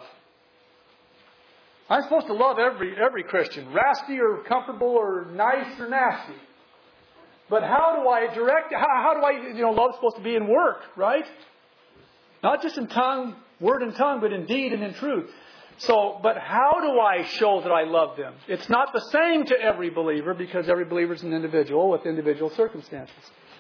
I'm supposed to love every every Christian, raspy or comfortable or nice or nasty. But how do I direct, how, how do I, you know, love is supposed to be in work, right? Not just in tongue, word and tongue, but in deed and in truth. So, but how do I show that I love them? It's not the same to every believer because every believer is an individual with individual circumstances.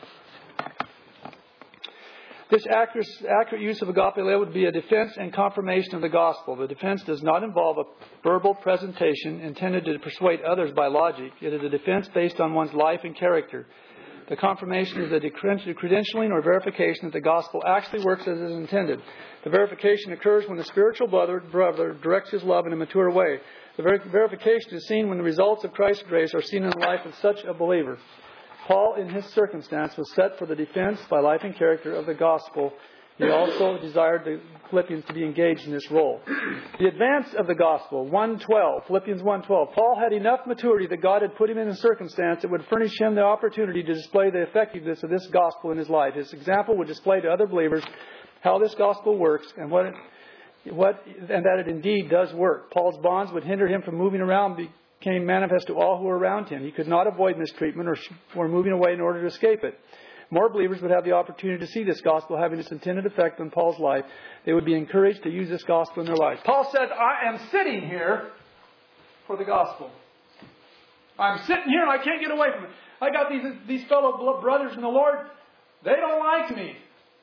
This accurate, accurate use of agape love would be a defense and confirmation of the gospel. The defense does not involve a verbal presentation intended to persuade others by logic. It is a defense based on one's life and character. The confirmation is a credentialing or verification that the gospel actually works as it is intended. The verification occurs when the spiritual brother, brother directs his love in a mature way. The ver- verification is seen when the results of Christ's grace are seen in the life of such a believer. Paul, in his circumstance, was set for the defense by life and character of the gospel. He also desired the Philippians to be engaged in this role. The advance of the gospel, one twelve, Philippians one twelve. Paul had enough maturity that God had put him in a circumstance that would furnish him the opportunity to display the effectiveness of this gospel in his life. His example would display to other believers how this gospel works and what it, what and that it indeed does work. Paul's bonds would hinder him from moving around became manifest to all who were around him. He could not avoid mistreatment or, or moving away in order to escape it. More believers would have the opportunity to see this gospel having its intended effect on Paul's life. They would be encouraged to use this gospel in their lives. Paul said, I am sitting here for the gospel. I'm sitting here and I can't get away from it. I got these, these fellow brothers in the Lord. They don't like me.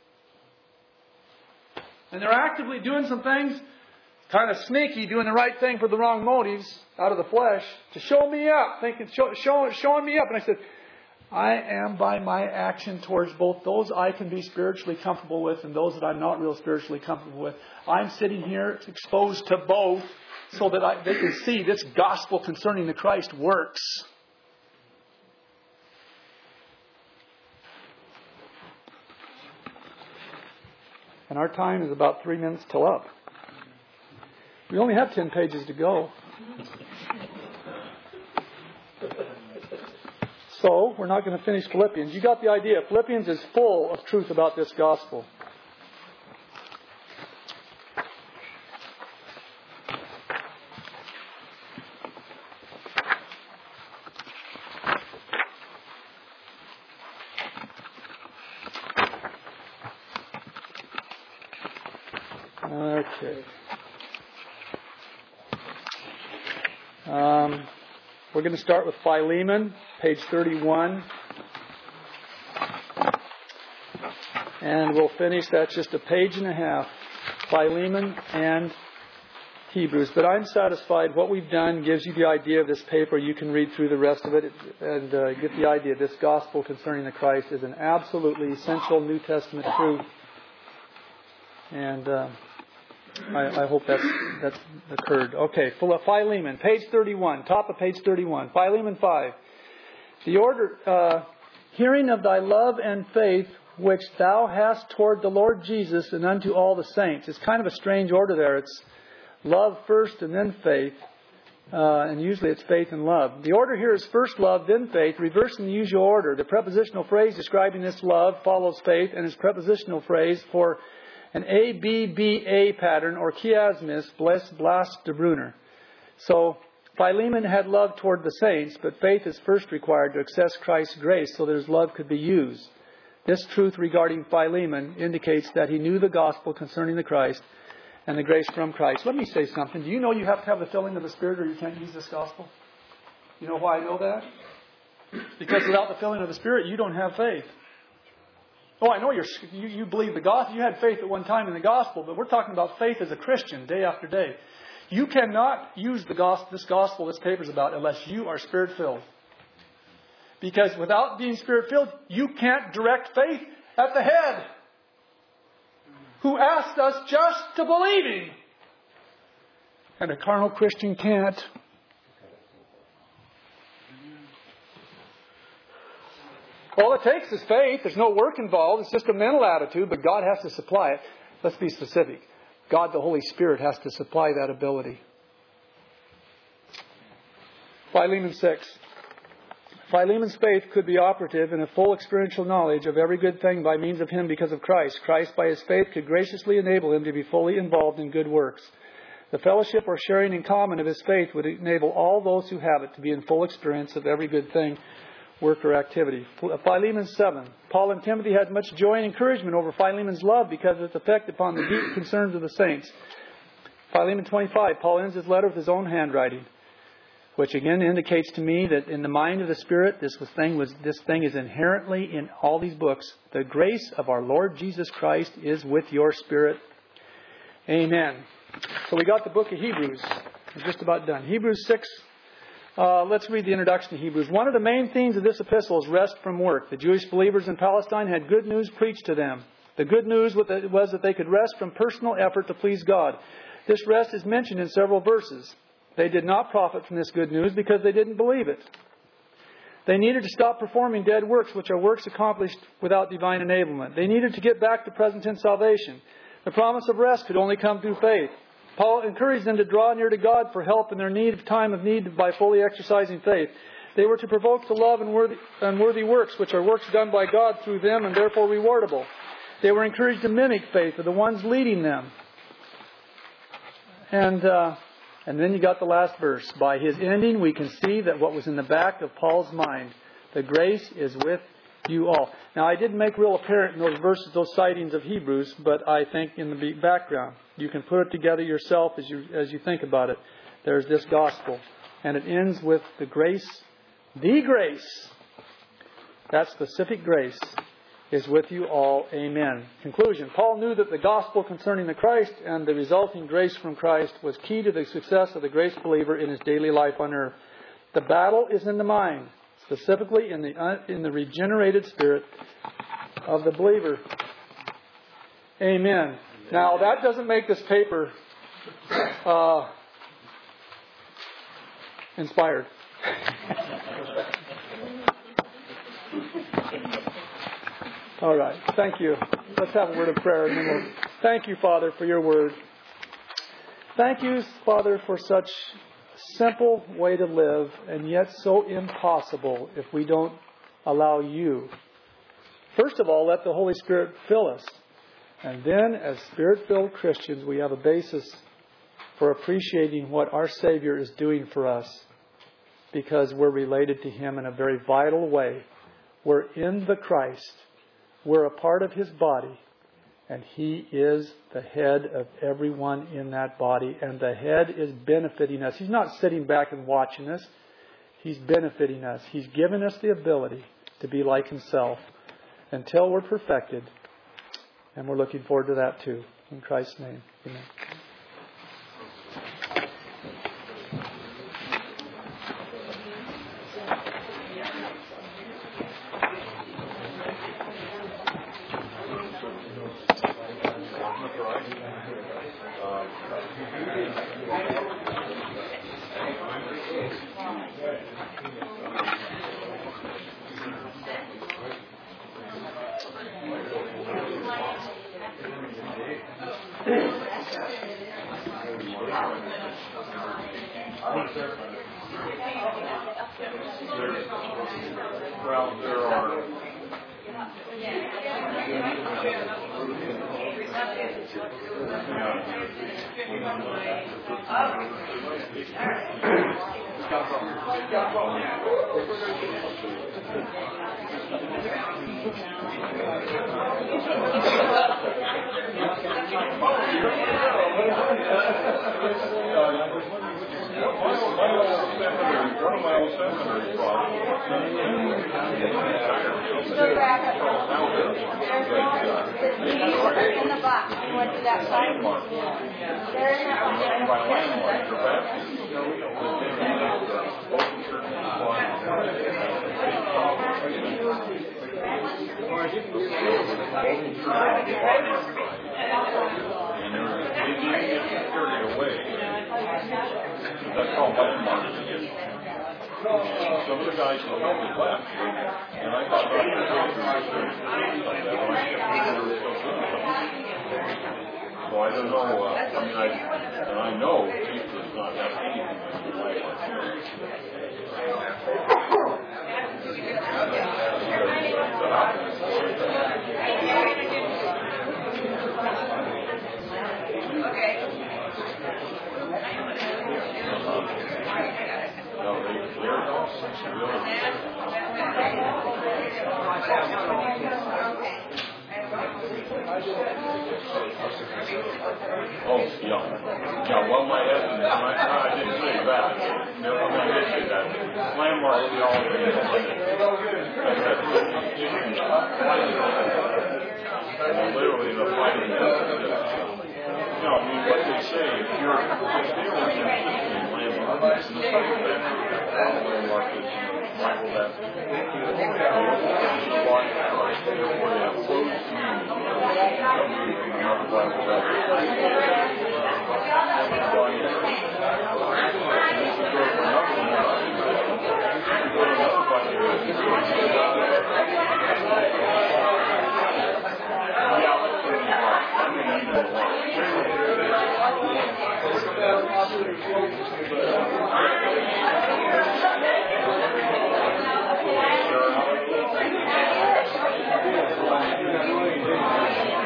And they're actively doing some things, kind of sneaky, doing the right thing for the wrong motives out of the flesh, to show me up, thinking, show, show, showing me up. And I said, I am by my action towards both those I can be spiritually comfortable with and those that I'm not real spiritually comfortable with. I'm sitting here exposed to both so that I, they can see this gospel concerning the Christ works. And our time is about three minutes till up. We only have ten pages to go. So, we're not going to finish Philippians. You got the idea. Philippians is full of truth about this gospel. Okay. Um, we're going to start with Philemon, page thirty-one. And we'll finish, that's just a page and a half. Philemon and Hebrews. But I'm satisfied what we've done gives you the idea of this paper. You can read through the rest of it and uh, get the idea. This gospel concerning the Christ is an absolutely essential New Testament truth. And uh, I, I hope that's, that's occurred. Okay, Philemon, page thirty-one, top of page thirty-one. Philemon five. The order, uh, hearing of thy love and faith, which thou hast toward the Lord Jesus and unto all the saints. It's kind of a strange order there. It's love first and then faith. Uh, and usually it's faith and love. The order here is first love, then faith, reversing the usual order. The prepositional phrase describing this love follows faith, and its prepositional phrase for an A B B A pattern, or chiasmus, bless, blast, de Brunner. So, Philemon had love toward the saints, but faith is first required to access Christ's grace so that his love could be used. This truth regarding Philemon indicates that he knew the gospel concerning the Christ and the grace from Christ. Let me say something. Do you know you have to have the filling of the Spirit or you can't use this gospel? You know why I know that? Because without the filling of the Spirit, you don't have faith. Oh, I know you're, you, you believe the gospel. You had faith at one time in the gospel, but we're talking about faith as a Christian day after day. You cannot use the gospel, this gospel this paper is about, unless you are Spirit-filled. Because without being Spirit-filled, you can't direct faith at the head, who asked us just to believe Him. And a carnal Christian can't. All it takes is faith. There's no work involved. It's just a mental attitude, but God has to supply it. Let's be specific. God, the Holy Spirit, has to supply that ability. Philemon six. Philemon's faith could be operative in a full experiential knowledge of every good thing by means of him because of Christ. Christ, by his faith, could graciously enable him to be fully involved in good works. The fellowship or sharing in common of his faith would enable all those who have it to be in full experience of every good thing, work, or activity. Philemon seven. Paul and Timothy had much joy and encouragement over Philemon's love because of its effect upon the deep concerns of the saints. Philemon twenty-five. Paul ends his letter with his own handwriting, which again indicates to me that in the mind of the Spirit, this was thing was this thing is inherently in all these books. The grace of our Lord Jesus Christ is with your spirit. Amen. So we got the book of Hebrews. We're just about done. Hebrews six. Uh, let's read the introduction to Hebrews. One of the main themes of this epistle is rest from work. The Jewish believers in Palestine had good news preached to them. The good news was that they could rest from personal effort to please God. This rest is mentioned in several verses. They did not profit from this good news because they didn't believe it. They needed to stop performing dead works, which are works accomplished without divine enablement. They needed to get back to present tense salvation. The promise of rest could only come through faith. Paul encouraged them to draw near to God for help in their need of time of need by fully exercising faith. They were to provoke to love and worthy, unworthy works, which are works done by God through them and therefore rewardable. They were encouraged to mimic faith of the ones leading them. And uh, and then you got the last verse. By his ending, we can see that what was in the back of Paul's mind, the grace is with you all. Now, I didn't make real apparent in those verses, those citings of Hebrews, but I think in the background, you can put it together yourself as you as you think about it. There's this gospel, and it ends with the grace, the grace. That specific grace is with you all. Amen. Conclusion. Paul knew that the gospel concerning the Christ and the resulting grace from Christ was key to the success of the grace believer in his daily life on earth. The battle is in the mind, specifically in the in the regenerated spirit of the believer. Amen. Now, that doesn't make this paper uh, inspired. All right. Thank you. Let's have a word of prayer. And then we'll... Thank you, Father, for your word. Thank you, Father, for such simple way to live, and yet so impossible if we don't allow you. First of all, let the Holy Spirit fill us. And then, as Spirit-filled Christians, we have a basis for appreciating what our Savior is doing for us, because we're related to Him in a very vital way. We're in the Christ. We're a part of His body. And He is the head of everyone in that body. And the head is benefiting us. He's not sitting back and watching us. He's benefiting us. He's given us the ability to be like Himself until we're perfected. And we're looking forward to that too. In Christ's name. Amen. Well, there are one of my old seminary problems. Still grab it. There's one in the box. You want to do that side? They're in that box. My landlines are back. And they didn't get carried away. That's called landmarks. Some of the guys were probably left, and I thought about it. So I don't know. Uh, I mean, I and I know Jesus does not have anything to do with Oh, yeah. Yeah, well, my essence, my, I didn't say that. No, I didn't say that. Landmark theology is literally the fighting. No, I mean, what they say, if you're still in landmark, and the second that landmark is Bible that where they have closed communion. Another Bible that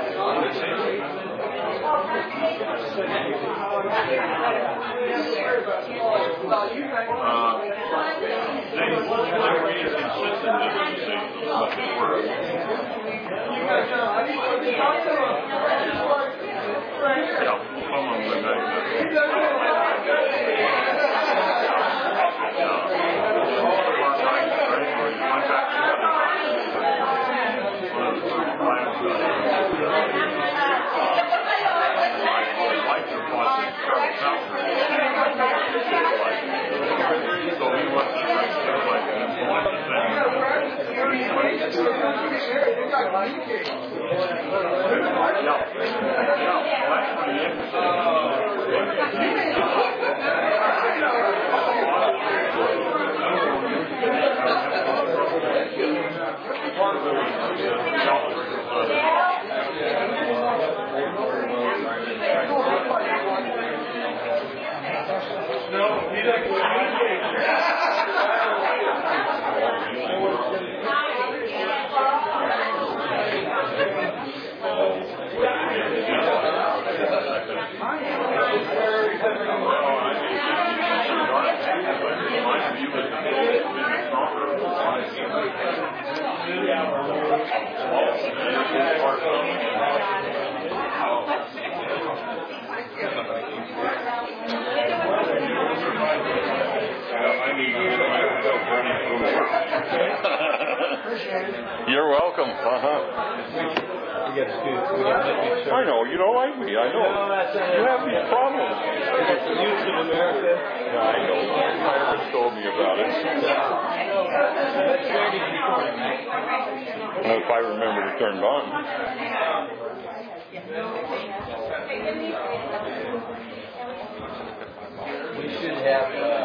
You're welcome. Uh-huh. I know, you don't like me, I know. You have these problems. Youth of America. Yeah, I know. Myra's told me about it. And if I remember to turn it on. We should have uh,